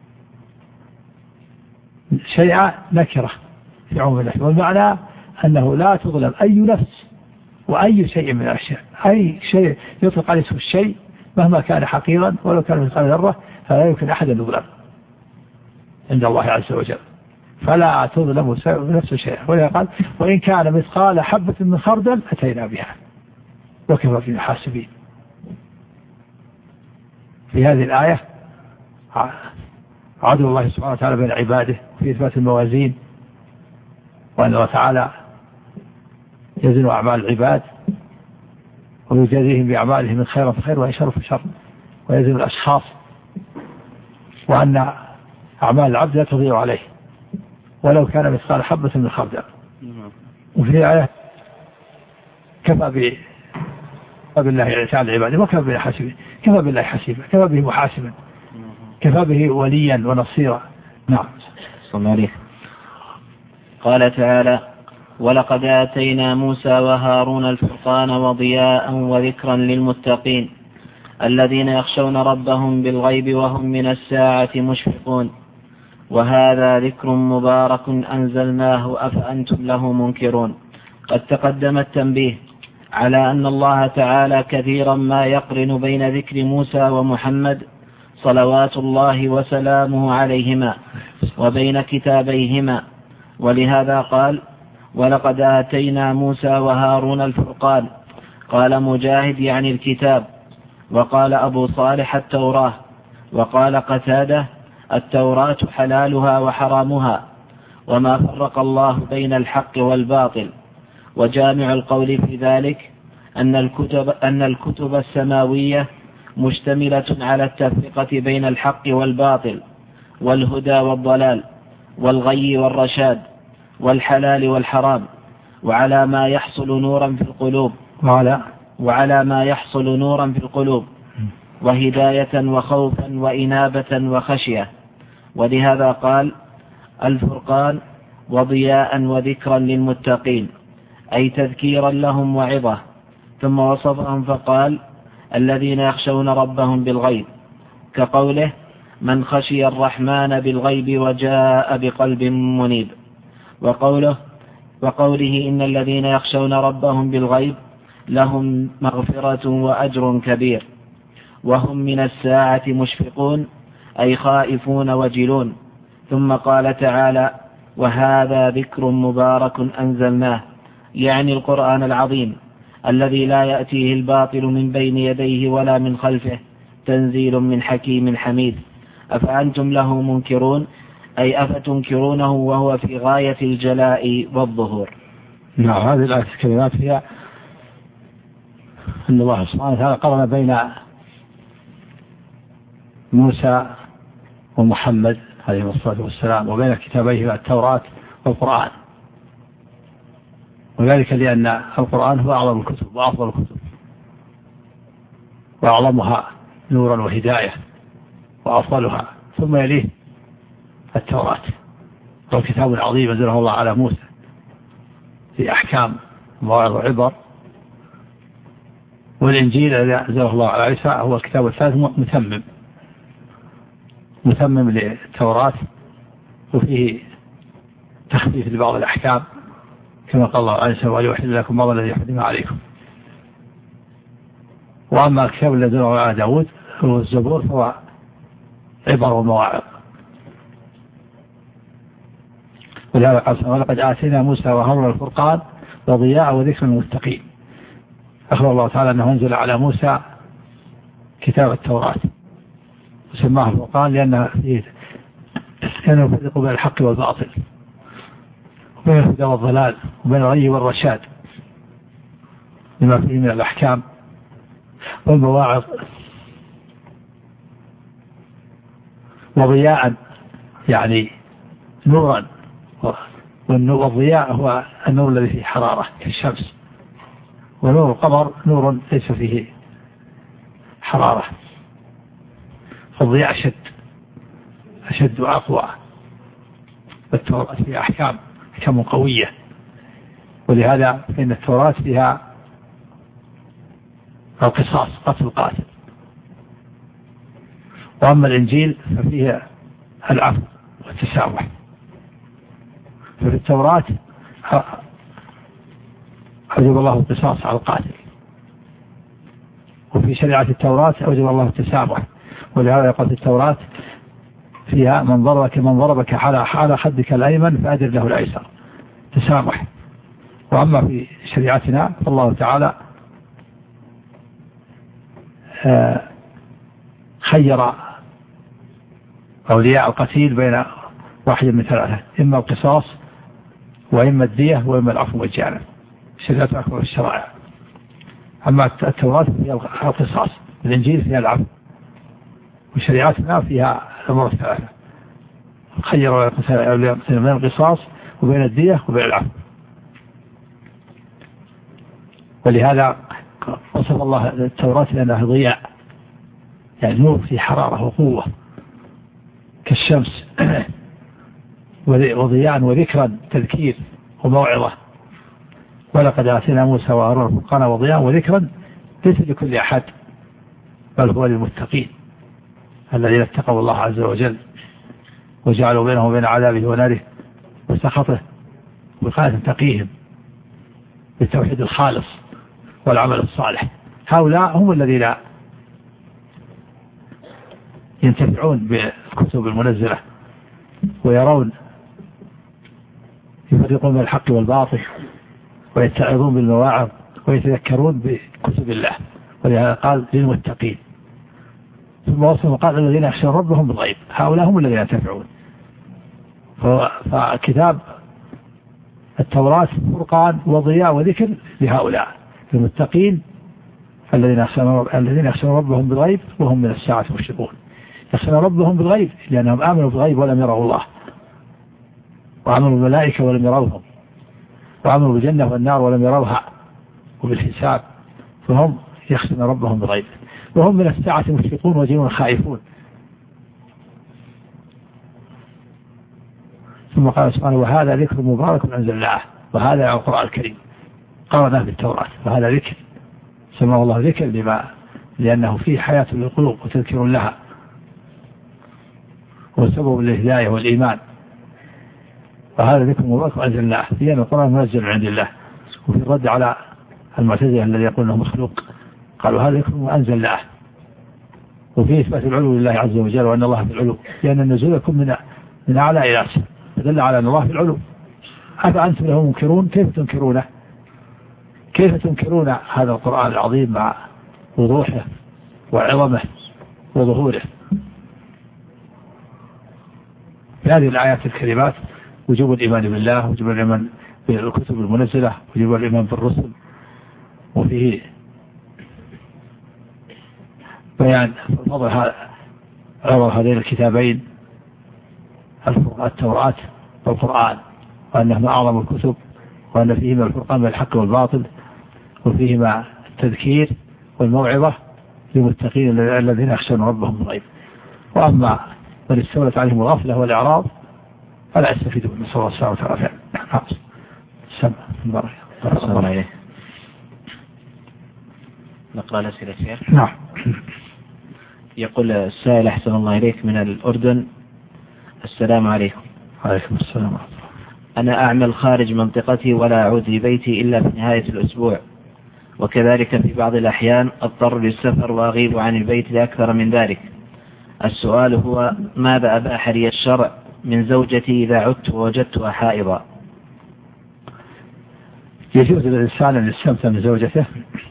شيئا نكرة في عموم النفي، والمعنى أنه لا تظلم أي نفس وأي شيء من الأشياء. أي شيء يطلق عليه اسم الشيء مهما كان حقيرا ولو كان مثقال ذرة فلا يمكن أحد أن يظلم عند الله عز وجل، فلا تظلم نفس شيئا. ولذا قال وإن كان مثقال حبة من خردل أتينا بها وكفى بنا حاسبين. في هذه الآية عدل الله سبحانه وتعالى بين عباده في إثبات الموازين، وأن الله تعالى يزن أعمال العباد ويجازيهم بأعمالهم من خير فخير وإن شر فشر، ويزن الأشخاص، وأن أعمال العبد لا تضيع عليه ولو كان مثقال حبة من خردل. وفي آية كفى بالله تعالى عباده وكفى بالله حاسبا، كفى بالله حسيبا، كفى به محاسبا، كفى به وليا ونصيرا. نعم. صلى الله عليه. قال تعالى ولقد آتينا موسى وهارون الفرقان وضياء وذكرا للمتقين الذين يخشون ربهم بالغيب وهم من الساعة مشفقون وهذا ذكر مبارك أنزلناه أفأنتم له منكرون. قد تقدم التنبيه على أن الله تعالى كثيرا ما يقرن بين ذكر موسى ومحمد صلوات الله وسلامه عليهما وبين كتابيهما، ولهذا قال ولقد آتينا موسى وهارون الفرقان. قال مجاهد يعني الكتاب، وقال أبو صالح التوراة، وقال قتادة التوراة حلالها وحرامها وما فرق الله بين الحق والباطل. وجامع القول في ذلك أن الكتب, أن الكتب السماوية مشتملة على التفرقة بين الحق والباطل والهدى والضلال والغي والرشاد والحلال والحرام، وعلى ما يحصل نورا في القلوب وعلى, وعلى ما يحصل نورا في القلوب وهداية وخوفا وإنابة وخشية. ولهذا قال الفرقان وضياء وذكرا للمتقين، أي تذكيرا لهم وعظة. ثم وصفهم فقال الذين يخشون ربهم بالغيب، كقوله من خشي الرحمن بالغيب وجاء بقلب منيب. وقوله وقوله إن الذين يخشون ربهم بالغيب لهم مغفرة وأجر كبير وهم من الساعة مشفقون، أي خائفون وجلون. ثم قال تعالى وهذا ذكر مبارك أنزلناه، يعني القرآن العظيم الذي لا يأتيه الباطل من بين يديه ولا من خلفه، تنزيل من حكيم حميد. أفأنتم له منكرون، أي أفتنكرونه وهو في غاية الجلاء والظهور. نعم. هذه الآية الكلمات هي أن الله سبحانه وتعالى قرن بين موسى ومحمد عليه الصلاة والسلام وبين كتابيه التوراة والقرآن، وذلك لأن القرآن هو أعظم الكتب وأفضل الكتب وأعظمها نورا وهداية وأفضلها، ثم يليه التوراة وهو كتاب عظيم أنزله الله على موسى في أحكام ومواعظ وعبر، والإنجيل الذي أنزله الله على عيسى هو الكتاب الثالث متمم متمم للتوراة، وفيه تخفيف لبعض الأحكام كما قال الله عليه وسلم ويحل لكم بعض الذي حرم عليكم. وأما الكتاب الذي أنزله على داود هو الزبور فهو عبر ومواعظ. ولهذا قال ولقد آتينا موسى وهارون الفرقان وضياء وذكر للمتقين. أخبر الله تعالى أنه أنزل على موسى كتاب التوراة وسماه الفرقان لأنه فيه لأنه يفرق بين الحق والباطل وبين الهدى والضلال وبين الغي والرشاد لما فيه من الأحكام والمواعظ. وضياء يعني نورا، والضياء هو النور الذي فيه حرارة كالشمس، ونور القمر نور ليس فيه حرارة، فالضياء أشد أشد وأقوى. والتوراة فيها أحكام أحكام قوية، ولهذا فإن التوراة فيها القصاص قتل القاتل. وأما الإنجيل ففيه العفو والتسامح. ففي التوراة أوجب الله القصاص على القاتل، وفي شريعة التوراة أوجب الله التسامح. ولهذا يقول في التوراة فيها من ضربك من ضربك على على خدك الأيمن فأدر له الأيسر، تسامح. وأما في شريعتنا فالله تعالى خير أولياء القتيل بين واحد من ثلاثة، إما القصاص وإما الدية وإما العفو والجانب. شريعة أكبر الشرائع. أما التوراة فيها القصاص، الإنجيل فيها العفو، وشريعتنا فيها الأمور الثلاثة. خير أولياء القتيل بين القصاص وبين الدية وبين العفو. ولهذا وصف الله التوراة لأنها ضياء، يعني نور في حرارة وقوة كالشمس، وضياء وذكرا تذكير وموعظة. ولقد آتينا موسى وهارون الفرقان وضياء وذكرا ليس لكل أحد بل هو للمتقين الذين اتقوا الله عز وجل وجعلوا بينهم وبين عذابه وناره وسخطه وقاية تقيهم بالتوحيد الخالص والعمل الصالح. هؤلاء هم الذين ينتفعون بالكتب المنزلة ويرون يفرقون بين الحق والباطل ويتعظون بالمواعظ ويتذكرون بكتب الله. ولهذا قال للمتقين، ثم وصف قال الذين يخشون ربهم بالغيب. هؤلاء هم الذين ينتفعون. فكتاب التوراة فرقان وضياء وذكر لهؤلاء المتقين الذين يخشون ربهم بالغيب وهم من الساعة مشركون. يخشون ربهم بالغيب لأنهم آمنوا بالغيب ولم يروا الله، وآمنوا بالملائكة ولم يروهم، وآمنوا بالجنة والنار ولم يروها وبالحساب، فهم يخشون ربهم بالغيب. وهم من الساعة مشفقون وجنون خائفون. ثم قال سبحانه وهذا ذكر مبارك أنزلناه. وهذا القرآن الكريم قرأناه بالتوراة، وهذا ذكر سماه الله ذكر لما لأنه فيه حياة للقلوب وتذكير لها وسبب الهداية والإيمان. وهذا ذكر مبارك أنزلناه، لأن القرآن منزل من عند الله. وفي الرد على المعتزلة الذي يقول انه مخلوق قالوا هذا ذكر أنزلناه. وفيه إثبات العلو لله عز وجل وأن الله في العلو، لأن النزول يكون من من أعلى إلى أسفل، فدل على أن الله في العلو. أفأنتم له منكرون؟ كيف تنكرونه؟ كيف تنكرون هذا القرآن العظيم مع وضوحه وعظمه وظهوره؟ في هذه الآيات الكريمات وجوب الإيمان بالله، وجوب الإيمان بالكتب المنزلة، وجوب الإيمان بالرسل، وفيه بيان فضل هذا عبر هذين الكتابين التوراة والقرآن، وأنهما أعظم الكتب، وأن فيهما الفرقان بين الحق والباطل، وفيهما التذكير والموعظة للمتقين الذين يخشون ربهم بالغيب. وأما من استولت عليهم الغفلة والإعراض فلا يستفيدوا من نسأل الله السلامة والعافية. سمع بارك الله. نقرأ الأسئلة يا شيخ. نعم. يقول السائل أحسن الله إليك من الأردن: السلام عليكم. عليكم السلام. أنا أعمل خارج منطقتي ولا أعود لبيتي إلا في نهاية الأسبوع، وكذلك في بعض الأحيان أضطر للسفر وأغيب عن البيت لأكثر من ذلك. السؤال هو: ماذا أباح لي الشرع من زوجتي إذا عدت ووجدتها حائضا؟ يجوز للإنسان أن يستمتع من زوجته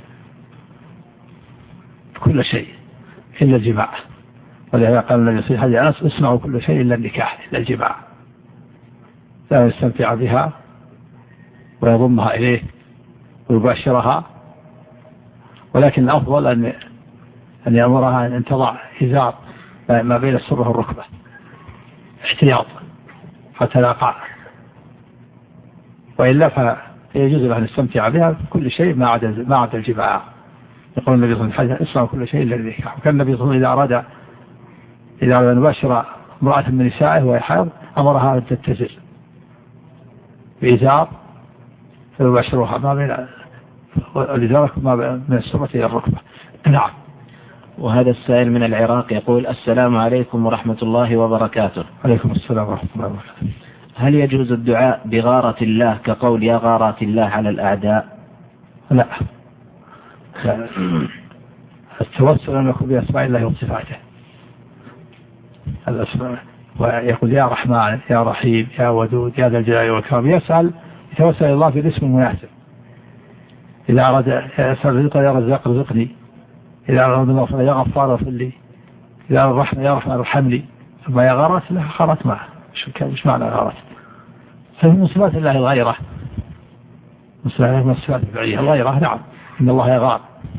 كل شيء إلا الجماع، ولهذا قال النبي صلى الله عليه وسلم: اسمعوا كل شيء إلا النكاح، إلا الجماع. لا يستمتع بها ويضمها إليه ويباشرها، ولكن الأفضل أن أن يأمرها أن تضع إزار ما بين السرة والركبة احتياط حتى لا يقع، وإلا فيجوز له أن يستمتع بها كل شيء ما عدا ما عدا الجماع. يقول النبي صلى الله عليه وسلم: اسمعوا كل شيء إلا النكاح. وكان النبي صلى الله عليه وسلم إذا أراد إذا أراد أن يباشر امرأة من نسائه وهي حائض أمرها أن تتزر بإزار فيباشرها ما بين الإزار ما من السرة إلى الركبة. نعم. وهذا السائل من العراق يقول: السلام عليكم ورحمة الله وبركاته. عليكم السلام ورحمة الله وبركاته. هل يجوز الدعاء بغارة الله كقول يا غارات الله على الأعداء؟ لا. التوسل أن يكون بأسماء الله وصفاته الأسماء، ويقول يا رحمن يا رحيم يا ودود يا ذا الجلال والإكرام. يسأل يتوسل الله بالاسم المناسب. إذا أراد يسأل رزقا يا رزاق رزقني، إذا أراد المغفرة يا غفار اغفر لي، إذا أراد الرحمة يا رحمن ارحمني. ثم يا غارات له غارات معه. مش معنى غارات؟ فمن صفات الله الغيرة، من الصفات الفعلية الغيرة. نعم، إن الله يغار،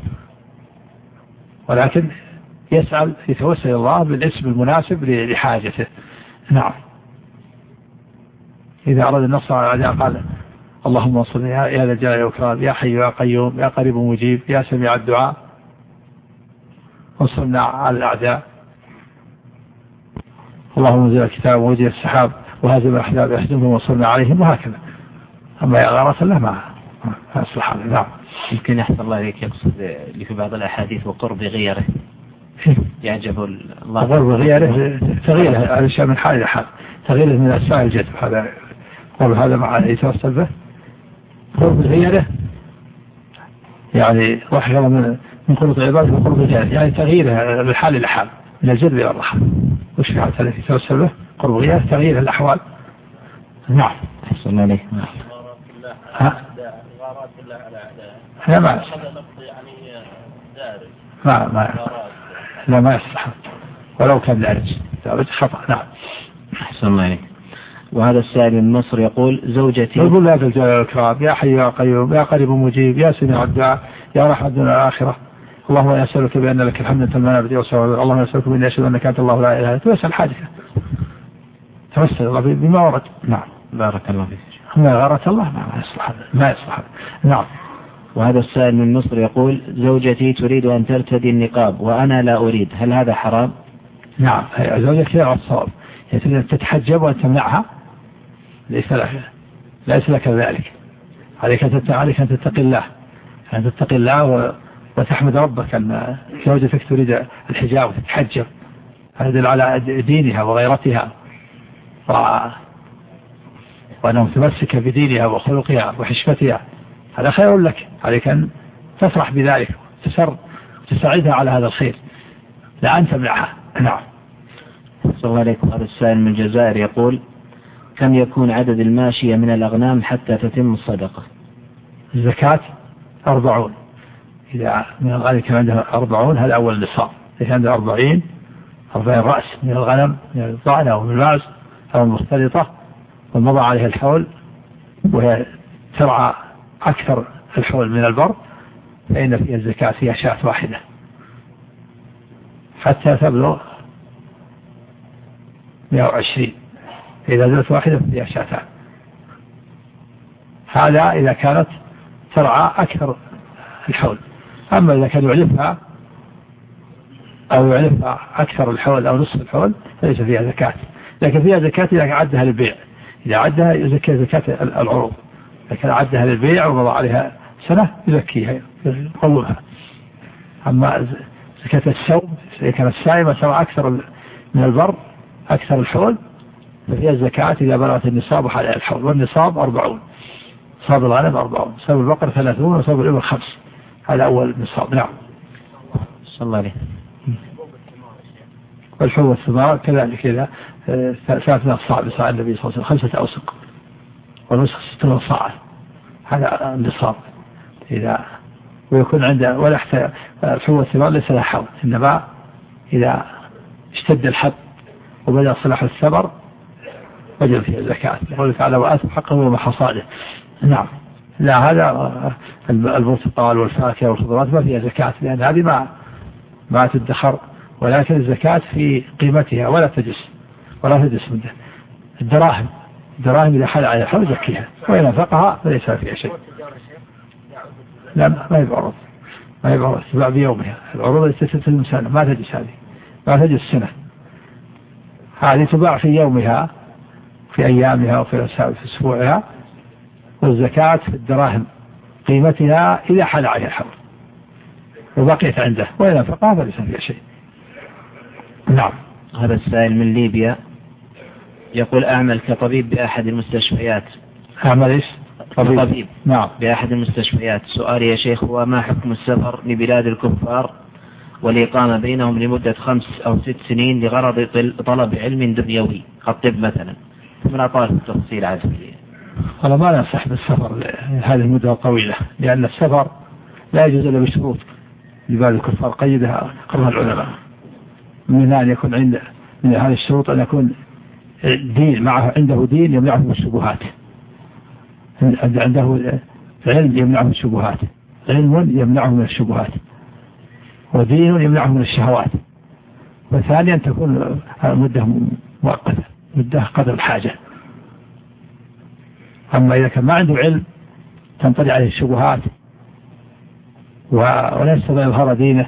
ولكن يسأل يتوسل الله بالاسم المناسب لحاجته. نعم. إذا أراد النصر على الأعداء قال اللهم انصرني يا ذا الجلال والإكرام يا حي يا قيوم يا قريب مجيب يا سميع الدعاء انصرنا على الأعداء. اللهم انزل الكتاب ووجه السحاب وهزم الأحزاب يحزنهم وانصرنا عليهم، وهكذا. أما يا غارة الله ما أصلح. نعم. يمكن يحفظ الله عليك يقصد اللي في بعض الأحاديث وقرب غيره يعجب الله. قرب غيره تغييره هذا شيء من حال إلى حال، تغييره من أسماء الجد. هذا قول هذا مع يتوسل به. قرب غيره يعني رحل من من قرب العباد وقرب غيره، يعني تغييره من حال إلى حال، من الجد إلى الرحمة. وش في هذا الذي يتوسل به؟ قرب غيره تغيير الأحوال. نعم. أحسن عليك. ها؟ غارات الله على أعداء. لا ما هذا لفظ يعني دارج. ما ما لا ما يصلح ولو كان دارج دارج خطأ. نعم. أحسن الله عليك. وهذا السائل من مصر يقول: زوجتي يقول يا ذا الجلال والإكرام يا حي يا قيوم يا قريب مجيب يا سميع الدعاء يا رحمة الدنيا والآخرة. اللهم يسألك بأن لك الحمد أنت المنى بديع الصور. اللهم يسألك بأن يشهد أنك أنت الله لا إله إلا أنت. ويسأل حاجك توسل الله بما ورد. نعم. بارك الله فيك. ما غارت الله ما يصلح ما يصلح. نعم. وهذا السائل من مصر يقول: زوجتي تريد أن ترتدي النقاب وأنا لا أريد، هل هذا حرام؟ نعم. زوجتك على الصواب، يعني تتحجب وأن تمنعها ليس لك ليس لك ذلك. عليك أن عليك أن تتقي الله، أن تتقي الله وتحمد ربك أن زوجتك تريد الحجاب وتتحجب. هذا يدل على دينها وغيرتها وأنها متمسكة بدينها وخلقها وحشمتها. هذا خير لك، عليك أن تفرح بذلك وتسر وتساعدها على هذا الخير لا أن تمنعها. نعم. صلى الله عليكم. هذا السائل من الجزائر يقول: كم يكون عدد الماشية من الأغنام حتى تتم الصدقة؟ الزكاة أربعون. إذا من الغنم كان عنده أربعون هذا أول نصاب. إذا عنده أربعين أربعين رأس من الغنم من الضأن أو من الماعز أو المختلطة ومضى عليها الحول وهي ترعى أكثر الحول من البر، فإن فيها الزكاة فيها شاة واحدة حتى تبلغ مئة وعشرين. إذا زادت واحدة فيها شاتان. هذا إذا كانت ترعى أكثر الحول. أما إذا كان يعلفها أو يعلفها أكثر الحول أو نصف الحول فليس فيها زكاة، لكن فيها زكاة إذا عدها للبيع. إذا عدها يزكي زكاة العروض، لكن عدها للبيع ومضى عليها سنة يزكيها يقومها. أما زكاة السوم إذا كان السائمة سواء أكثر من البر أكثر الحول ففيها الزكاة إذا بلغت النصاب وحال الحول، والنصاب أربعون، نصاب الغنم أربعون، نصاب البقر ثلاثون، ونصاب الإبل خمس. هذا أول نصاب. نعم. صلى الله عليه. والحول والثمار كذلك إذا ثلاث نصاع بصاع النبي صلى الله عليه وسلم خمسة أوسق، والنسخ ستون صاعا، هذا النصاب. إذا ويكون عنده ولا حتى الحول والثمار ليس لها حول، إنما إذا اشتد الحب وبدأ صلاح الثمر وجب فيها الزكاة. يقول تعالى وآتوا حقه ومحصاده. نعم. لا هذا البرتقال والفاكهة والخضروات ما فيها زكاة لأن هذه ما ما تدخر، ولكن الزكاة في قيمتها ولا تجس ولا تجس منه. الدراهم الدراهم إذا حل على الحول زكيها، وإن نفقها فليس فيها شيء. لا ما يبعرض ما يبعرض تباع بيومها. العروض التي تتم سنة ما تجس، هذه ما تجس سنة، هذه تباع في يومها في أيامها وفي أسبوعها. والزكاة في الدراهم قيمتها إذا حل عليها الحول وبقيت عنده، وإن نفقها فليس فيها شيء. نعم. هذا السائل من ليبيا يقول أعمل كطبيب بأحد المستشفيات. أعمل إيش؟ طبيب. طبيب. نعم. بأحد المستشفيات. سؤالي يا شيخ هو ما حكم السفر لبلاد الكفار والإقامة بينهم لمدة خمس أو ست سنين لغرض طلب علم دنيوي الطب مثلا؟ من أطال التفصيل عاد. أنا ما ننصح بالسفر هذه المدة الطويلة، لأن السفر لا يجوز إلا بشروط لبلاد الكفار قيدها قرر العلماء. من أن يكون عند من هذه الشروط أن يكون دين معه، عنده دين يمنعه من الشبهات، عنده علم يمنعه من الشبهات، علم يمنعه من الشبهات، ودين يمنعه من الشهوات. وثانيا تكون مدة مؤقتة، مدة قدر الحاجة. أما إذا كان ما عنده علم تنطلع عليه الشبهات ولا يستطيع يظهر دينه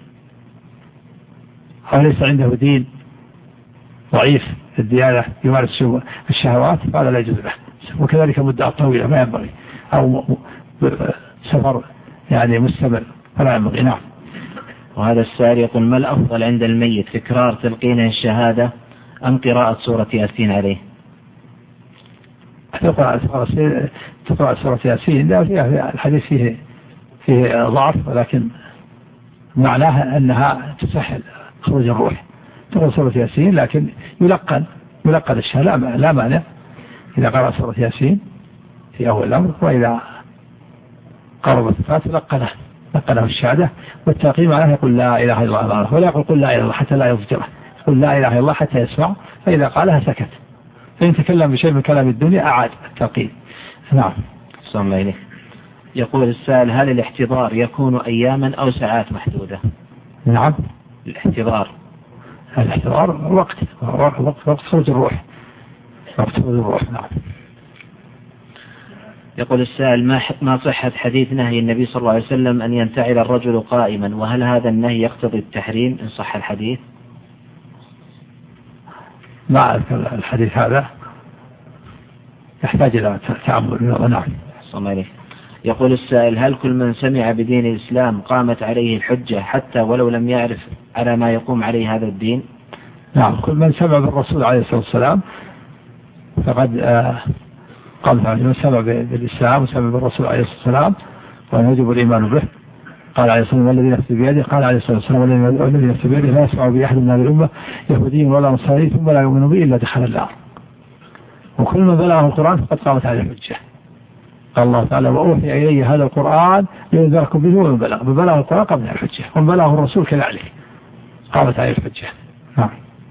أو ليس عنده دين ضعيف في الديانة يمارس الشهوات فهذا لا يجوز له. وكذلك مدة طويلة ما ينبغي، أو سفر يعني مستمر فلا ينبغي. نعم. وهذا السائل يقول ما الأفضل عند الميت تكرار تلقينه الشهادة أم قراءة سورة ياسين عليه؟ تقرأ سورة ياسين لا فيها الحديث فيه فيه ضعف، ولكن معناها أنها تسهل خروج الروح. تقرأ سورة ياسين لكن يلقن يلقن الشهادة لا مانع إذا قرأ سورة ياسين في أول الأمر، وإذا قرب الصفات لقنه لقنه الشهادة. والتلقين معناه يقول لا إله إلا الله، ولا يقول قل لا إله إلا الله حتى لا يضجره، قل لا إله إلا الله حتى يسمع، فإذا قالها سكت، فإن تكلم بشيء من كلام الدنيا أعاد التلقين. نعم. صلى الله عليه. يقول السائل هل الاحتضار يكون أياما أو ساعات محدودة؟ نعم. الاحتضار الاحتضار وقت وقت وقت خروج الروح، وقت خروج الروح. نعم. يقول السائل ما ما صحة حديث نهي النبي صلى الله عليه وسلم أن ينتعل الرجل قائما، وهل هذا النهي يقتضي التحريم إن صح الحديث؟ ما أعرف الحديث هذا، يحتاج إلى تأمل. نعم. صلى الله عليه. يقول السائل هل كل من سمع بدين الإسلام قامت عليه الحجة حتى ولو لم يعرف على ما يقوم عليه هذا الدين؟ نعم. كل من سمع بالرسول عليه الصلاة والسلام فقد آه قامت عليه. من سمع بالإسلام وسمع بالرسول عليه الصلاة والسلام وأن يجب الإيمان به. قال عليه الصلاة والسلام والذي نفسي بيده، قال عليه الصلاة والسلام والذي نفسي بيده لا يسمع بأحد من هذه الأمة يهودي ولا نصراني ثم لا يؤمن به إلا دخل النار. وكل من بلغه القرآن فقد قامت عليه الحجة. قال الله تعالى وأوحي إلي هذا القرآن لينذركم به ومن بلغ، من بلغ القرآن قامت عليه الحجة، ومن بلغه الرسول كذلك قامت عليه الحجة. نعم.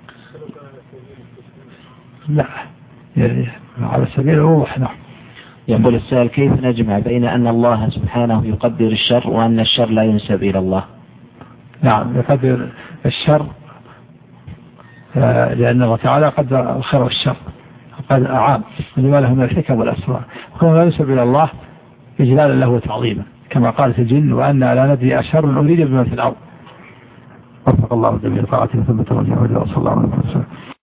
لا يعني على سبيل الوضوح. نعم. يقول السائل كيف نجمع بين أن الله سبحانه يقدر الشر وأن الشر لا ينسب إلى الله؟ نعم يقدر الشر لأن الله تعالى قدر الخير والشر قد أعام لما له من الحكم والأسرار، وكما لا ينسب إلى الله إجلالا له وتعظيما كما قالت الجن وأن لا ندري أشر أريد بمن في الأرض. وفق الله الجميع طاعته ثم توجه وصلى الله عليه وسلم.